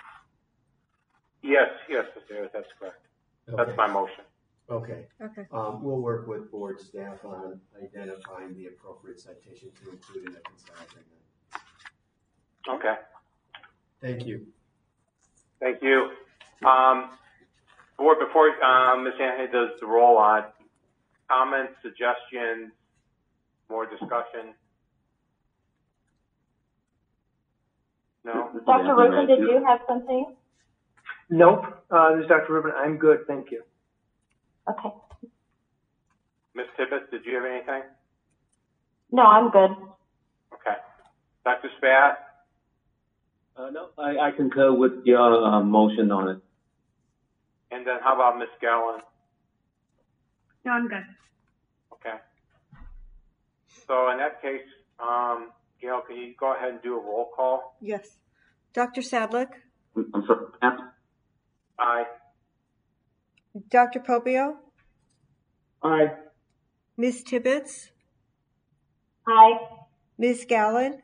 Yes, yes, Mister Harris, that's correct. Okay. That's my motion. Okay. Okay. Um, we'll work with board staff on identifying the appropriate citation to include in the consent agreement. Okay. Thank you. Thank you. Um, board, before um, Miz Anthony does the roll on, comments, suggestions, more discussion? No? Doctor Rubin, did you have something? Nope. Uh, this is Doctor Rubin. I'm good. Thank you. Okay. Miz Tibbetts, did you have anything? No, I'm good. Okay. Doctor Spat? Uh, no, I, I concur with your uh, motion on it. And then how about Miz Gallen? No, I'm good. Okay. So in that case, um, Gail, can you go ahead and do a roll call? Yes. Doctor Sadlick? I'm sorry. Aye. Doctor Popio? Aye. Miz Tibbetts? Aye. Miz Gallen?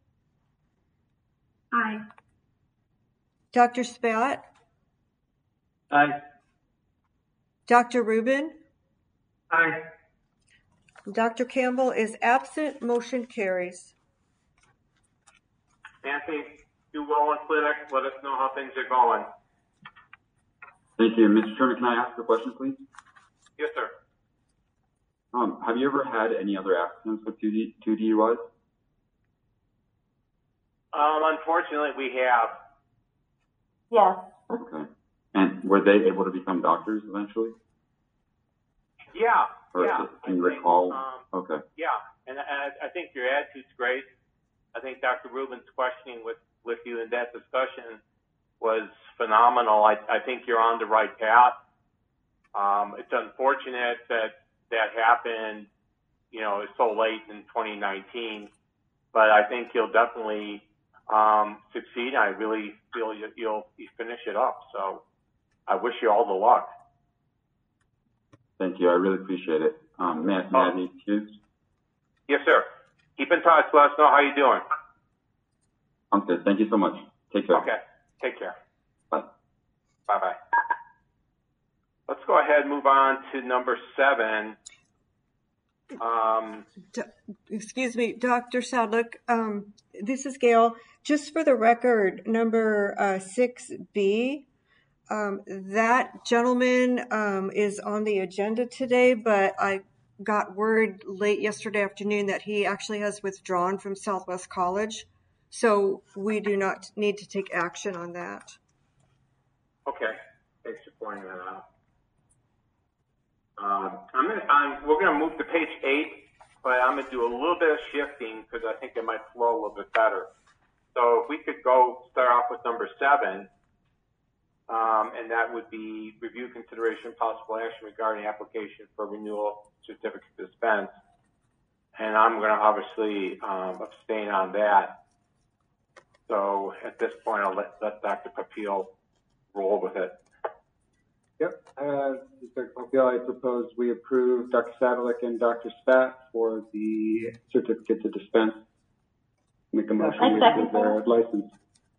Aye. Doctor Spat? Aye. Doctor Rubin? Aye. Doctor Campbell is absent. Motion carries. Anthony, do well in clinic. Let us know how things are going. Thank you. Mister Chairman, can I ask a question, please? Yes, sir. Um, have you ever had any other accidents with two D, two D U Is? Um, unfortunately, we have. Yes. Okay. And were they able to become doctors eventually? Yeah. Or yeah. can you I think, recall? Um, okay. Yeah, and, and I, I think your attitude's great. I think Doctor Rubin's questioning with, with you in that discussion was phenomenal. I, I think you're on the right path. Um, it's unfortunate that that happened, you know, so late in twenty nineteen, but I think you'll definitely um, succeed. I really feel you, you'll you finish it up. So I wish you all the luck. Thank you. I really appreciate it. Um, may, I- may I be excused? Yes, sir. Keep in touch. Let us know how you're doing. I'm good. Thank you so much. Take care. Okay. Take care. Bye. Bye-bye. Let's go ahead and move on to number seven. Um, D- excuse me, Doctor Sadlick. Um, this is Gail. Just for the record, number uh, six B, um, that gentleman um, is on the agenda today, but I got word late yesterday afternoon that he actually has withdrawn from Southwest College. So we do not need to take action on that. okay. Thanks for pointing that out. Um, I'm gonna, I'm, we're going to move to page eight, but I'm going to do a little bit of shifting because I think it might flow a little bit better. So if we could go start off with number seven, um, and that would be review, consideration, possible action regarding application for renewal certificate dispense. And I'm going to obviously um, abstain on that. So at this point, I'll let, let Doctor Papil roll with it. Yep. Uh, Mister Popio, I propose we approve Doctor Sadlick and Doctor Spat for the certificate to dispense. Make a motion I second with their license.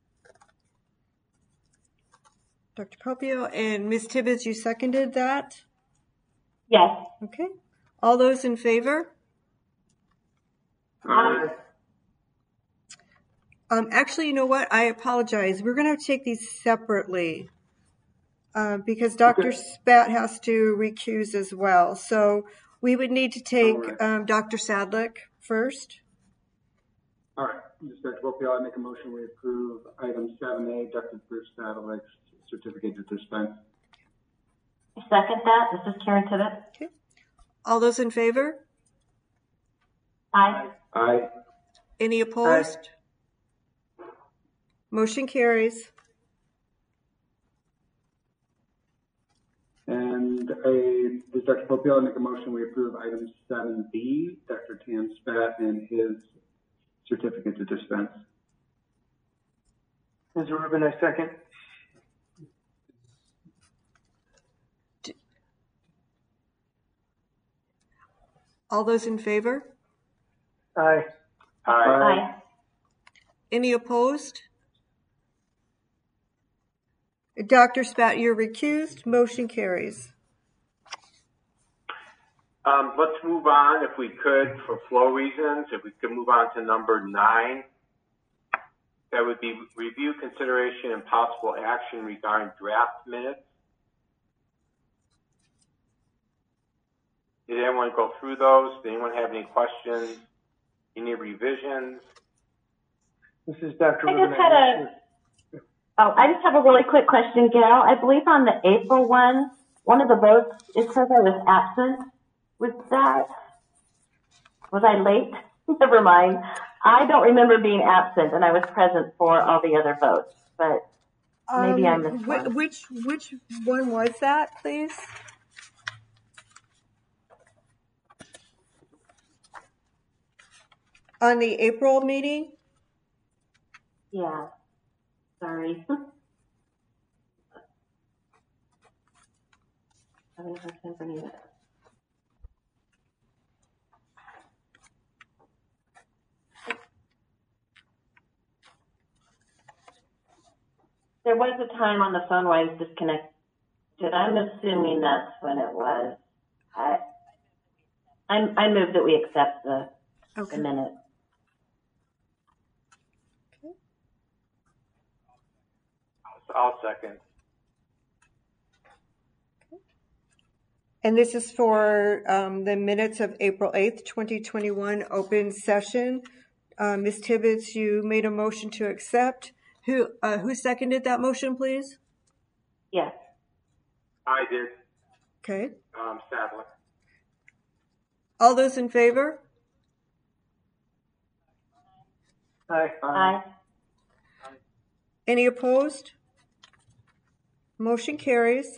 Doctor Popio and Miz Tibbetts, you seconded that? Yes. Okay. All those in favor? Aye. Um, actually, you know what? I apologize. We're going to have to take these separately uh, because Doctor Okay. Spat has to recuse as well. So we would need to take All right. um, Doctor Sadlick first. All right. Mister Popio, I make a motion we approve item seven A, Doctor Bruce Sadlick's certificate to dispense. I second that. This is Karen Tibbetts. Okay. All those in favor? Aye. Aye. Any opposed? Motion carries. And a, does Doctor Popiel make a motion we approve item seven B, Doctor Tam Spat and his certificate to dispense? Mister Rubin, I second. All those in favor? Aye. Aye. Aye. Any opposed? Doctor Spat, you're recused. Motion carries. Um, let's move on, if we could, for flow reasons. If we could move on to number nine. That would be review, consideration, and possible action regarding draft minutes. Did anyone go through those? Did anyone have any questions? Any revisions? This is Doctor I Rubin. just had a, oh, I just have a really quick question, Gail. I believe on the April one, one of the votes, it says I was absent. Was that, was I late? Never mind. I don't remember being absent, and I was present for all the other votes, but maybe um, I missed wh- one. Which, which one was that, please? On the April meeting? Yeah. Sorry. Having a hard time finding it. There was a time on the phone where I was disconnected. I'm assuming that's when it was. I I'm, I move that we accept the, okay. the minute. I'll second. And this is for um, the minutes of April eighth, twenty twenty-one, open session. Uh, Miz Tibbetts, you made a motion to accept. Who uh, who seconded that motion, please? Yes. I did. Okay. Um, Sadler. All those in favor? Aye. Aye. Any opposed? Motion carries.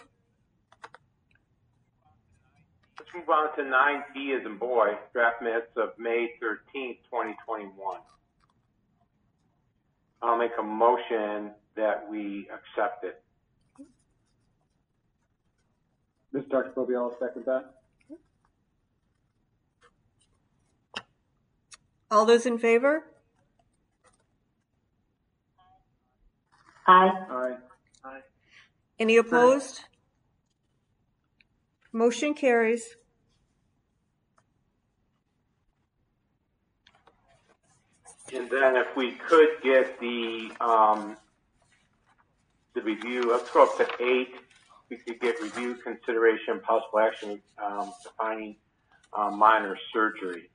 Let's move on to nine B as in boy, draft minutes of May thirteenth, twenty twenty-one. I'll make a motion that we accept it. Mister Doctor Popiel will second that. All those in favor? Aye. Aye. Aye. Any opposed? Motion carries. And then if we could get the, um, the review, let's go up to eight. We could get review, consideration, possible action, um, defining uh, minor surgery.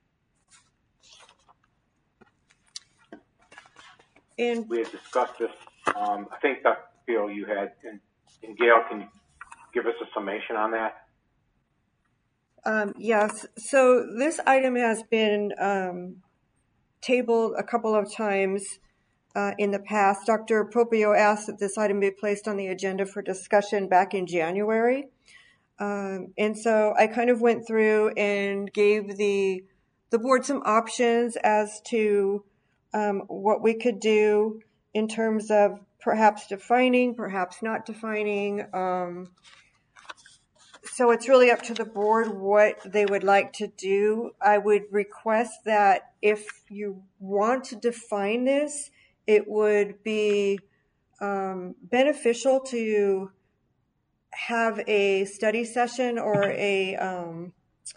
And we had discussed this. Um, I think, Doctor Field, you had, and, and Gail, can you give us a summation on that? Um, yes. So this item has been um, tabled a couple of times uh, in the past. Doctor Popiel asked that this item be placed on the agenda for discussion back in January. Um, and so I kind of went through and gave the the board some options as to um, what we could do in terms of perhaps defining, perhaps not defining. Um, so it's really up to the board what they would like to do. I would request that if you want to define this, it would be um, beneficial to have a study session or a, um,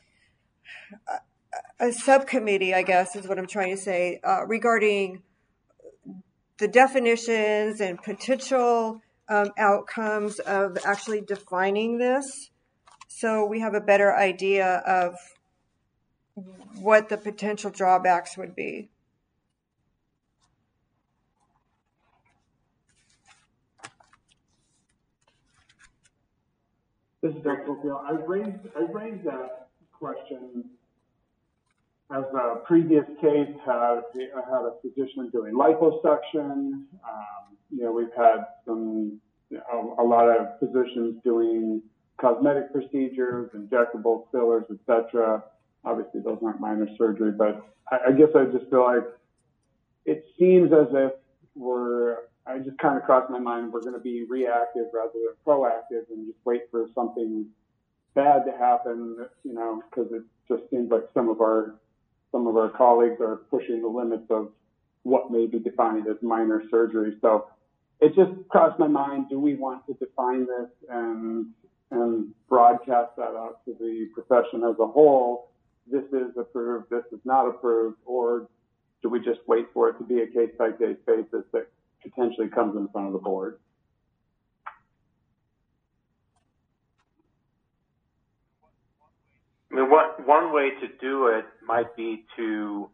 a, a subcommittee, I guess is what I'm trying to say, uh, regarding the definitions and potential um, outcomes of actually defining this, so we have a better idea of what the potential drawbacks would be. This is Doctor Popiel. I raised I raised that question as a previous case had I had a physician doing liposuction. Um, you know, we've had some you know, a lot of physicians doing cosmetic procedures, injectables, fillers, et cetera. Obviously, those aren't minor surgery, but I, I guess I just feel like it seems as if we're, I just kind of crossed my mind, we're going to be reactive rather than proactive and just wait for something bad to happen, you know, because it just seems like some of our, some of our colleagues are pushing the limits of what may be defined as minor surgery. So it just crossed my mind, do we want to define this and, and broadcast that out to the profession as a whole? This is approved, this is not approved, or do we just wait for it to be a case-by-case basis that potentially comes in front of the board? I mean, what, one way to do it might be to,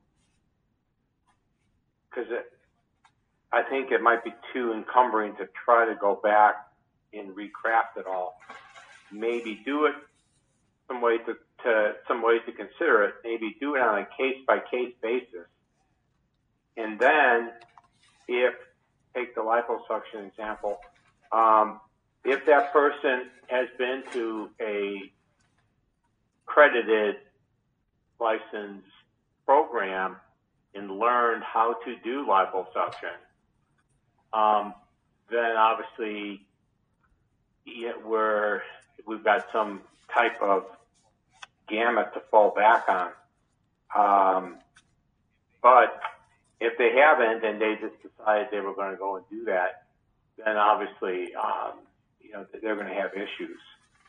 because I think it might be too encumbering to try to go back and recraft it all. Maybe do it some way to, to some ways to consider it. Maybe do it on a case-by-case basis. And then, if, take the liposuction example, um, if that person has been to a accredited license program and learned how to do liposuction, um, then obviously yeah, we're, we've got some type of gamut to fall back on. Um, but if they haven't and they just decided they were going to go and do that, then obviously, um, you know, they're going to have issues.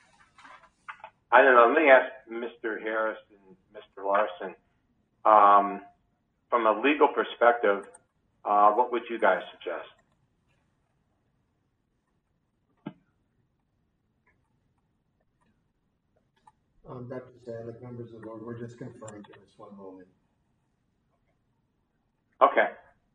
I don't know. Let me ask Mister Harris and Mister Larson, um, from a legal perspective, uh, what would you guys suggest? Um, Doctor Sadek, members of the board, we're just conferring to this one moment. Okay.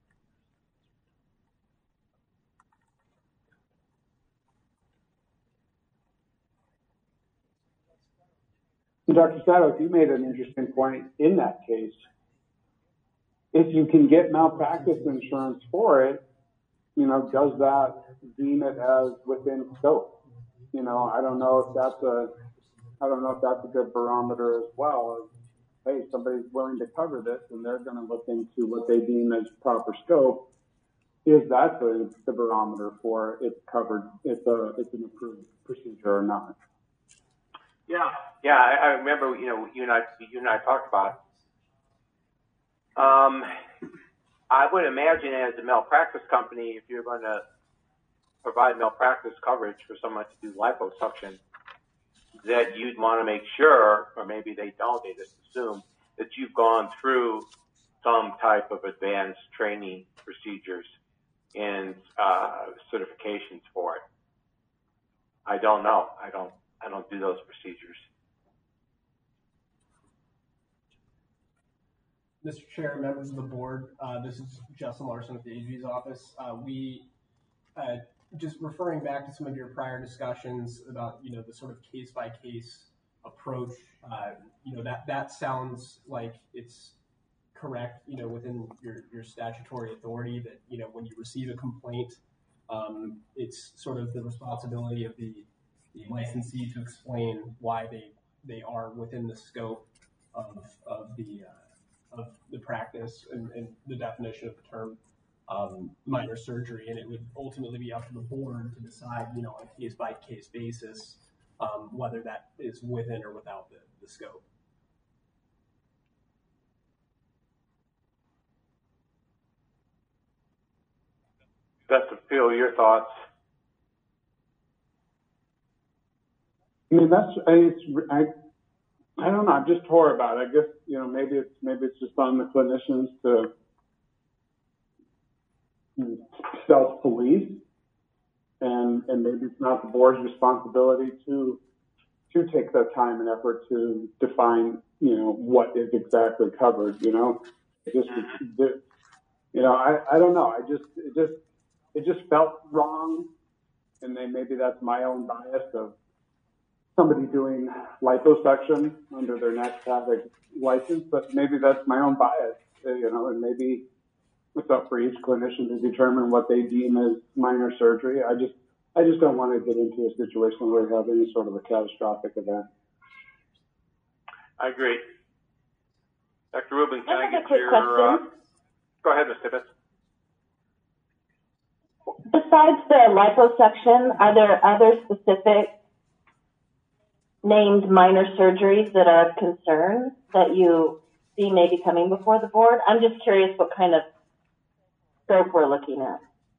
Doctor Sadek, you made an interesting point in that case. If you can get malpractice insurance for it, you know, does that deem it as within scope? You know, I don't know if that's a, I don't know if that's a good barometer as well. Of, hey, somebody's willing to cover this and they're going to look into what they deem as proper scope. Is that the, the barometer for it's covered, it's a, it's an approved procedure or not? Yeah, yeah. I, I remember, you know, you and I, you and I talked about it. Um, I would imagine as a malpractice company, if you're going to provide malpractice coverage for someone to do liposuction, that you'd want to make sure, or maybe they don't, they just assume that you've gone through some type of advanced training procedures and uh, certifications for it. I don't know. I don't. I don't do those procedures. Mister Chair, members of the board, uh, this is Justin Larson with the A G's office. Uh, we, uh, just referring back to some of your prior discussions about, you know, the sort of case-by-case approach, uh, you know, that, that sounds like it's correct, you know, within your, your statutory authority that, you know, when you receive a complaint, um, it's sort of the responsibility of the, the licensee to explain why they, they are within the scope of, of the, uh, of the practice and, and the definition of the term um, minor surgery, and it would ultimately be up to the board to decide, you know, on a case-by-case basis, um, whether that is within or without the, the scope. Justin, Phil, your thoughts? I mean, that's, it's, I, I don't know. I'm just tore about it. I guess, you know, maybe it's, maybe it's just on the clinicians to self-police, and, and maybe it's not the board's responsibility to, to take the time and effort to define, you know, what is exactly covered, you know? It just, it, you know, I, I don't know. I just, it just, it just felt wrong. And then maybe that's my own bias of somebody doing liposuction under their naturopathic license, but maybe that's my own bias, you know, and maybe it's up for each clinician to determine what they deem as minor surgery. I just, I just don't want to get into a situation where we have any sort of a catastrophic event. I agree. Doctor Rubin, can I, I have a get quick your, question. uh, go ahead, Miz Tibbetts. Besides the liposuction, are there other specific named minor surgeries that are of concern that you see maybe coming before the board? I'm just curious what kind of scope we're looking at.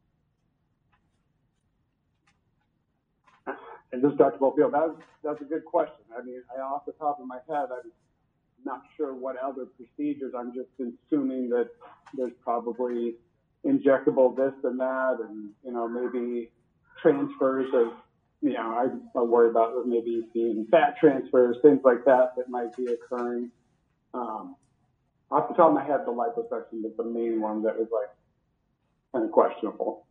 And this, Doctor Bofield, that, that's a good question. I mean, I, off the top of my head, I'm not sure what other procedures. I'm just assuming that there's probably injectable this and that, and, you know, maybe transfers of, you know, I, I worry about maybe being fat transfers, things like that that might be occurring. Um, off the top of my head, the liposuction was the main one that was like kind of questionable.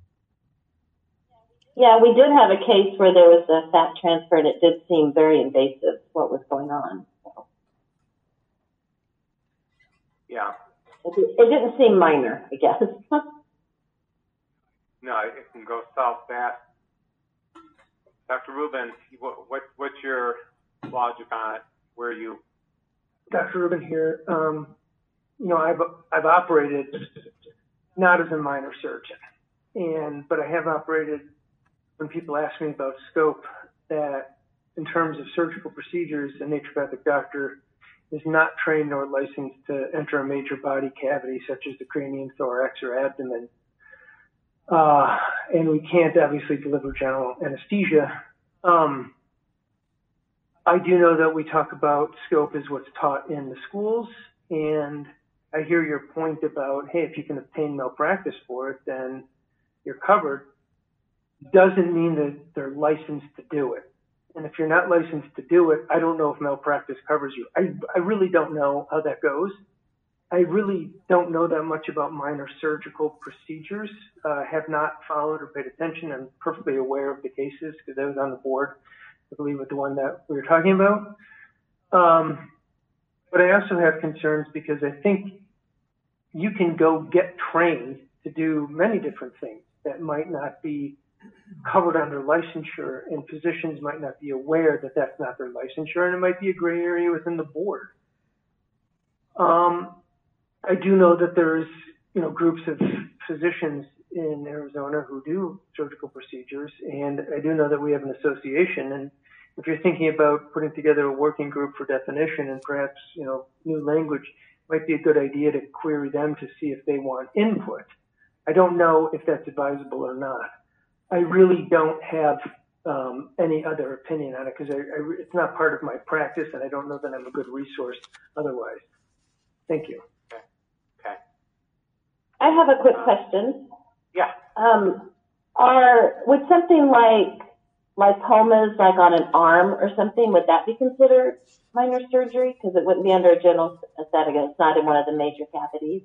Yeah, we did have a case where there was a fat transfer, and it did seem very invasive what was going on. So. Yeah. It, it didn't seem minor, I guess. No, it can go south fast. Doctor Rubin, what, what what's your logic on it? Where are you? Doctor Rubin here. Um, you know, I've I've operated not as a minor surgeon, and but I have operated when people ask me about scope. That in terms of surgical procedures, a naturopathic doctor is not trained nor licensed to enter a major body cavity such as the cranium, thorax, or abdomen. Uh, and we can't obviously deliver general anesthesia. Um, I do know that we talk about scope as what's taught in the schools, and I hear your point about, hey, if you can obtain malpractice for it, then you're covered. Doesn't mean that they're licensed to do it. And if you're not licensed to do it, I don't know if malpractice covers you. I, I really don't know how that goes. I really don't know that much about minor surgical procedures. Uh, have not followed or paid attention. I'm perfectly aware of the cases because I was on the board, I believe, with the one that we were talking about. Um, but I also have concerns because I think you can go get trained to do many different things that might not be covered under licensure, and physicians might not be aware that that's not their licensure, and it might be a gray area within the board. Um, I do know that there's, you know, groups of physicians in Arizona who do surgical procedures, and I do know that we have an association. And if you're thinking about putting together a working group for definition and perhaps, you know, new language, it might be a good idea to query them to see if they want input. I don't know if that's advisable or not. I really don't have um, any other opinion on it because I, I, it's not part of my practice, and I don't know that I'm a good resource otherwise. Thank you. Okay. I have a quick question. Yeah. Um, are would something like lipomas, like on an arm or something, would that be considered minor surgery? Because it wouldn't be under a general aesthetic. It's not in one of the major cavities.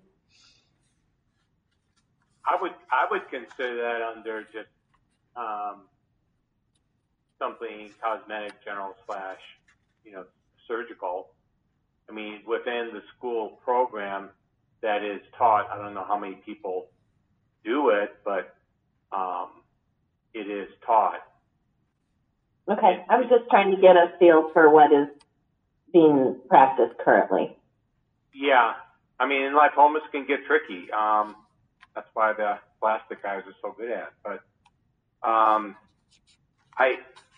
I would I would consider that under just um, something cosmetic, general slash, you know, surgical. I mean, within the school program that is taught, I don't know how many people do it, but um, it is taught. Okay, I was just trying to get a feel for what is being practiced currently. Yeah, I mean, and lipomas can get tricky. Um, that's why the plastic guys are so good at it. But um, I,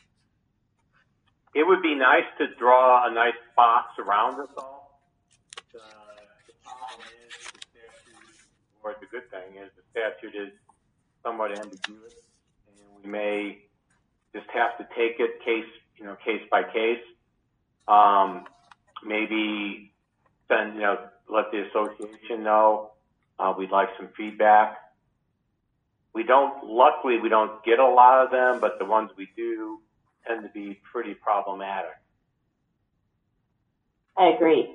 it would be nice to draw a nice box around us all. The, the problem is the statute, or the good thing is the statute is somewhat ambiguous, and we may just have to take it case, you know, case by case. Um, maybe send, you know, let the association know. Uh, we'd like some feedback. We don't, luckily, we don't get a lot of them, but the ones we do tend to be pretty problematic. I agree.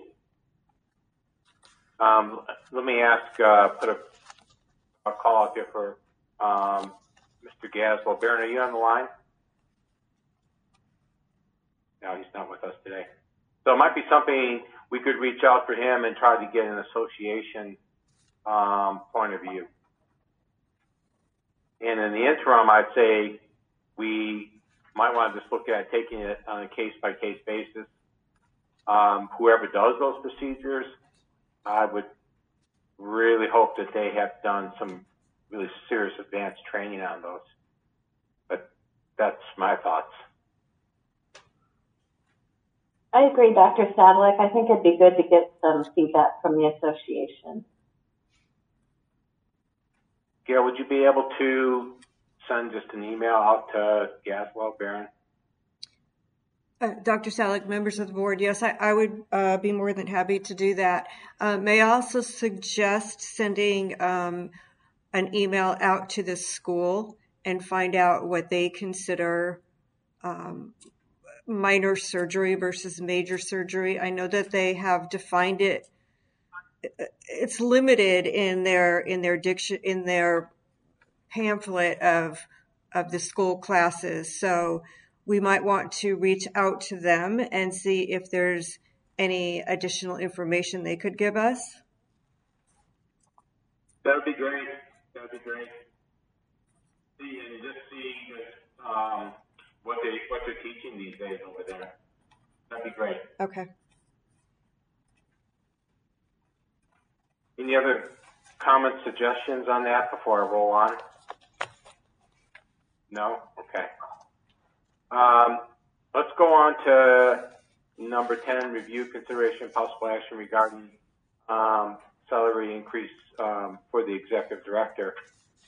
Um, let me ask, uh, put a, a call out there for um, Mister Gaswell. Baron, are you on the line? No, he's not with us today. So it might be something we could reach out for him and try to get an association um, point of view. And in the interim, I'd say we might want to just look at taking it on a case-by-case basis. Um, whoever does those procedures, I would really hope that they have done some really serious advanced training on those. But that's my thoughts. I agree, Doctor Sadlick. I think it'd be good to get some feedback from the association. Gail, would you be able to send just an email out to Gaswell, Barron? Uh, Doctor Sadlick, members of the board, yes, I, I would uh, be more than happy to do that. Uh, may I also suggest sending um, an email out to the school and find out what they consider um, minor surgery versus major surgery? I know that they have defined it. It's limited in their in their diction in their pamphlet of of the school classes. So we might want to reach out to them and see if there's any additional information they could give us. That would be great. That would be great. See and just see um, what they what they're teaching these days over there. That'd be great. Okay. Any other comments, suggestions on that before I roll on? No? Okay. Um, let's go on to number ten, review, consideration, possible action regarding um, salary increase um, for the executive director.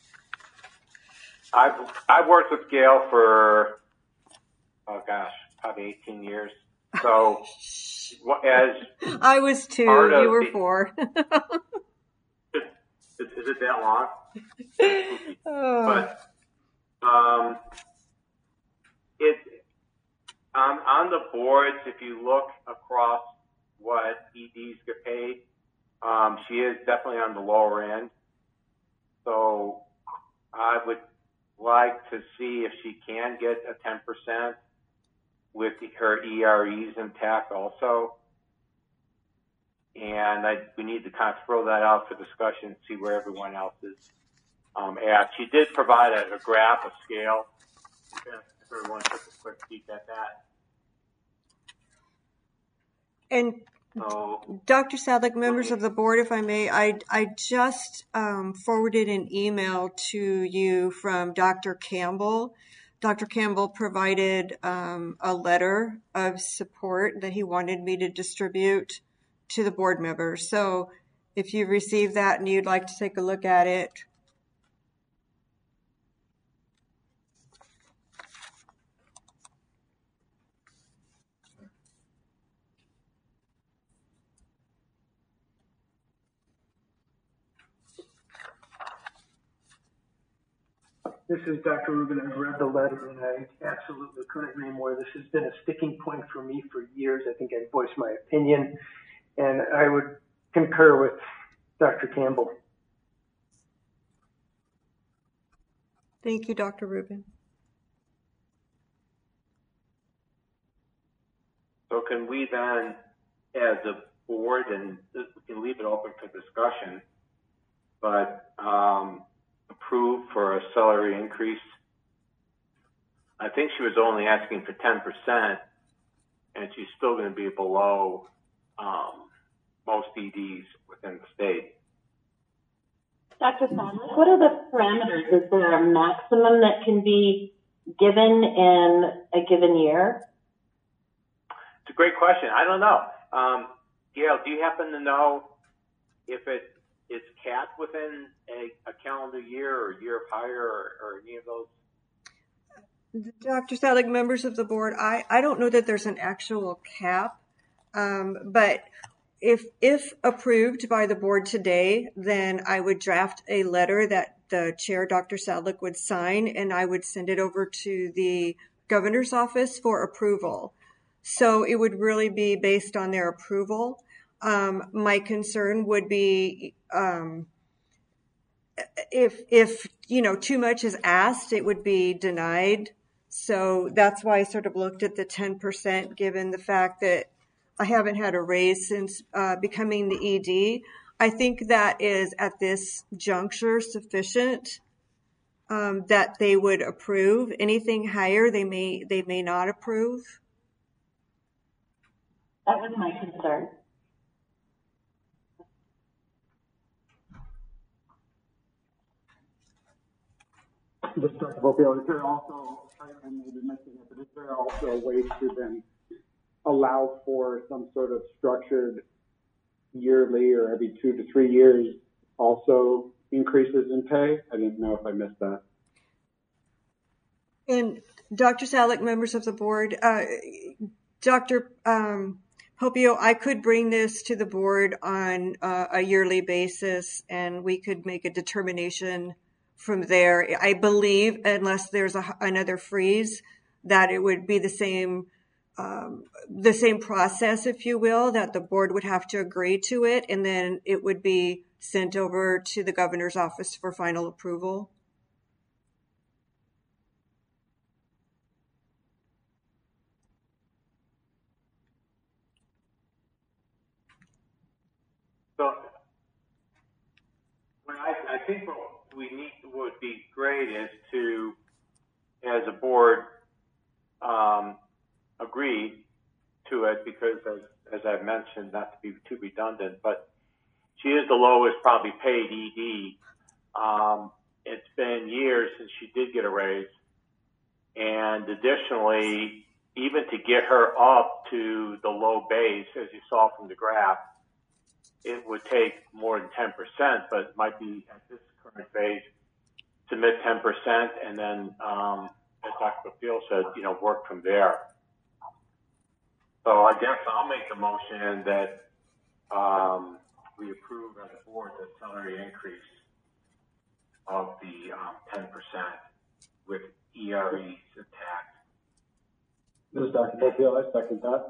I've, I've worked with Gail for, oh gosh, probably eighteen years. So as I was two, you were the, four. is, is it that long? Oh. But um, it on on the boards, if you look across what E Ds get paid, um, she is definitely on the lower end. So I would like to see if she can get a ten percent with her E R Es intact also. And I, we need to kind of throw that out for discussion, see where everyone else is um, at. She did provide a, a graph, a scale. If everyone took a quick peek at that. And so, Doctor Sadlick, members of the board, if I may, I, I just um, forwarded an email to you from Doctor Campbell. Doctor Campbell provided um, a letter of support that he wanted me to distribute to the board members. So if you received that and you'd like to take a look at it. This is Doctor Rubin. I've read the letter and I absolutely couldn't agree more. This has been a sticking point for me for years. I think I voiced my opinion and I would concur with Doctor Campbell. Thank you, Doctor Rubin. So can we then, as a board, and we can leave it open for discussion, but um, approve for a salary increase? I think she was only asking for ten percent, and she's still going to be below um, most E Ds within the state. Doctor Sadlick, what are the parameters? Is there a maximum that can be given in a given year? It's a great question. I don't know. Um, Gail, do you happen to know if it is capped within a, a calendar year or a year of hire or, or any of those? Doctor Sadlick, members of the board, I, I don't know that there's an actual cap, um, but if if approved by the board today, then I would draft a letter that the chair, Doctor Sadlick, would sign, and I would send it over to the governor's office for approval. So it would really be based on their approval. Um, my concern would be um, if if you know too much is asked, it would be denied. So that's why I sort of looked at the ten percent, given the fact that I haven't had a raise since uh, becoming the E D. I think that is at this juncture sufficient um, that they would approve. Anything higher, they may they may not approve. That was my concern. Just Doctor Popio, is there also, I may be missing it, but is there also a way to then allow for some sort of structured yearly or every two to three years also increases in pay? I didn't know if I missed that. And Doctor Salek, members of the board, uh, Doctor Um, Popio, I could bring this to the board on uh, a yearly basis, and we could make a determination from there. I believe, unless there's a, another freeze, that it would be the same, um, the same process, if you will, that the board would have to agree to it, and then it would be sent over to the governor's office for final approval. So, what I, I think what we need would be great is to, as a board, um, agree to it because, as, as I've mentioned, not to be too redundant, but she is the lowest probably paid E D. Um, it's been years since she did get a raise, and additionally, even to get her up to the low base, as you saw from the graph, it would take more than ten percent, but it might be at this current phase, submit ten percent and then, um, as Doctor Field said, you know, work from there. So I guess I'll make the motion that, um, we approve as a board the salary increase of the, um, ten percent with E R Es intact. This is Doctor Popio, I second that.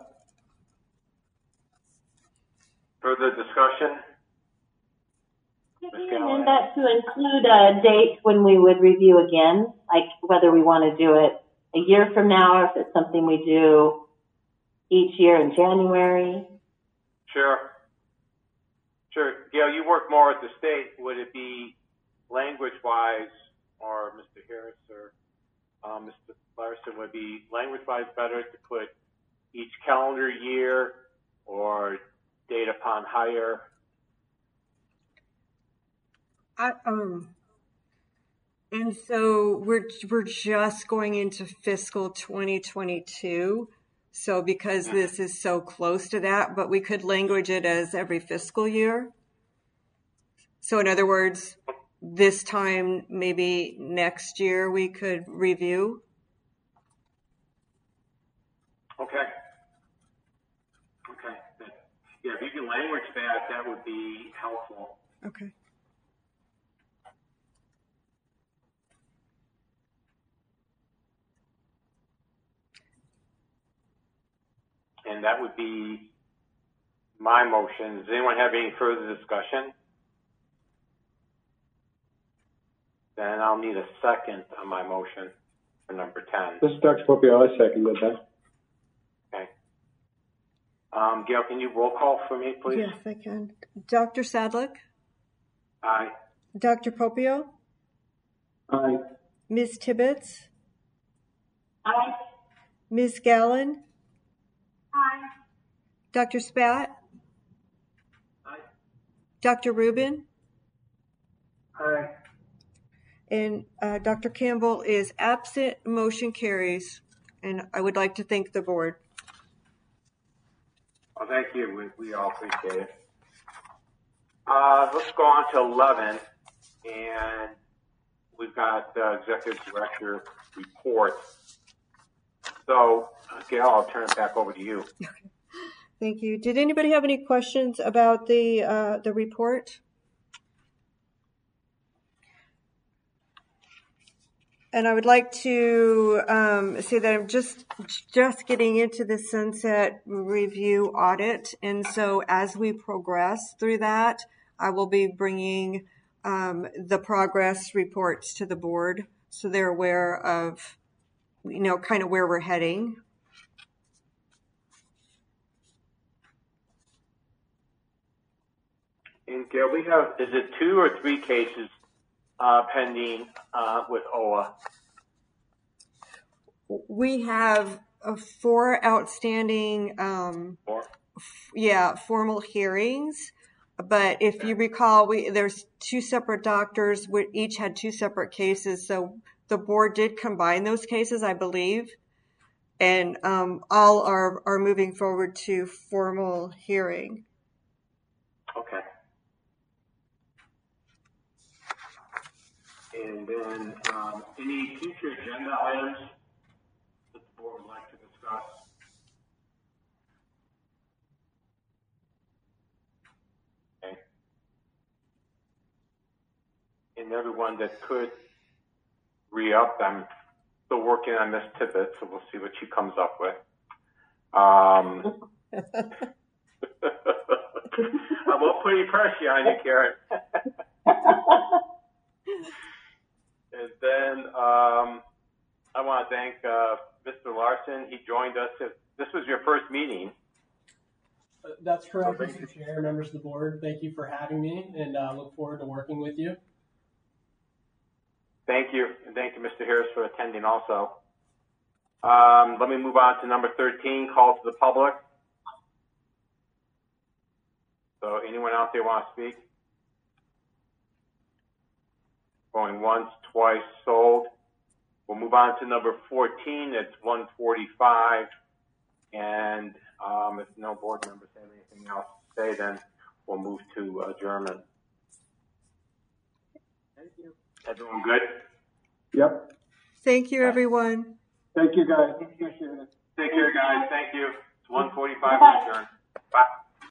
Further discussion? Could we amend that to include a date when we would review again, like whether we want to do it a year from now or if it's something we do each year in January? Sure. Sure. Gail, you work more at the state. Would it be language-wise, or Mister Harris or um, Mister Larson, would be language-wise better to put each calendar year or date upon hire? I, um, and so we're we're just going into fiscal twenty twenty-two. So because this is so close to that, but we could language it as every fiscal year. So in other words, this time, maybe next year, we could review. Okay. Okay. Yeah, if you can language that, that would be helpful. Okay. And that would be my motion. Does anyone have any further discussion? Then I'll need a second on my motion for number ten. This is Doctor Popio, I seconded that. Okay. Um, Gail, can you roll call for me, please? Yes, I can. Doctor Sadlick? Aye. Doctor Popio? Aye. Miz Tibbetts? Aye. Miz Gallen? Aye. Doctor Spat? Aye. Doctor Rubin? Aye. And uh, Doctor Campbell is absent. Motion carries. And I would like to thank the board. Well, thank you. We, we all appreciate it. Uh, let's go on to eleven. And we've got the executive director report. So, uh, Gail, I'll turn it back over to you. Thank you. Did anybody have any questions about the uh, the report? And I would like to um, say that I'm just just getting into the sunset review audit, and so as we progress through that, I will be bringing um, the progress reports to the board, so they're aware of, you know, kind of where we're heading. And Gail, we have, is it two or three cases uh, pending uh, with O A? We have uh, four outstanding, um, Four? f- yeah, formal hearings. But if you recall, we there's two separate doctors. We each had two separate cases, so the board did combine those cases, I believe, and um, all are are moving forward to formal hearing. Okay. And then um, any future agenda items that the board would like to discuss? Okay. And everyone that could re-up, I'm still working on Miss Tippett, so we'll see what she comes up with. Um, I won't put any pressure on you, Karen. And then um, I want to thank uh, Mister Larson. He joined us. This was your first meeting. Uh, that's correct, Mister Chair, members of the board. Thank you for having me, and uh, look forward to working with you. Thank you, and thank you, Mister Harris, for attending also. Um, let me move on to number thirteen, call to the public. So anyone out there want to speak? Going once, twice, sold. We'll move on to number fourteen, it's one forty-five. And um, if no board members have anything else to say, then we'll move to adjournment. Thank you. Everyone good? Yep. Thank you, everyone. Thank you, guys. Appreciate it.